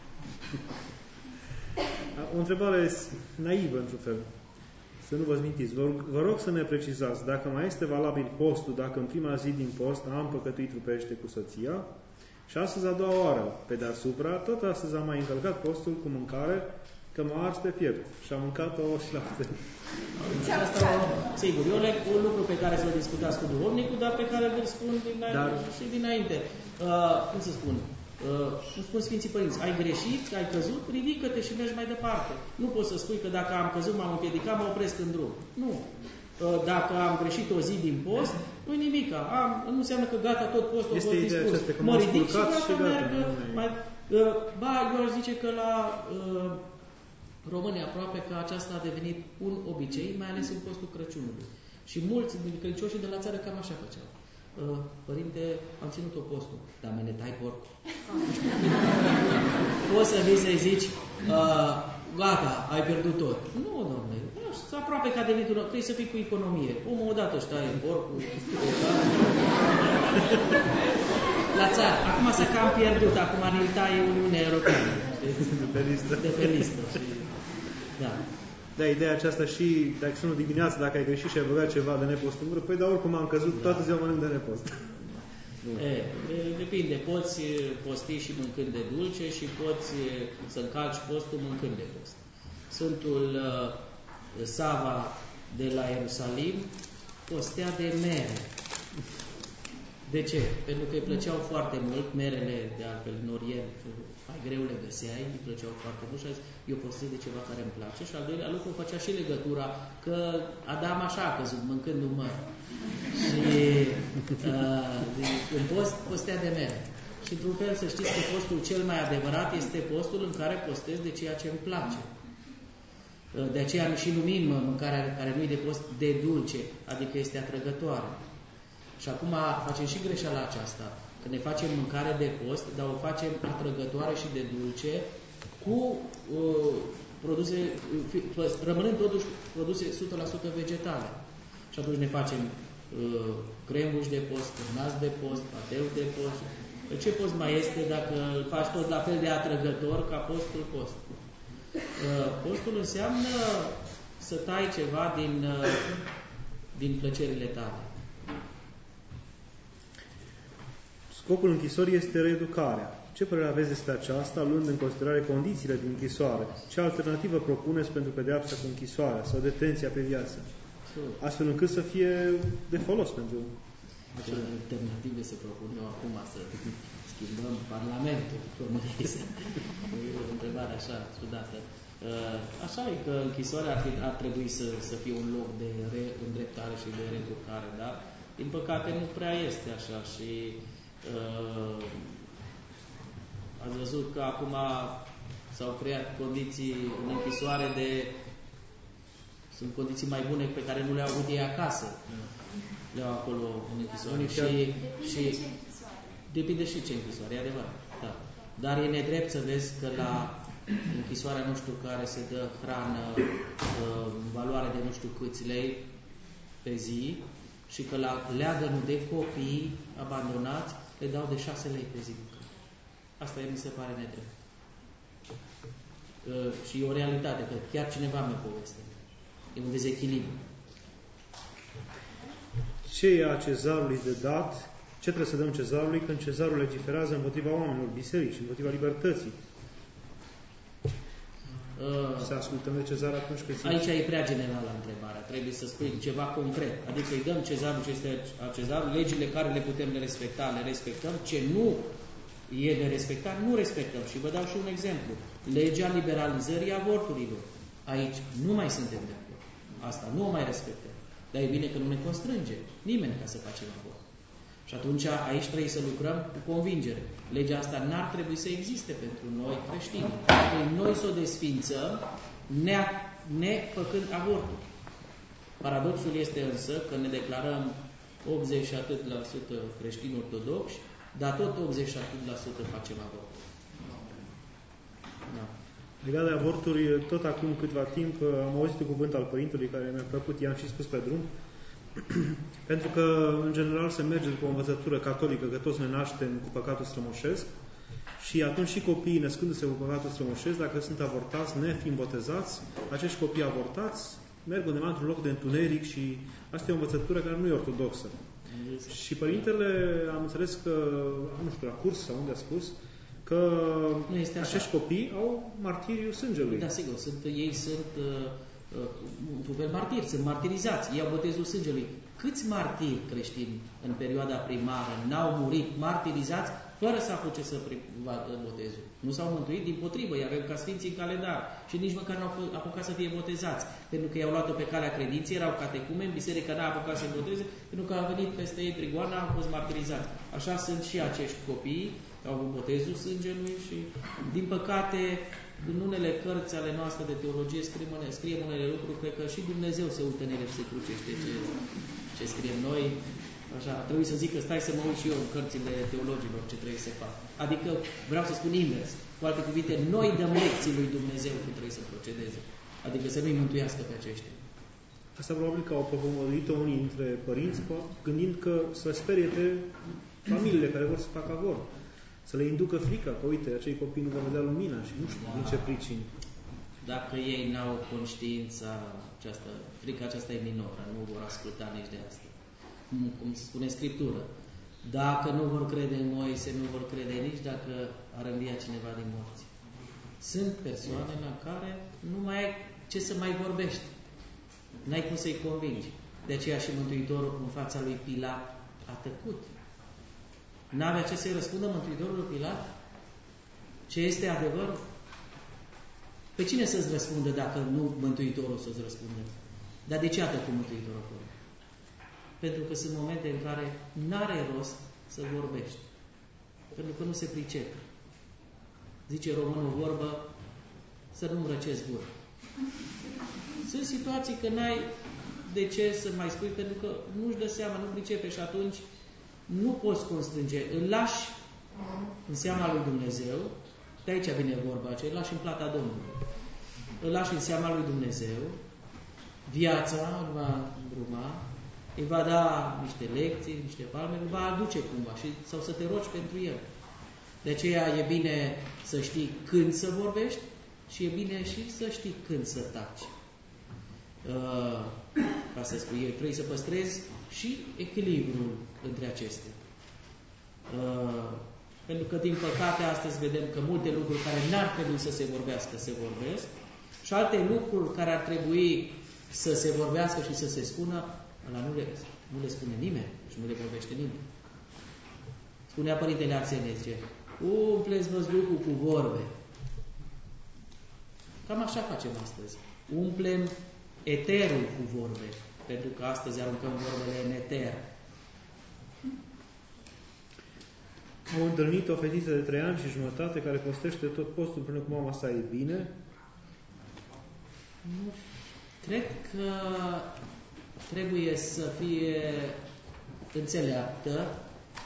O întrebare naivă, într-un fel. Să nu vă mintiți. Vă, vă rog să ne precizați dacă mai este valabil postul, dacă în prima zi din post am păcătuit trupește cu soția și astăzi a doua oară, pe deasupra, tot astăzi am mai încălcat postul cu mâncare, că m-a ars pe piept și am mâncat-o și lapte. Asta, sigur, e un lucru pe care să-l discutați cu duhovnicul, dar pe care îl spun dinainte, dar... și dinainte. Uh, cum să spun? Uh, îmi spun Sfinții Părinți, ai greșit, ai căzut, ridică-te și mergi mai departe. Nu poți să spui că dacă am căzut, m-am împiedicat, mă opresc în drum. Nu. Uh, dacă am greșit o zi din post, nu-i nimica. Am, nu înseamnă că gata, tot postul este pot fi spus. Mă ridic și gata, și gata merg. Mai, uh, ba, eu aș zice că la uh, români aproape că aceasta a devenit un obicei, mai ales în postul Crăciunului. Și mulți din credincioșii de la țară cam așa făceau. Părinte, am ținut-o postul, dar mă ne tai porcul. Poți să vii să-i zici, uh, gata, ai pierdut tot. Nu, domnule, sunt aproape ca de vitul, trebuie să fii cu economie. Omul odată își taie porcul, la țară. Acum să cam pierdut, acum ne-l taie Uniunea Europeană. De pe listă. De pe listă. Și... Da. Da, ideea aceasta și, dacă sună dimineața, dacă ai greșit și ai băgat ceva de nepost în gură, păi, dar oricum am căzut, da. Toată ziua mănânc de nepost. E, depinde, poți posti și mâncând de dulce și poți să încalci postul mâncând de post. Sfântul uh, Sava de la Ierusalim postea de mere. De ce? Pentru că îi plăceau foarte mult merele, de altfel în Orient mai greu le găseai, îi plăceau foarte mult și a zis, eu postez de ceva care îmi place. Și al doilea lucru făcea și legătura că Adam așa a căzut, mâncând un măr. Și uh, în post postea de mere. Și într-un fel să știți că postul cel mai adevărat este postul în care postez de ceea ce îmi place. De aceea și numim mâncarea care nu e de post de dulce, adică este atrăgătoare. Și acum facem și greșeala aceasta, că ne facem mâncare de post, dar o facem atrăgătoare și de dulce, cu uh, produse, uh, rămânând totuși produse o sută la sută vegetale. Și atunci ne facem uh, crembuși de post, cârnați de post, pateu de post. Ce post mai este dacă îl faci tot la fel de atrăgător ca postul post? Uh, postul înseamnă să tai ceva din, uh, din plăcerile tale. Scopul închisorii este reeducarea. Ce părere aveți despre aceasta, luând în considerare condițiile din închisoare? Ce alternativă propuneți pentru pedeapsa cu închisoarea sau detenția pe viață? Astfel încât să fie de folos pentru... Ce alternative se propun eu acum să schimbăm Parlamentul României? E o întrebare așa, ciudată. Așa e că închisoarea ar, ar trebui să, să fie un loc de reîndreptare și de reeducare, dar din păcate nu prea este așa și Uh, ați văzut că acum s-au creat condiții în închisoare de... Sunt condiții mai bune pe care nu le-au avut ei acasă. Le-au acolo în închisoare. Da. Și, și depinde și ce închisoare, e adevărat. Da. Dar e nedrept să vezi că la închisoarea nu știu care se dă hrană uh, în valoare de nu știu câți lei pe zi și că la leagănul de copii abandonați le dau de șase lei pe zi. Asta mi se pare nedrept. Uh, și e o realitate, că chiar cineva mi-o poveste. E un dezechilibru. Ce e a cezarului de dat? Ce trebuie să dăm cezarului când cezarul legiferează împotriva oamenilor, biserici, împotriva libertății? Uh, să ascultăm de cezar atunci când... Aici e prea generală întrebarea. Trebuie să spui ceva concret. Adică îi dăm cezarul ce este a cezarul, legile care le putem le respecta, le respectăm. Ce nu e de respectat, nu respectăm. Și vă dau și un exemplu. Legea liberalizării avorturilor. Aici nu mai suntem de acord. Asta nu o mai respectăm. Dar e bine că nu ne constrânge nimeni ca să facem avort. Și atunci aici trebuie să lucrăm cu convingere. Legea asta n-ar trebui să existe pentru noi creștini. Păi noi să o desfințăm ne, ne făcând avortul. Paradoxul este însă că ne declarăm optzeci și atât la sută creștini ortodoxi, dar tot optzeci și atât la sută facem avortul. Da. Legat de avorturi, tot acum câtva timp am auzit un cuvânt al Părintelui care mi-a plăcut, i-am și spus pe drum. Pentru că, în general, se merge după o învățătură catolică că toți ne naștem cu păcatul strămoșesc și atunci și copiii născându-se cu păcatul strămoșesc, dacă sunt avortați, nefiind botezați, acești copii avortați merg undeva într-un loc de întuneric și asta e o învățătură care nu e ortodoxă. Și Părintele, am înțeles că, nu știu, la curs sau unde a spus, că nu este acești copii au martiriul sângelui. Da, sigur, sunt, ei sunt... Uh... într-un fel martiri, sunt martirizați, iau botezul sângelui. Câți martiri creștini în perioada primară n-au murit martirizați fără să apuce să vadă botezul? Nu s-au mântuit, dimpotrivă, îi avem ca sfinții în calendar și nici măcar n-au apucat să fie botezați, pentru că i-au luat-o pe calea credinței, erau catecumeni, biserica n-a apucat să boteze, pentru că a venit peste ei prigoana, au fost martirizați. Așa sunt și acești copii, au avut botezul sângelui și, din păcate, în unele cărți ale noastre de teologie scriem, scriem unele lucruri, cred că și Dumnezeu se uită în ele și se crucește. ce scriem noi, așa, trebuie să zic că stai să mă uit și eu în cărțile teologilor ce trebuie să fac. Adică vreau să spun invers. Cu alte cuvinte, noi dăm lecții lui Dumnezeu cum trebuie să procedeze. Adică să nu-i mântuiască pe aceștia. Asta probabil că au propămăduit-o unii dintre părinți, gândind că să sperie pe familiile care vor să facă avort. Să le inducă frica, că uite, acei copii nu vor vedea lumina și nu știu din ce pricini. Dacă ei n-au conștiința aceasta, frica aceasta e minoră, nu vor asculta nici de asta. Cum, cum spune Scriptură. Dacă nu vor crede în Moise, nu vor crede nici dacă ar învia cineva din morți. Sunt persoane la care nu mai ai ce să mai vorbești. N-ai cum să-i convingi. De aceea și Mântuitorul în fața lui Pilat a tăcut. N-avea ce să-i răspundă Mântuitorul lui Pilat? Ce este adevărul? Pe cine să-ți răspundă dacă nu Mântuitorul să-ți răspundă? Dar de ce a tăcut Mântuitorul acolo? Pentru că sunt momente în care n-are rost să vorbești. Pentru că nu se pricepe. Zice românul vorbă, să nu-mi răcesc gura. Sunt situații că n-ai de ce să mai spui, pentru că nu-și dă seama, nu pricepe și atunci nu poți constrânge. Îl lași în seama lui Dumnezeu, de aici vine vorba aceea, îl lași în plata Domnului. Îl lași în seama lui Dumnezeu, viața îl va îndruma, îi va da niște lecții, niște palme, îl va aduce cumva și, sau să te rogi pentru el. De aceea e bine să știi când să vorbești și e bine și să știi când să taci. Uh, ca să spui, eu trebuie să păstrezi și echilibrul între acestea. Uh, pentru că, din păcate, astăzi vedem că multe lucruri care n-ar trebui să se vorbească, se vorbesc și alte lucruri care ar trebui să se vorbească și să se spună, ăla nu le, nu le spune nimeni și nu le vorbește nimeni. Spunea Părintele Arsenie, zice, umpleți văzducul cu vorbe. Cam așa facem astăzi. Umplem eterul cu vorbe, pentru că astăzi aruncăm vorbele în eter. Am întâlnit o fetiță de trei ani și jumătate care postește tot postul până cu mama sa, e bine? Nu. Cred că trebuie să fie înțeleaptă,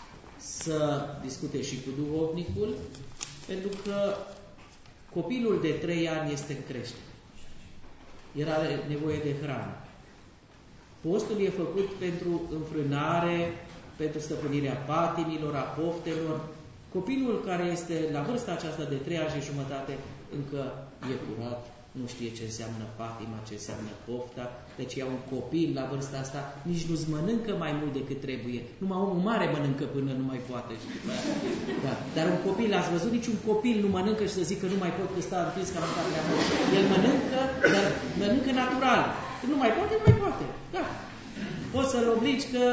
să discute și cu duhovnicul, pentru că copilul de trei ani este în creștere. El are nevoie de hrană. Postul e făcut pentru înfrânare, pentru stăpânirea patimilor, a poftelor. Copilul care este la vârsta aceasta de trei ani și jumătate încă e curat, nu știe ce înseamnă patima, ce înseamnă pofta, deci ia un copil la vârsta asta, nici nu-ți mănâncă mai mult decât trebuie. Numai omul mare mănâncă până nu mai poate. Da. Dar un copil, ați văzut, niciun copil nu mănâncă și să zică nu mai pot că stă întins că a mâncat prea mult. El mănâncă, dar mănâncă natural. Când nu mai poate, nu mai poate. Da. Poți să-l obligi că,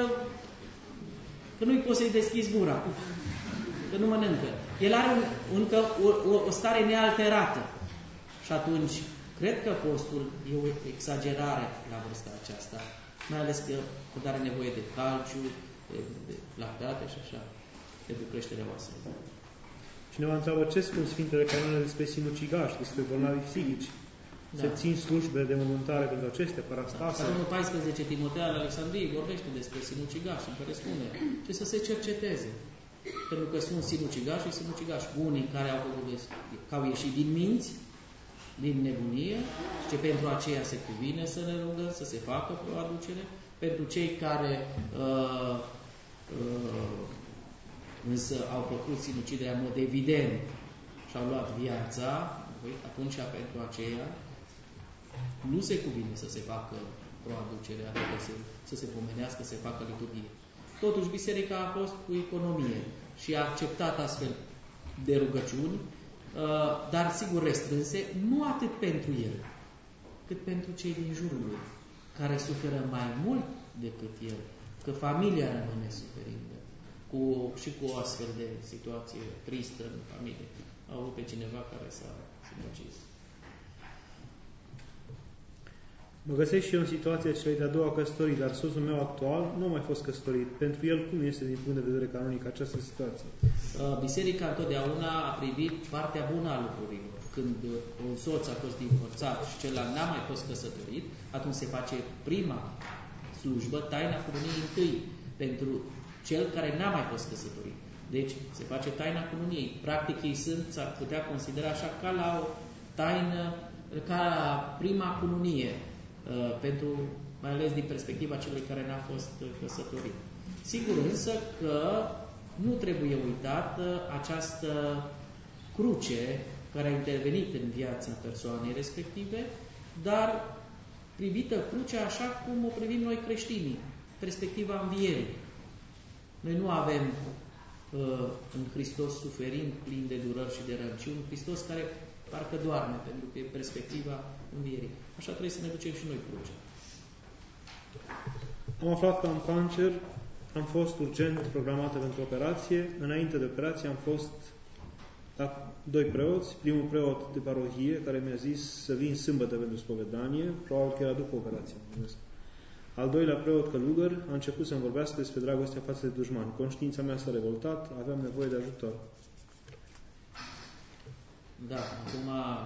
că nu-i poți să-i deschizi gura. Că nu mănâncă. El are un, încă o, o, o stare nealterată. Și atunci, cred că postul e o exagerare la vârsta aceasta, mai ales că are nevoie de calciu, de, de lactate și așa, pentru creșterea oaselor. Cineva întreabă ce spun Sfintele Canoane despre sinucigași, despre bolnavi psihici. Da. Se țin slujbe de mormântare pentru acestea, parastase. Canonul paisprezece Timotei al Alexandriei vorbește despre sinucigași, în care spune ce să se cerceteze. Pentru că sunt sinucigași și sinucigași. Unii care au, că au ieșit din minți, din nebunie, și pentru aceea se cuvine să ne rugăm, să se facă o aducere. Pentru cei care uh, uh, însă au făcut sinuciderea în mod evident și au luat viața, atunci pentru aceea nu se cuvine să se facă o aducere, adică să, să se pomenească, să se facă liturghie. Totuși, biserica a fost cu economie și a acceptat astfel de rugăciuni, dar sigur restrânse, nu atât pentru el, cât pentru cei din jurul lui, care suferă mai mult decât el, că familia rămâne suferindă, cu, și cu o astfel de situație tristă în familie. Au avut pe cineva care s-a sinucis. Mă găsesc și eu în situația celei de-a doua căsătorii, dar soțul meu actual nu a mai fost căsătorit. Pentru el, cum este din punct de vedere canonic această situație? Biserica întotdeauna a privit partea bună a lucrurilor. Când un soț a fost divorțat și celălalt n-a mai fost căsătorit, atunci se face prima slujbă taina cununiei întâi pentru cel care n-a mai fost căsătorit. Deci se face taina cununiei. Practic ei sunt, s-ar putea considera așa ca la o taină, ca la prima cununie, pentru, mai ales din perspectiva celui care n-a fost căsătorit. Sigur însă că nu trebuie uitată această cruce care a intervenit în viața persoanei respective, dar privită crucea așa cum o privim noi creștinii, perspectiva învierii. Noi nu avem uh, un Hristos suferind, plin de durări și de răni, ci un Hristos care parcă doarme, pentru că e perspectiva învierii. Așa trebuie să ne ducem și noi crucea. Am aflat că am cancer, am fost urgent programată pentru operație. Înainte de operație am fost la doi preoți. Primul preot de parohie, care mi-a zis să vin sâmbătă pentru spovedanie, probabil că era după operație. Al doilea preot călugăr a început să-mi vorbească despre dragostea față de dușman. Conștiința mea s-a revoltat, aveam nevoie de ajutor. Da, acum,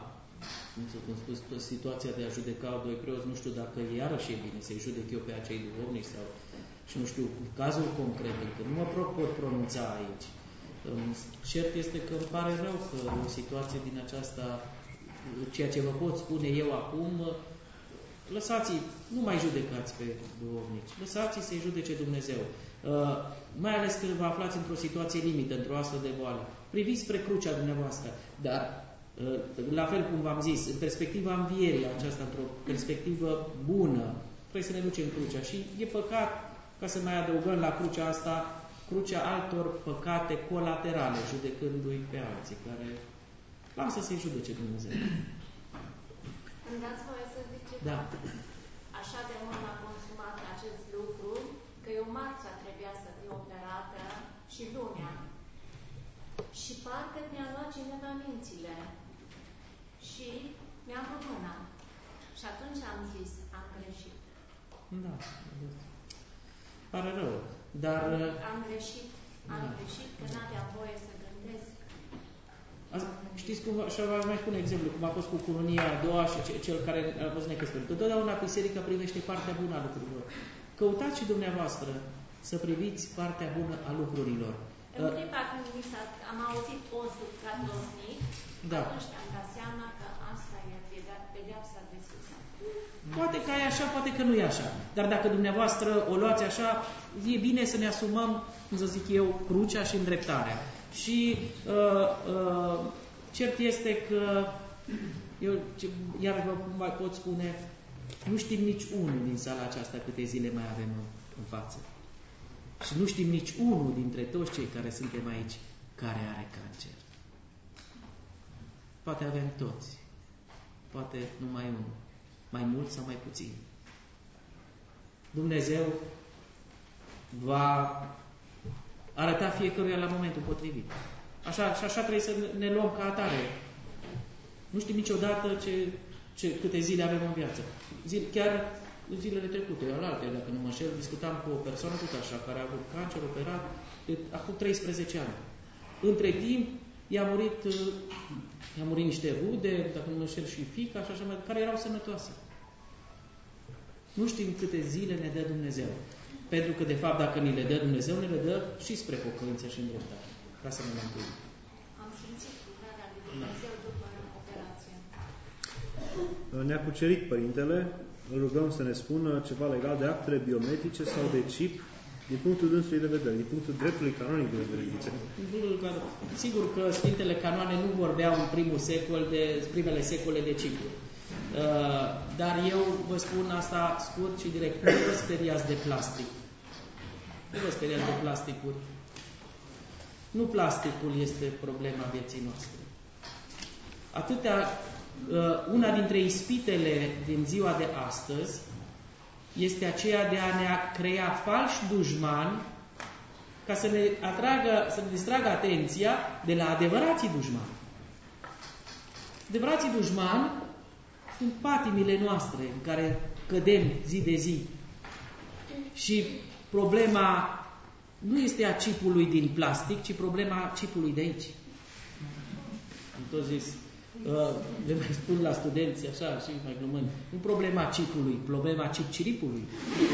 cum spus, situația de a judeca doi preoți, nu știu dacă iarăși e bine să-i judec eu pe acei duhovnici sau, și nu știu, cazul concret, că nu mă pot pronunța aici. Cert este că îmi pare rău că o situație din aceasta, ceea ce vă pot spune eu acum, lăsați-i, nu mai judecați pe duhovnici, lăsați-i să-i judece Dumnezeu. Uh, mai ales când vă aflați într-o situație limită, într-o astfel de boală. Priviți spre crucea dumneavoastră, dar uh, la fel cum v-am zis, în perspectiva învierii aceasta, într-o perspectivă bună, trebuie să ne ducem crucea și e păcat ca să mai adăugăm la crucea asta crucea altor păcate colaterale, judecându-i pe alții, care lasă să-i judece Dumnezeu. Îmi dați voie să ziceți? Da. Așa de mult m-a consumat acest lucru, că eu marțea trebuia să fiu operată și lunea. Și parcă mi-a luat cineva mințile. Și mi-am luat mâna. Și atunci am zis, am greșit. Da. Pare rău. Dar... Am greșit. Am da. greșit că n-aveam voie să gândesc. Azi, știți cum, așa vă mai spun exemplu, cum a fost cu cununia a doua și cel care a fost necăsătorit. Totdeauna biserica privește partea bună a lucrurilor. Căutați și dumneavoastră să priviți partea bună a lucrurilor. În clipa când am auzit postul catosnic, da. atunci am dat seama că asta e pedeapsa de sus. Poate că e așa, poate că nu e așa. Dar dacă dumneavoastră o luați așa, e bine să ne asumăm, cum să zic eu, crucea și îndreptarea. Și uh, uh, cert este că, eu iar vă mai pot spune, nu știm nici unul din sala aceasta câte zile mai avem în, în față. Și nu știm nici unul dintre toți cei care suntem aici care are cancer. Poate avem toți. Poate numai unul. Mai mult sau mai puțin. Dumnezeu va arăta fiecăruia la momentul potrivit. Așa, și așa trebuie să ne luăm ca atare. Nu știm niciodată ce, ce, câte zile avem în viață. Zile, chiar în zilele trecute, alaltă, dacă nu mă înșel, discutam cu o persoană tot așa, care a avut cancer, operat, de acum treisprezece ani. Între timp, i-a murit, i-a murit niște rude, dacă nu mă înșel și fiica, și așa mai, care erau sănătoase. Nu știm câte zile ne dă Dumnezeu. Pentru că, de fapt, dacă ni le dă Dumnezeu, ne le dă și spre pocăință și îndreptare. Ca să ne mântuim. Am simțit lucrarea lui Dumnezeu după operație. Ne-a cucerit Părintele. Îl rugăm să ne spună ceva legat de actele biometrice sau de chip din punctul dânsului de vedere, din punctul dreptului canonic de vedere. Sigur că Sfintele Canoane nu vorbeau în primul secol de primele secole de chipuri. Uh, dar eu vă spun asta scurt și direct. Nu vă speriați de plastic. Nu vă speriați de plasticuri. Nu plasticul este problema vieții noastre. Atâtea, uh, una dintre ispitele din ziua de astăzi este aceea de a ne crea falși dușmani ca să ne atragă, să ne distragă atenția de la adevărații dușmani. Adevărații dușmani sunt patimile noastre în care cădem zi de zi. Și problema nu este a chipului din plastic, ci problema chipului de aici. Am tot zis, le mai spun la studenți, așa, și mai glumând, nu problema cipului, problema cip-ciripului.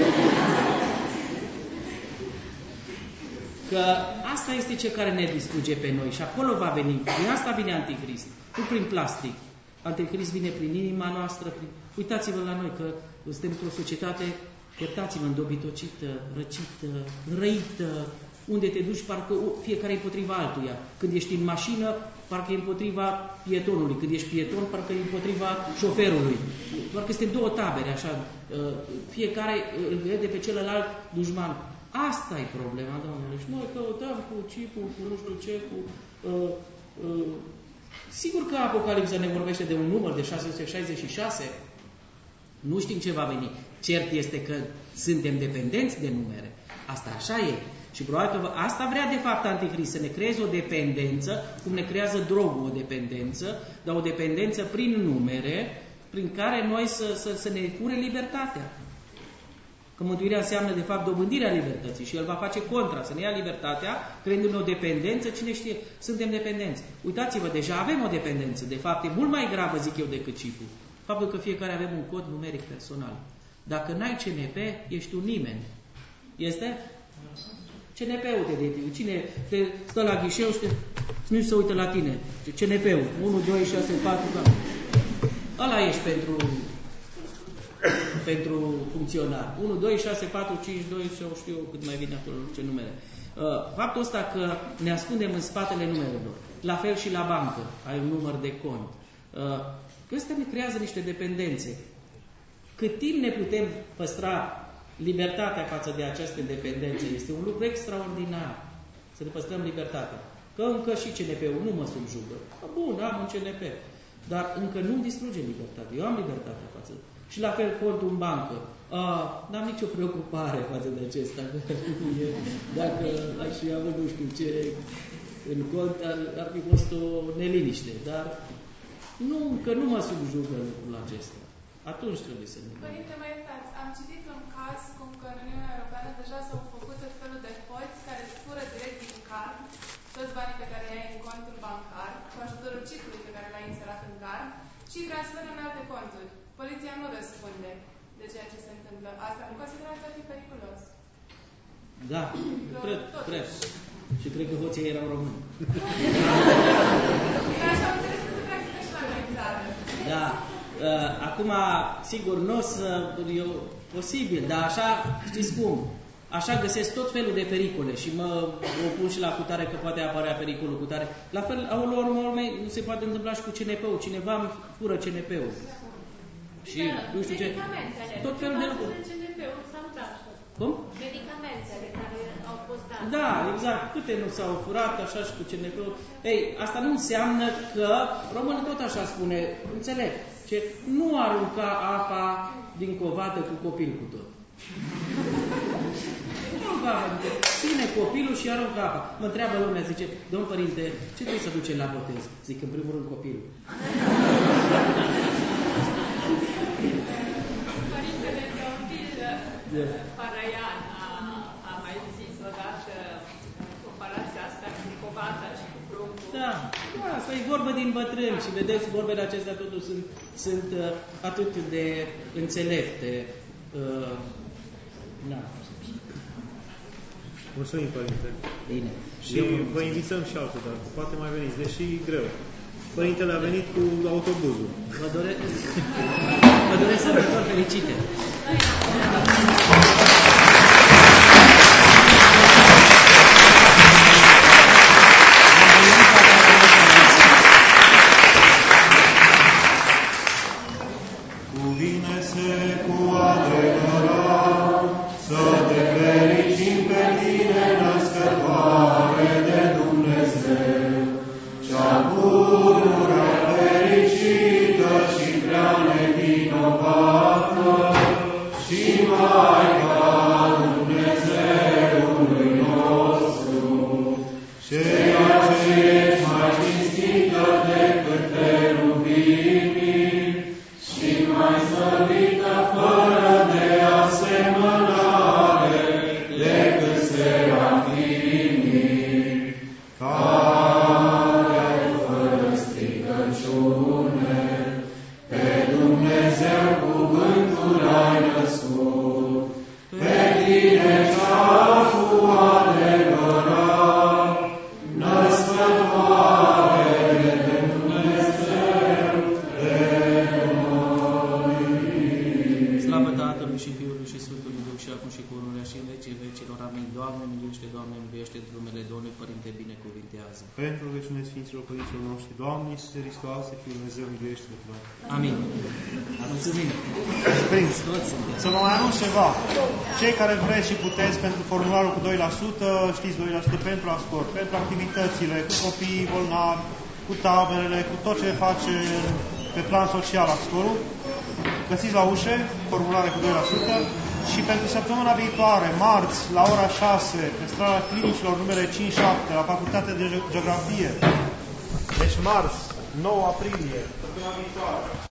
Că asta este ce care ne distruge pe noi și acolo va veni. Din asta vine Antichrist, nu prin plastic. Antichrist vine prin inima noastră. Prin... Uitați-vă la noi că suntem într-o societate, iertați-vă, îndobitocită, răcită, răită, unde te duci, parcă fiecare e împotriva altuia. Când ești în mașină, parcă e împotriva pietonului. Când ești pieton, parcă e împotriva șoferului. Parcă suntem două tabere, așa. Fiecare îl vede pe celălalt dușman. Asta e problema, Doamne. Și noi căutăm cu cipul, cu nu știu ce, cu... Uh, uh, sigur că Apocalipsa ne vorbește de un număr de șase sute șaizeci și șase. Nu știm ce va veni. Cert este că suntem dependenți de numere. Asta așa e. Și probabil că asta vrea de fapt Antichrist, să ne creeze o dependență, cum ne creează drogul o dependență, dar o dependență prin numere, prin care noi să, să, să ne fure libertatea. Că mântuirea înseamnă, de fapt, dobândirea libertății și El va face contra, să ne ia libertatea, creându-ne o dependență, cine știe, suntem dependenți. Uitați-vă, deja avem o dependență, de fapt, e mult mai gravă, zic eu, decât cipul. Faptul că fiecare avem un cod numeric personal. Dacă n-ai C N P, ești un nimeni. Este? C N P-ul te detie. Cine te stă la ghișeu și te... nu se uită la tine. C N P-ul. unu, doi, șase, patru, da. Ăla ești pentru... pentru funcționar. unu, doi, șase, patru, cinci, doi, sau știu cât mai vine acolo, ce numere. Faptul ăsta că ne ascundem în spatele numerelor. La fel și la bancă. Ai un număr de cont. Ăsta ne creează niște dependențe. Cât timp ne putem păstra libertatea față de aceste dependențe, este un lucru extraordinar. Să ne păstrăm libertatea. Că încă și C N P-ul nu mă subjugă. Bun, am un C N P. Dar încă nu distruge libertatea. Eu am libertatea față de... Și la fel contul în bancă. N-am nicio preocupare față de acesta. Dacă aș fi avut nu știu ce în cont, ar, ar fi fost o neliniște. Dar nu, că nu mă subjugă lucrul acesta. Atunci trebuie să ne... Părinte, mai iertați, am citit un caz cum că în Uniunea Europeană deja s-au făcut tot felul de hoți care îți fură direct din card toți banii pe care i-ai în contul bancar, cu ajutorul chipului pe care l-ai inserat în card și transferă în alte conturi. Poliția nu răspunde de ceea ce se întâmplă. Asta nu considerați a fi periculos? Da, cred, cred. Și cred că hoții erau români. Dar așa am înțeles că se practică și la noi în țară. Da. Acum, sigur, nu o să... E posibil, dar așa, știți cum? Așa găsesc tot felul de pericole și mă opun și la cutare că poate apărea pericolul cutare. La fel, la urmă, nu se poate întâmpla și cu C N P-ul. Cineva îmi fură C N P-ul. Și nu știu ce... Tot felul de lucruri. Cum? Medicamentele care au fost date. Da, exact. Câte nu s-au furat, așa și cu C N P-ul. Ei, asta nu înseamnă că... Românul tot așa spune, înțeleg, ce nu arunca apa din covată cu copil cu tot. Nu arunca apa, adică ține copilul și arunca apa. Mă întreabă lumea, zice, domn părinte, ce trebuie să duce la botez? Zic, în primul rând, copilul. Părintele Teofil Paraian a, a mai zis odată comparația asta cu covata și cu pruncul. Da, da, asta e vorbă din bătrâni și vedeți, vorbele acestea totuși sunt, sunt uh, atât de înțelepte. Uh, da. Mulțumim, Părinte. Bine. Și vă invităm și altă dată. Poate mai veniți, deși greu. Părintele a venit cu autobuzul. Vă doresc, vă doresc sărbători fericite. Cuvine-se cu adevărat să te fericim pe tine, născătoare de Dumnezeu, cea pururea fericită și prea nevinovată și Maica acum și pururea și în vecii vecilor. Amin. Doamne, miluiește, Doamne, miluiește, drumele Domnului, Părinte, binecuvintează. Pentru rugăciune Sfinților Părinților noștri, Doamne Iisuse Hristoase, Fiul Dumnezeu, miluiește-ne pe noi. Amin. Mulțumim. Părinți, să vă mai anunț ceva. Cei care vreți și puteți pentru formularul cu doi la sută, știți, doi la sută pentru Ascort, pentru activitățile cu copiii bolnavi, cu taberele, cu tot ce face pe plan social Ascorul, găsiți la ușe formulare cu doi la sută și pentru săptămâna viitoare, marți, la ora șase, pe strada Clinicilor, numele cinci șapte, la Facultatea de Geografie. Deci marți, nouă aprilie, săptămâna viitoare.